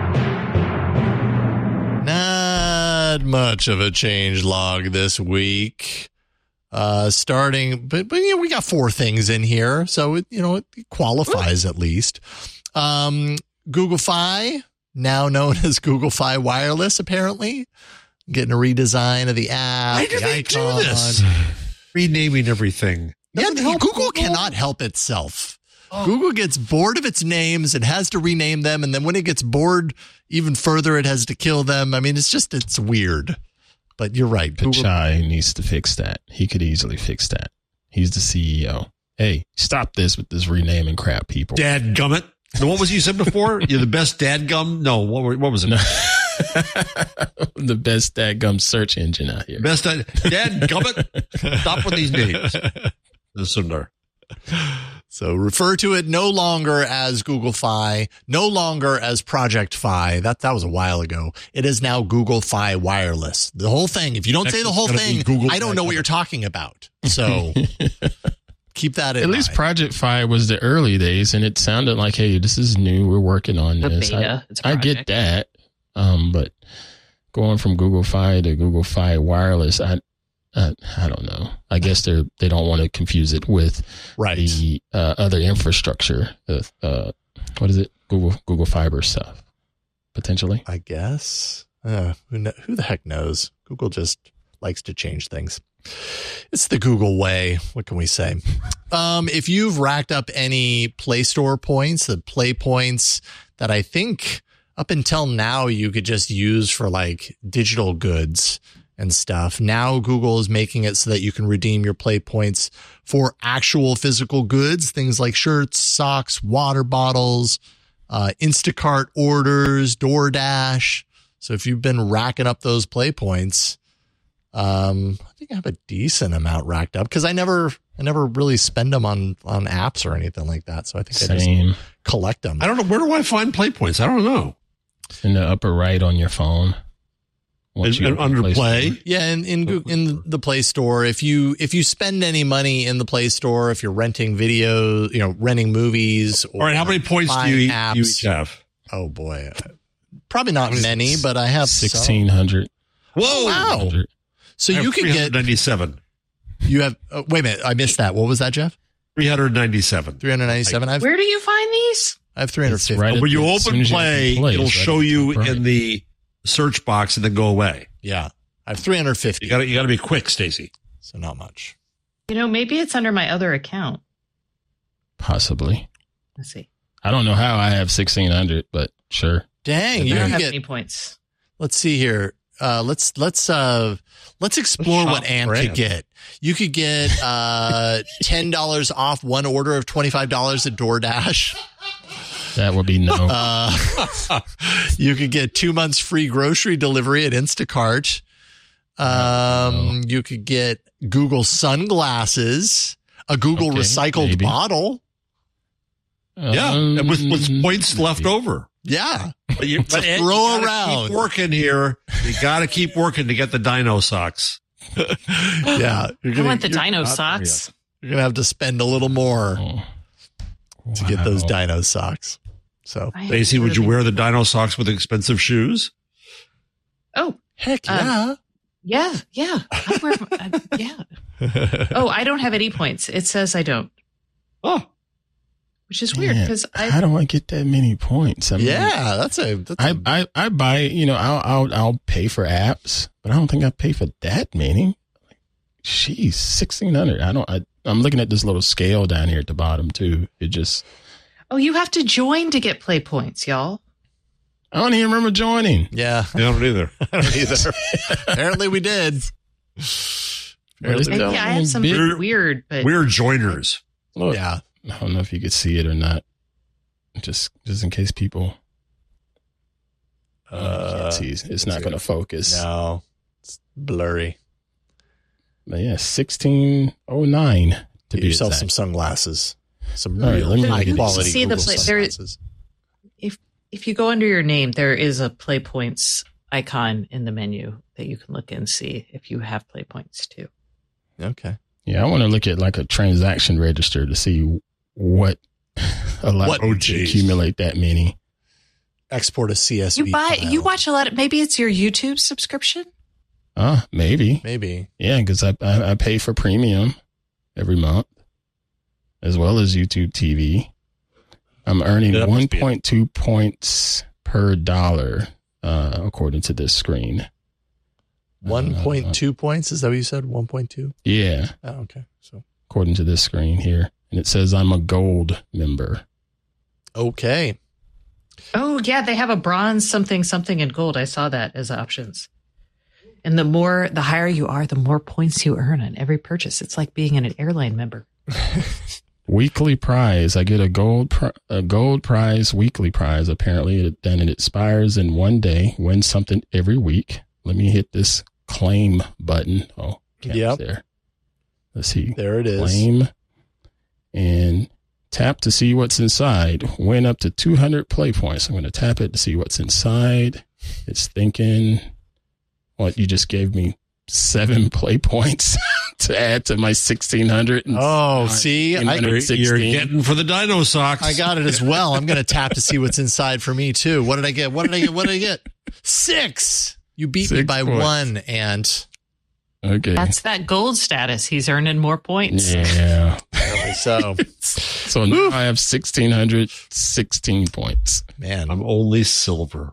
Not much of a change log this week. Uh, starting, but, but you know, we got four things in here. So, it, you know, it qualifies at least. Um, Google Fi, now known as Google Fi Wireless, apparently. Getting a redesign of the app. Why do the they icon. do this? Renaming everything. Yeah, Doesn't help Google Google. cannot help itself. Google gets bored of its names. It has to rename them. And then when it gets bored even further, it has to kill them. I mean, it's just, it's weird. But you're right. Google, Pichai needs to fix that. He could easily fix that. He's the C E O. Hey, stop this with this renaming crap, people. Dadgummit. No, what was you said before? You're the best dadgum? No, what, were- what was it? The best dadgum search engine out here. Best dad, dadgummit. Stop with these names. Sundar. So refer to it no longer as Google Fi, no longer as Project Fi. That that was a while ago. It is now Google Fi Wireless. The whole thing. If you don't Next say the it's whole gonna be thing, Google I don't know what Fi. you're talking about. So keep that in At mind. least Project Fi was the early days, and it sounded like, hey, this is new. We're working on The this. beta. I, It's a I get project. that. Um, but going from Google Fi to Google Fi Wireless, I, I, I don't know. I guess they're they don't want to confuse it with right. the uh, other infrastructure. The uh, what is it? Google Google Fiber stuff, potentially. I guess. Uh, who, kn- who the heck knows? Google just likes to change things. It's the Google way. What can we say? Um, if you've racked up any Play Store points, the Play points that I think up until now you could just use for like digital goods and stuff. Now Google is making it so that you can redeem your Play points for actual physical goods, things like shirts, socks, water bottles, uh, Instacart orders, DoorDash. So if you've been racking up those Play points, um, I think I have a decent amount racked up because I never, I never really spend them on, on apps or anything like that. So I think I Same. just collect them. I don't know. Where do I find play points? I don't know. In the upper right on your phone. Once And- you and open under Play Play? Store. Yeah, in in, Goo- in the Play Store, if you if you spend any money in the Play Store, if you're renting video, you know, renting movies. Or All right. How many points do buying you, apps, you each have? Oh boy, probably not many, but I have some. sixteen hundred. Whoa. Wow. So you could get ninety-seven. you have. Oh, wait a minute, I missed that. What was that, Jeff? three hundred ninety-seven. Three hundred ninety-seven. I have Where do you find these? I have three hundred fifty. right. When you As soon open as you play, open Play, it'll it's right show at the you top right. in the search box and then go away. Yeah, I have three hundred fifty. You got to you got to be quick, Stacy. So not much. You know, maybe it's under my other account. Possibly. Let's see. I don't know how I have sixteen hundred, but sure. Dang, I you don't can have get. any points. Let's see here. Uh, let's let's uh let's explore Let's what shop Ann for could Ann. get. You could get uh ten dollars off one order of twenty five dollars at DoorDash. That would be no. Uh, you could get two months free grocery delivery at Instacart. Um, you could get Google sunglasses, a Google Okay, recycled maybe. bottle. Yeah, Um, and with, with points left over. Yeah, But you, but Ed, throw you gotta around. Keep working here. You got to keep working to get the dino socks. yeah. You're I gonna, want the you're, dino not- socks. you're gonna have to spend a little more Oh. to get those Wow. dino socks. So I Stacy, would you really- wear the dino socks with expensive shoes? Oh, heck Um, yeah. yeah, yeah. I wear, uh, yeah. Oh, I don't have any points. It says I don't. Oh, which is weird Man, because I how do I get that many points? I mean, Yeah, that's a. That's I, a I, I buy, you know, I'll, I'll, I'll pay for apps, but I don't think I pay for that many. Jeez, sixteen hundred. I don't, I, I'm looking at this little scale down here at the bottom too. It just, oh, you have to join to get play points, y'all. I don't even remember joining. yeah. I don't either. I don't either. Apparently, we did. But it's Maybe down I have in something big- weird, but We're joiners. Look, Yeah. I don't know if you could see it or not. Just, just in case people uh, can't see. It's not going to focus. No, it's blurry. But yeah, sixteen oh nine to Get be yourself exact. some sunglasses. Some All right, real let me high look at quality these. See the Google play- there- sunglasses. if if you go under your name, there is a play points icon in the menu that you can look and see if you have play points too. Okay. Yeah, I want to look at like a transaction register to see what allowed What- you Oh, to geez. accumulate that many. Export a C S V. You buy, file. you watch a lot of. Maybe it's your YouTube subscription. Uh, maybe. Maybe. Yeah, because I, I I pay for premium every month, as well as YouTube T V. I'm earning That must one be it. point two points per dollar, uh, according to this screen. One Uh, point two points. Is that what you said? One point two. Yeah, Oh, okay. So according to this screen here, and it says I'm a gold member. okay. Oh yeah, they have a bronze something something and gold. I saw that as options. And the more, the higher you are, the more points you earn on every purchase. It's like being an airline member. Weekly prize. I get a gold pri- a gold prize, weekly prize. Apparently, and it expires in one day. Win something every week. Let me hit this claim button. Oh, caps Yep. there. Let's see. There it is. Claim and tap to see what's inside. Win up to two hundred play points. I'm going to tap it to see what's inside. It's thinking, what, you just gave me seven play points to add to my sixteen hundred. Oh, see, I, You're, you're getting for the dino socks. I got it as well. I'm going to tap to see what's inside for me too. What did I get? What did I get? What did I get? Six. You beat me Six by points. one, and Okay. That's that gold status. He's earning more points. Yeah. apparently so. So now I have sixteen hundred sixteen points. Man, I'm only silver.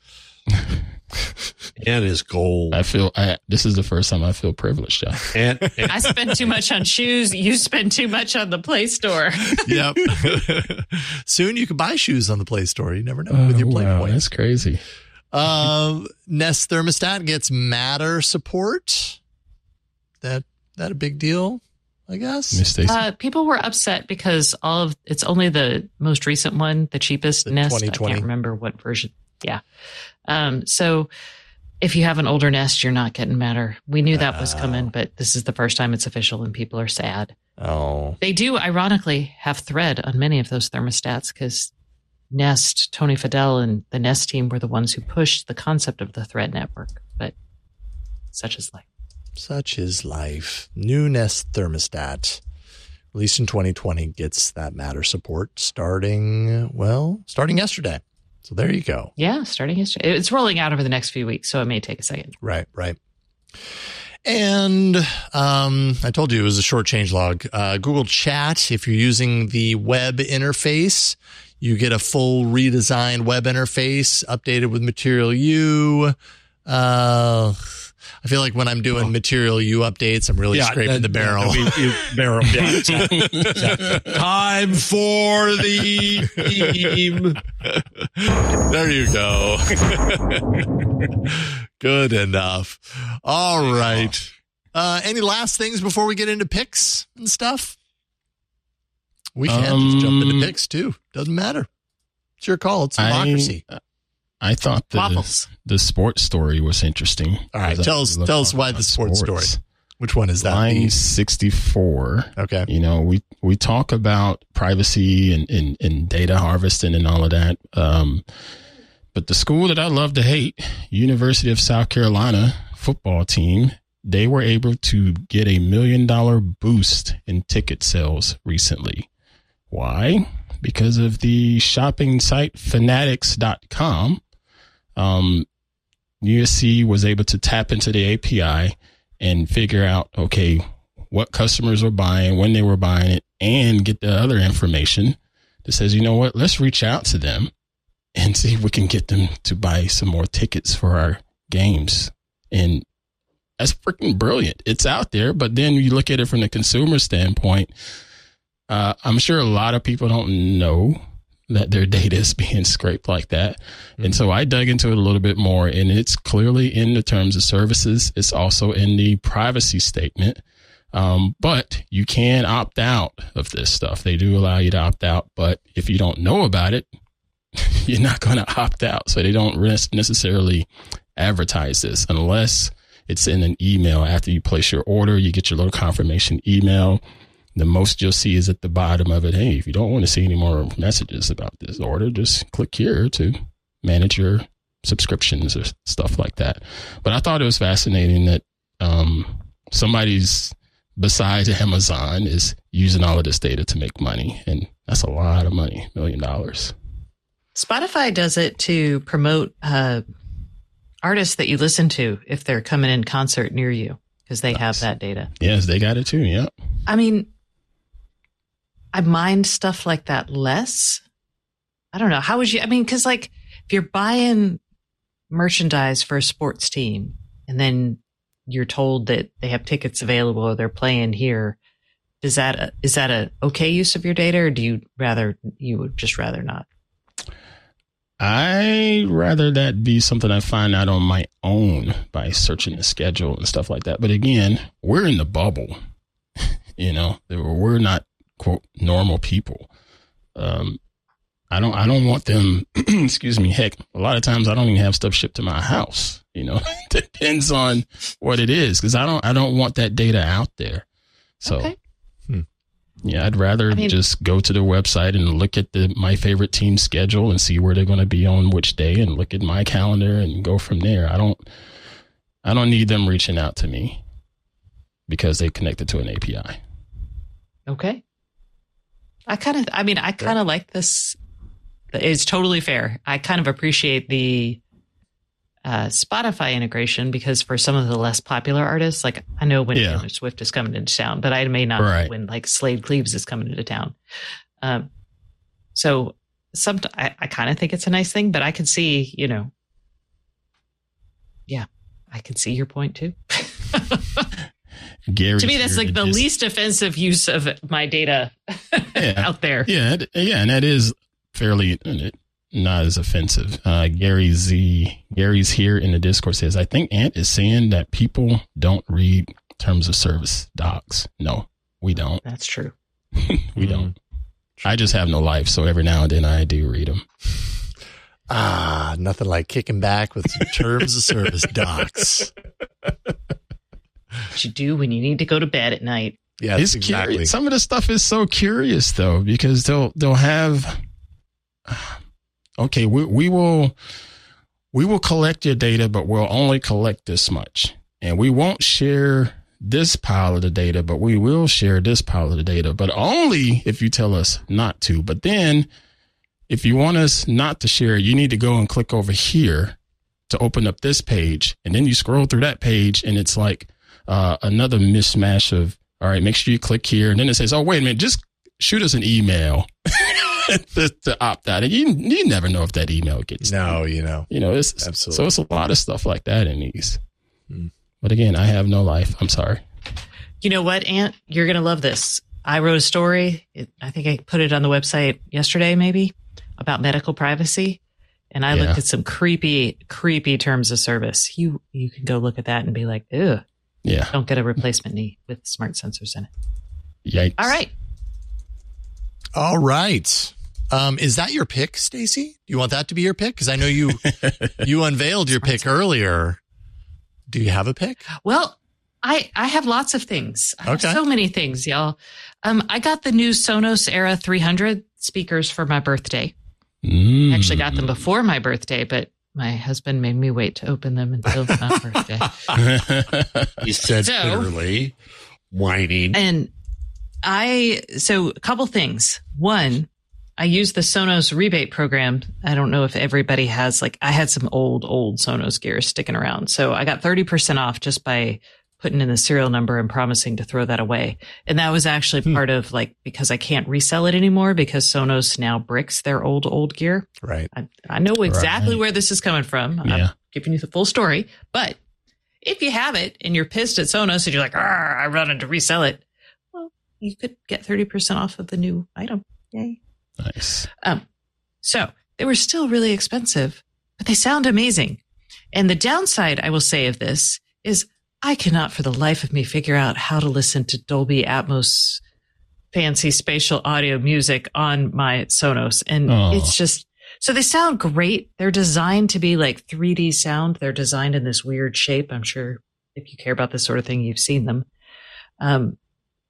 And is gold. I feel I, this is the first time I feel privileged, John. And, and I spend too much on shoes. You spend too much on the Play Store. yep. Soon you can buy shoes on the Play Store. You never know with your Oh, Play wow, points. that's crazy. Um, Nest thermostat gets Matter support. That that a big deal, I guess. Miss Stacy. Uh, people were upset because all of it's only the most recent one, the cheapest The Nest. twenty I twenty. can't remember what version. Yeah. Um, so if you have an older Nest, you're not getting Matter. We knew that was coming, but this is the first time it's official and people are sad. Oh, They do, ironically, have Thread on many of those thermostats because Nest, Tony Fadell, and the Nest team were the ones who pushed the concept of the Thread network. But such is life. such is life. New Nest thermostat, released in twenty twenty, gets that Matter support starting, well, starting yesterday. So there you go. Yeah, starting yesterday. It's rolling out over the next few weeks, so it may take a second. Right, right. And um, I told you it was a short change log. Uh, Google Chat, if you're using the web interface, you get a full redesigned web interface, updated with Material U. Uh, I feel like when I'm doing Material U updates, I'm really scraping that- the barrel. that- you- barrel. Yeah, exactly. Exactly. Time for the theme. There you go. Good enough. All right. Uh, any last things before we get into picks and stuff? We can just jump into Um, picks too. Doesn't matter. It's your call. It's democracy. I, I thought the, Waffles. the sports story was interesting. All right. Because I Tell us, love tell us talking why about the sports, sports. story. Which one is that? Line The- sixty-four. okay. You know, we, we talk about privacy and, and, and data harvesting and all of that. Um, but the school that I love to hate, University of South Carolina football team, they were able to get a million dollar boost in ticket sales recently. Why? Because of the shopping site fanatics dot com. Um, U S C was able to tap into the A P I and figure out, okay, what customers were buying, when they were buying it, and get the other information that says, you know what, let's reach out to them and see if we can get them to buy some more tickets for our games. And that's freaking brilliant. It's out there. But then you look at it from the consumer standpoint. Uh, I'm sure a lot of people don't know that their data is being scraped like that. Mm-hmm. And so I dug into it a little bit more, and it's clearly in the terms of services. It's also in the privacy statement. Um, but you can opt out of this stuff. They do allow you to opt out, but if you don't know about it, you're not going to opt out. So they don't necessarily advertise this unless it's in an email. After you place your order, you get your little confirmation email. The most you'll see is at the bottom of it. Hey, if you don't want to see any more messages about this order, just click here to manage your subscriptions or stuff like that. But I thought it was fascinating that um, somebody's besides Amazon is using all of this data to make money. And that's a lot of money, million dollars. Spotify does it to promote uh, artists that you listen to if they're coming in concert near you, because they nice. have that data. Yes, they got it too. Yeah. I mean, I mind stuff like that less. I don't know. How would you, I mean, because like if you're buying merchandise for a sports team and then you're told that they have tickets available or they're playing here, is that a, is that a okay use of your data, or do you rather, you would just rather not? I rather that be something I find out on my own by searching the schedule and stuff like that. But again, we're in the bubble, you know, we're not quote normal people. Um, I don't, I don't want them, excuse me. Heck, a lot of times I don't even have stuff shipped to my house, you know, depends on what it is. Cause I don't, I don't want that data out there. So okay. hmm. yeah, I'd rather I mean, just go to their website and look at the, my favorite team schedule and see where they're going to be on which day and look at my calendar and go from there. I don't, I don't need them reaching out to me because they connected to an A P I. Okay. I kind of, I mean, I kind of yeah. like this. It's totally fair. I kind of appreciate the uh, Spotify integration because for some of the less popular artists, like I know when yeah. Taylor Swift is coming into town, but I may not right. know when like Slade Cleaves is coming into town. Um, so some, I, I kind of think it's a nice thing, but I can see, you know, yeah, I can see your point too. Gary's to me, that's like the just, least offensive use of my data yeah, out there. Yeah, yeah, and that is fairly not as offensive. Uh, Gary Z, Gary's here in the Discord says, I think Ant is saying that people don't read terms of service docs. No, we don't. That's true. we mm-hmm. don't. I just have no life, so every now and then I do read them. Ah, nothing like kicking back with some terms of service docs. What you do when you need to go to bed at night. Yeah, it's exactly. Curious. Some of the stuff is so curious though, because they'll they'll have. Okay, we we will we will collect your data, but we'll only collect this much, and we won't share this pile of the data, but we will share this pile of the data, but only if you tell us not to. But then, if you want us not to share, you need to go and click over here to open up this page, and then you scroll through that page, and it's like. Uh, another mismatch of, all right, make sure you click here. And then it says, oh, wait a minute, just shoot us an email to, to opt out. And you, you never know if that email gets. No, you know, you know, it's absolutely. So it's a lot of stuff like that in these. Hmm. But again, I have no life. I'm sorry. You know what, Ant? You're going to love this. I wrote a story. It, I think I put it on the website yesterday, maybe about medical privacy. And I yeah. looked at some creepy, creepy terms of service. You, you can go look at that and be like, ugh. Yeah. Don't get a replacement knee with smart sensors in it. Yikes. All right. All right. Um, is that your pick, Stacey? Do you want that to be your pick? Because I know you you unveiled your pick earlier. Do you have a pick? Well, I I have lots of things. I okay. have so many things, y'all. Um, I got the new Sonos Era three hundred speakers for my birthday. Mm. I actually got them before my birthday, but my husband made me wait to open them until my birthday. He said so, bitterly, whining. And I, so a couple things. One, I use the Sonos rebate program. I don't know if everybody has, like, I had some old, old Sonos gear sticking around. So I got thirty percent off just by putting in the serial number and promising to throw that away. And that was actually hmm. part of like, because I can't resell it anymore because Sonos now bricks their old, old gear. Right. I, I know exactly right. where this is coming from. Yeah. I'm giving you the full story. But if you have it and you're pissed at Sonos and you're like, I wanted to resell it, well, you could get thirty percent off of the new item. Yay. Nice. Um, so they were still really expensive, but they sound amazing. And the downside, I will say, of this is I cannot for the life of me figure out how to listen to Dolby Atmos fancy spatial audio music on my Sonos. And oh. it's just, so they sound great. They're designed to be like three D sound. They're designed in this weird shape. I'm sure if you care about this sort of thing, you've seen them. Um,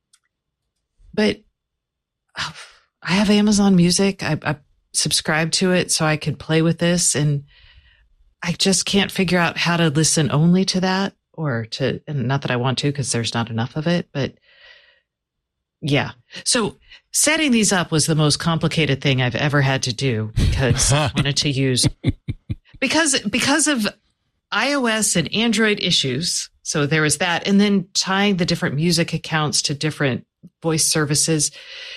but oh, I have Amazon Music. I, I subscribe to it so I could play with this. And I just can't figure out how to listen only to that or to, and not that I want to because there's not enough of it, but yeah. So setting these up was the most complicated thing I've ever had to do because I wanted to use, because, because of iOS and Android issues. So there was that. And then tying the different music accounts to different voice services.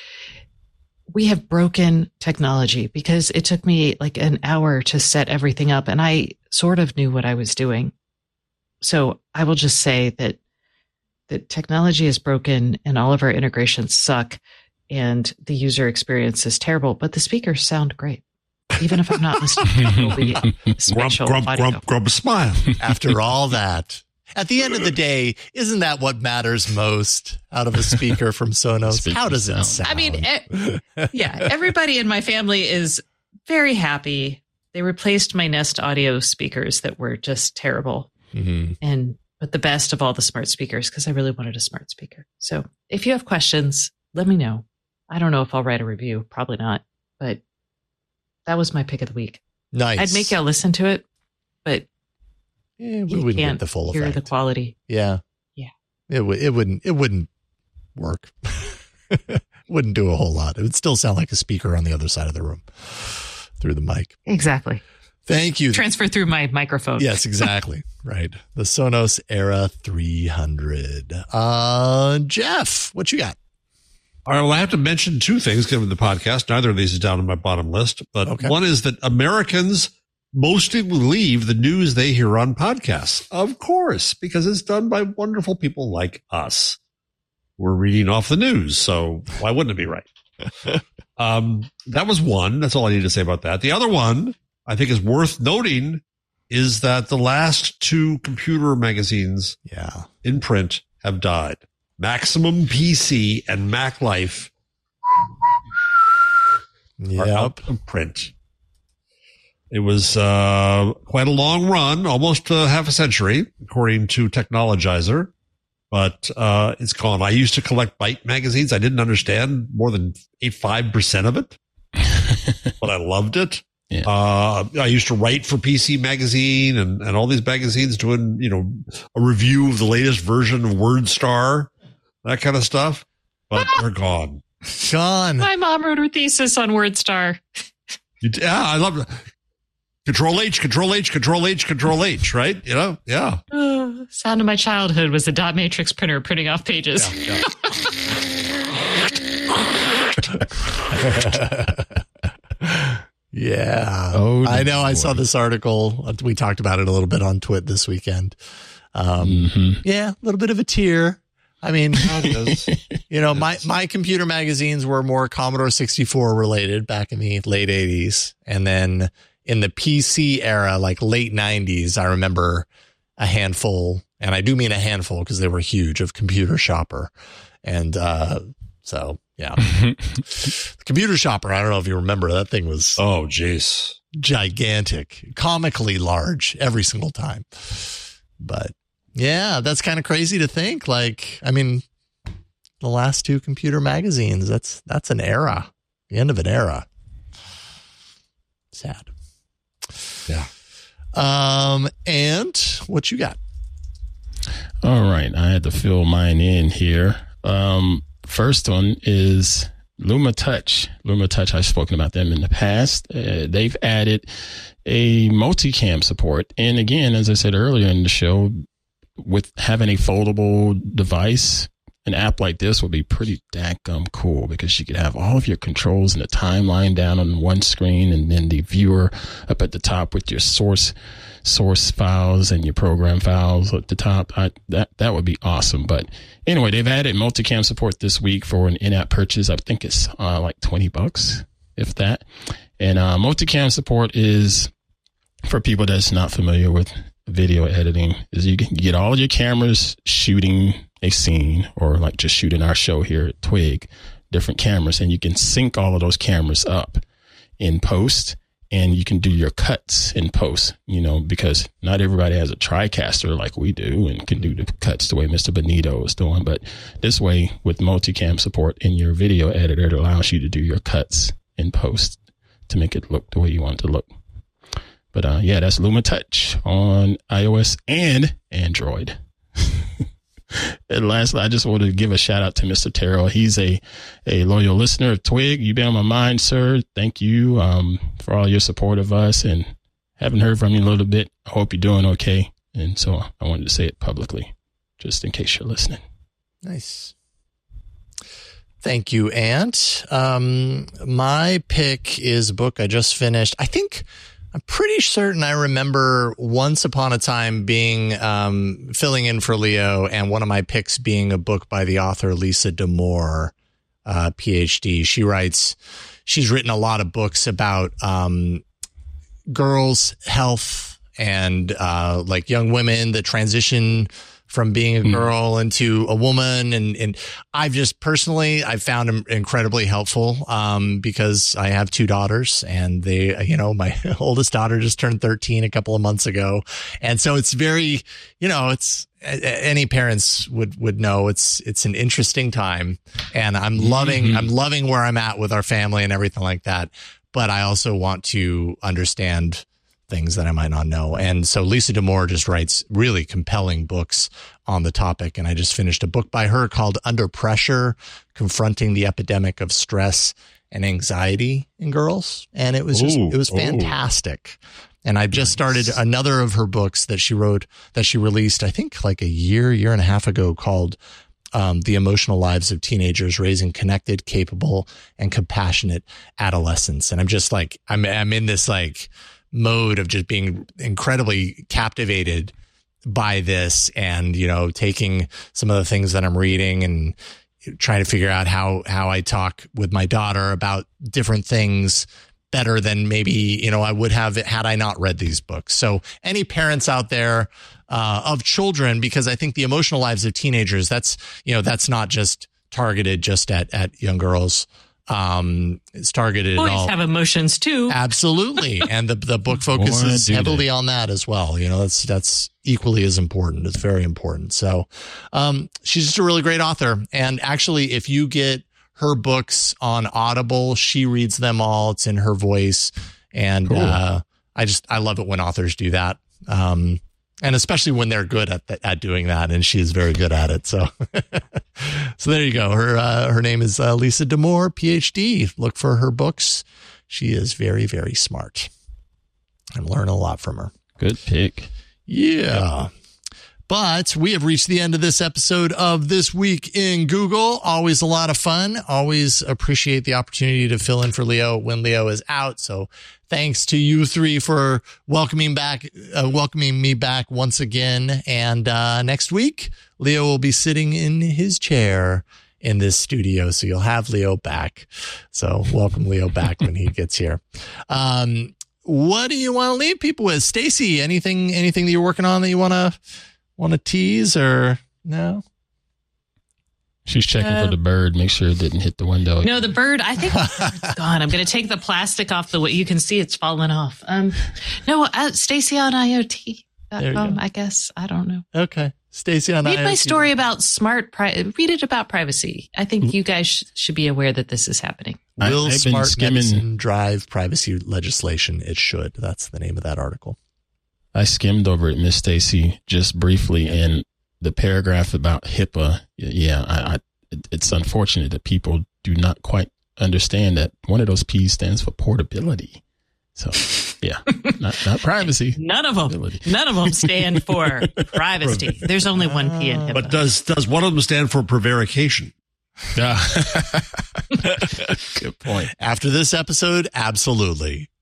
We have broken technology because it took me like an hour to set everything up and I sort of knew what I was doing. So I will just say that that technology is broken and all of our integrations suck and the user experience is terrible, but the speakers sound great. Even if I'm not listening to the spatial grump, audio. grump, grump, smile. After all that. At the end of the day, isn't that what matters most out of a speaker from Sonos? Speaker How does it sound. sound? I mean, e- yeah, everybody in my family is very happy. They replaced my Nest Audio speakers that were just terrible. Mm-hmm. And but the best of all the smart speakers because I really wanted a smart speaker. So if you have questions, let me know. I don't know if I'll write a review. Probably not. But that was my pick of the week. Nice. I'd make y'all listen to it, but yeah, we you wouldn't can't get the full hear effect. the quality. Yeah. Yeah. It, w- it wouldn't, it wouldn't work. Wouldn't do a whole lot. It would still sound like a speaker on the other side of the room through the mic. Exactly. Thank you. Transfer through my microphone. Yes, exactly. Right. The Sonos Era three hundred. Uh, Jeff, what you got? All right. Well, I have to mention two things given the podcast. Neither of these is down on my bottom list, but Okay. one is that Americans mostly believe the news they hear on podcasts. Of course, because it's done by wonderful people like us. We're reading off the news. So why wouldn't it be right? um, that was one. That's all I need to say about that. The other one I think is worth noting is that the last two computer magazines Yeah. in print have died. Maximum P C and Mac Life are out Yep. of print. It was uh, quite a long run, almost uh, half a century, according to Technologizer. But uh, it's gone. I used to collect Byte magazines. I didn't understand more than eighty-five percent of it, but I loved it. Yeah. Uh, I used to write for P C Magazine and, and all these magazines doing, you know, a review of the latest version of WordStar, that kind of stuff. But they're gone. Gone. My mom wrote her thesis on WordStar. You, yeah, I love it. Control H, Control H, Control H, Control H, right? You know, yeah. Oh, sound of my childhood was a dot matrix printer printing off pages. Yeah, yeah. Yeah. Oh, I know. I boy. saw this article. We talked about it a little bit on Twit this weekend. Um, Mm-hmm. Yeah, a little bit of a tear. I mean, you know, my, my computer magazines were more Commodore sixty-four related back in the late eighties. And then in the P C era, like late nineties, I remember a handful, and I do mean a handful because they were huge, of Computer Shopper. And uh, so, yeah. The Computer Shopper, I don't know if you remember, that thing was Oh, jeez. gigantic, comically large every single time. But yeah, that's kind of crazy to think. Like, I mean, the last two computer magazines, that's, that's an era, the end of an era. Sad. Yeah. Um, and what you got? All right. I had to fill mine in here. Um, first one is Luma Touch. Luma Touch, I've spoken about them in the past. Uh, they've added a multicam support. And again, as I said earlier in the show, with having a foldable device, an app like this would be pretty dadgum cool because you could have all of your controls and the timeline down on one screen and then the viewer up at the top with your source source files and your program files at the top. I, that that would be awesome. But anyway, they've added multicam support this week for an in-app purchase. I think it's uh, like twenty bucks, if that. And uh, multicam support is, for people that's not familiar with video editing, is you can get all of your cameras shooting a scene, or like just shooting our show here at Twig, different cameras, and you can sync all of those cameras up in post, and you can do your cuts in post, you know, because not everybody has a TriCaster like we do and can do the cuts the way Mister Benito is doing. But this way, with multicam support in your video editor, it allows you to do your cuts in post to make it look the way you want it to look. But uh, yeah, that's Luma Touch on iOS and Android. And lastly, I just wanted to give a shout out to Mister Terrell. He's a, a loyal listener of Twig. You've been on my mind, sir. Thank you um, for all your support of us, and haven't heard from you in a little bit. I hope you're doing okay. And so I wanted to say it publicly, just in case you're listening. Nice. Thank you, Ant. Um, my pick is a book I just finished. I think I'm pretty certain I remember once upon a time being um, filling in for Leo, and one of my picks being a book by the author Lisa Damour, uh, P H D. She writes, she's written a lot of books about um, girls' health and uh, like young women that transition from being a girl mm. into a woman. And, and I've just personally, I've found them incredibly helpful, um, because I have two daughters, and they, you know, my oldest daughter just turned thirteen a couple of months ago. And so it's very, you know, it's, any parents would, would know it's, it's an interesting time, and I'm loving, mm-hmm. I'm loving where I'm at with our family and everything like that. But I also want to understand things that I might not know. And so Lisa Damour just writes really compelling books on the topic. And I just finished a book by her called Under Pressure, Confronting the Epidemic of Stress and Anxiety in Girls. And it was just, ooh, it was fantastic. Ooh. And I just started another of her books that she wrote, that she released, I think like a year, year and a half ago, called um, The Emotional Lives of Teenagers, Raising Connected, Capable, and Compassionate Adolescents. And I'm just like, I'm, I'm in this like, mode of just being incredibly captivated by this, and, you know, taking some of the things that I'm reading and trying to figure out how, how I talk with my daughter about different things better than maybe, you know, I would have had I not read these books. So any parents out there uh, of children, because I think The Emotional Lives of Teenagers, that's, you know, that's not just targeted just at, at young girls. Um, it's targeted Boys at all. have emotions too. Absolutely. And the, the book focuses Boy, heavily on that as well. You know, that's, that's equally as important. It's very important. So, um, she's just a really great author. And actually, if you get her books on Audible, she reads them all. It's in her voice. And, cool. uh, I just, I love it when authors do that. Um, and especially when they're good at the, at doing that, and she is very good at it. So, so there you go. Her uh, her name is uh, Lisa Damour, P H D. Look for her books. She is very, very smart. I'm learning a lot from her. Good pick. Yeah. But we have reached the end of this episode of This Week in Google. Always a lot of fun. Always appreciate the opportunity to fill in for Leo when Leo is out. So thanks to you three for welcoming back, uh, welcoming me back once again. And uh, next week, Leo will be sitting in his chair in this studio. So you'll have Leo back. So welcome Leo back when he gets here. Um, what do you want to leave people with? Stacy, anything, anything that you're working on that you want to, want to tease, or no? She's checking uh, for the bird. Make sure it didn't hit the window. No, the bird, I think it's gone. I'm going to take the plastic off the way. You can see it's fallen off. Um, no, uh, Stacy on I O T dot com, I guess. I don't know. Okay. Stacy on Read I O T. my story about smart, pri- read it about privacy. I think you guys sh- should be aware that this is happening. Will I've smart skimming, medicine drive privacy legislation? It should. That's the name of that article. I skimmed over it, Miss Stacy, just briefly, and the paragraph about HIPAA. Yeah, I, I, it's unfortunate that people do not quite understand that one of those P's stands for portability. So Yeah, not, not privacy. None of them. None of them stand for privacy. There's only one P in HIPAA. But does does one of them stand for prevarication? Yeah. Good point. After this episode, absolutely.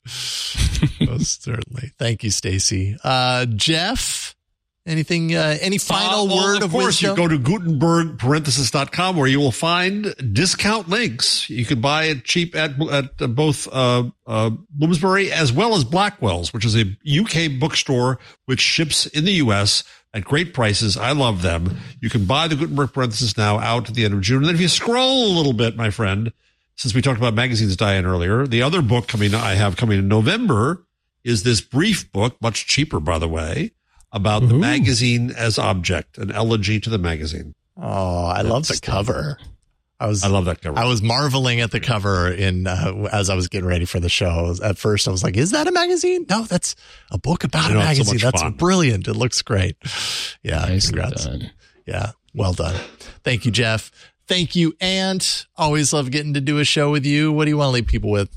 Most certainly. Thank you, Stacy. Uh, Jeff, anything, uh, any final uh, well, word of, of course, wisdom? you go to Gutenberg parenthesis dot com where you will find discount links. You can buy it cheap at, at both, uh, uh, Bloomsbury as well as Blackwell's, which is a U K bookstore which ships in the U S at great prices. I love them. You can buy the Gutenberg parenthesis now out to the end of June. And then if you scroll a little bit, my friend, since we talked about magazines, Diane, earlier, the other book coming, I have coming in November is this brief book, much cheaper, by the way, about Ooh. the magazine as object, an elegy to the magazine. Oh, I That's love the cover. I was, I love that cover. I was marveling at the cover in, uh, as I was getting ready for the show. At first I was like, is that a magazine? No, that's a book about know, a magazine. So that's fun. Brilliant. It looks great. Yeah. Nicely congrats. done. Yeah. Well done. Thank you, Jeff. Thank you, Ant. Always love getting to do a show with you. What do you want to leave people with?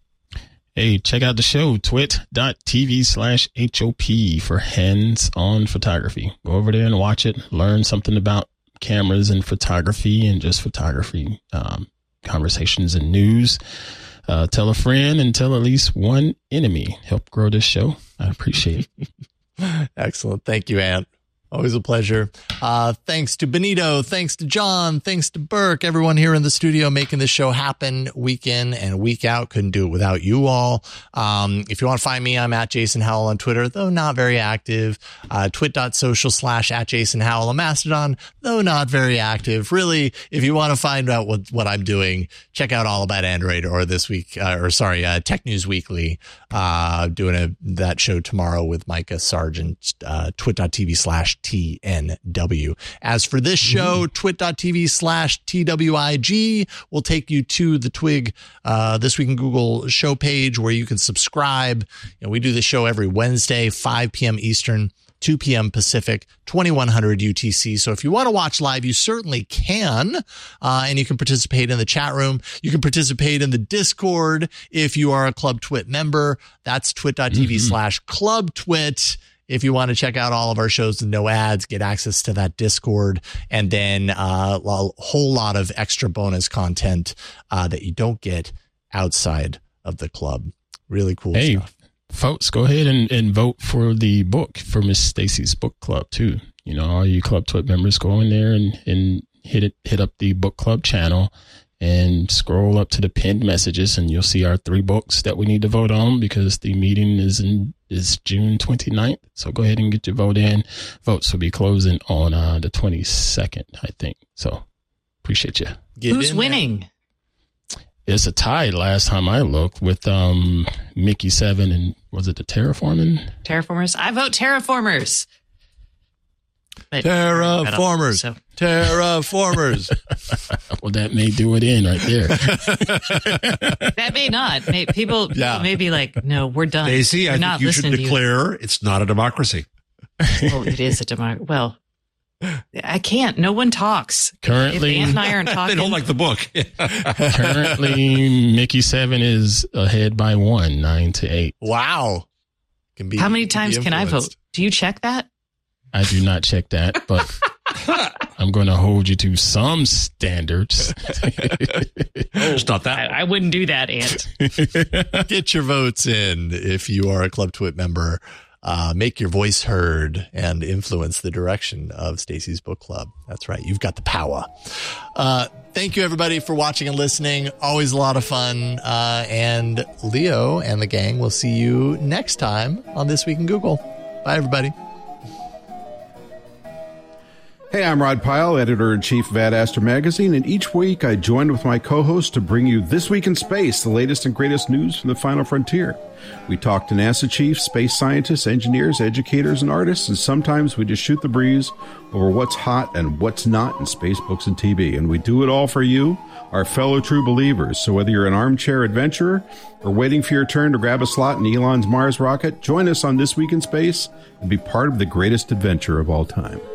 Hey, check out the show, twit.tv slash HOP for hands-on photography. Go over there and watch it. Learn something about cameras and photography and just photography, um, conversations and news. Uh, tell a friend and tell at least one enemy. Help grow this show. I appreciate it. Excellent. Thank you, Ant. Always a pleasure. Uh, thanks to Benito. Thanks to John. Thanks to Burke. Everyone here in the studio making this show happen week in and week out. Couldn't do it without you all. Um, if you want to find me, I'm at Jason Howell on Twitter, though not very active. Uh, twit.social slash at Jason Howell on Mastodon, though not very active. Really, if you want to find out what, what I'm doing, check out All About Android or this week, uh, or sorry, uh, Tech News Weekly, uh, doing a, that show tomorrow with Micah Sargent, uh, twit.tv slash T N W. As for this show, mm. twit.tv slash T W I G will take you to the Twig, uh, This Week in Google show page where you can subscribe. You know, we do the show every Wednesday, five p.m. Eastern, two p.m. Pacific, twenty-one hundred U T C. So if you want to watch live, you certainly can. Uh, and you can participate in the chat room. You can participate in the Discord if you are a Club Twit member. That's twit.tv mm-hmm. slash Club Twit. If you want to check out all of our shows with no ads, get access to that Discord, and then uh, a whole lot of extra bonus content uh, that you don't get outside of the club. Really cool hey, stuff. Folks, go ahead and, and vote for the book for Miss Stacy's book club too. You know, all you Club Twit members, go in there and, and hit it, hit up the book club channel and scroll up to the pinned messages, and you'll see our three books that we need to vote on because the meeting is in is June twenty-ninth. So go ahead and get your vote in. Votes will be closing on uh, the twenty-second, I think. So appreciate you. Get Who's winning? It's a tie last time I looked with um, Mickey Seven and was it the Terraforming? Terraformers? I vote Terraformers. But Terraformers. So. Terraformers. Well, that may do it in right there. That may not. May, people yeah. may be like, no, we're done. Stacey, I not think you should declare you. It's not a democracy. Well, it is a democracy. Well, I can't. No one talks. Currently, if Ant and I aren't talking. They don't like the book. Currently, Mickey Seven is ahead by one, nine to eight. Wow. Can be, How many times can I vote? Do you check that? I do not check that, but I'm going to hold you to some standards. It's not that. I, I wouldn't do that, Ant. Get your votes in if you are a Club Twit member. Uh, make your voice heard and influence the direction of Stacy's book club. That's right. You've got the power. Uh, thank you, everybody, for watching and listening. Always a lot of fun. Uh, and Leo and the gang will see you next time on This Week in Google. Bye, everybody. Hey, I'm Rod Pyle, Editor-in-Chief of Ad Astra Magazine, and each week I join with my co-host to bring you This Week in Space, the latest and greatest news from the final frontier. We talk to NASA chiefs, space scientists, engineers, educators, and artists, and sometimes we just shoot the breeze over what's hot and what's not in space, books, and T V. And we do it all for you, our fellow true believers. So whether you're an armchair adventurer or waiting for your turn to grab a slot in Elon's Mars rocket, join us on This Week in Space and be part of the greatest adventure of all time.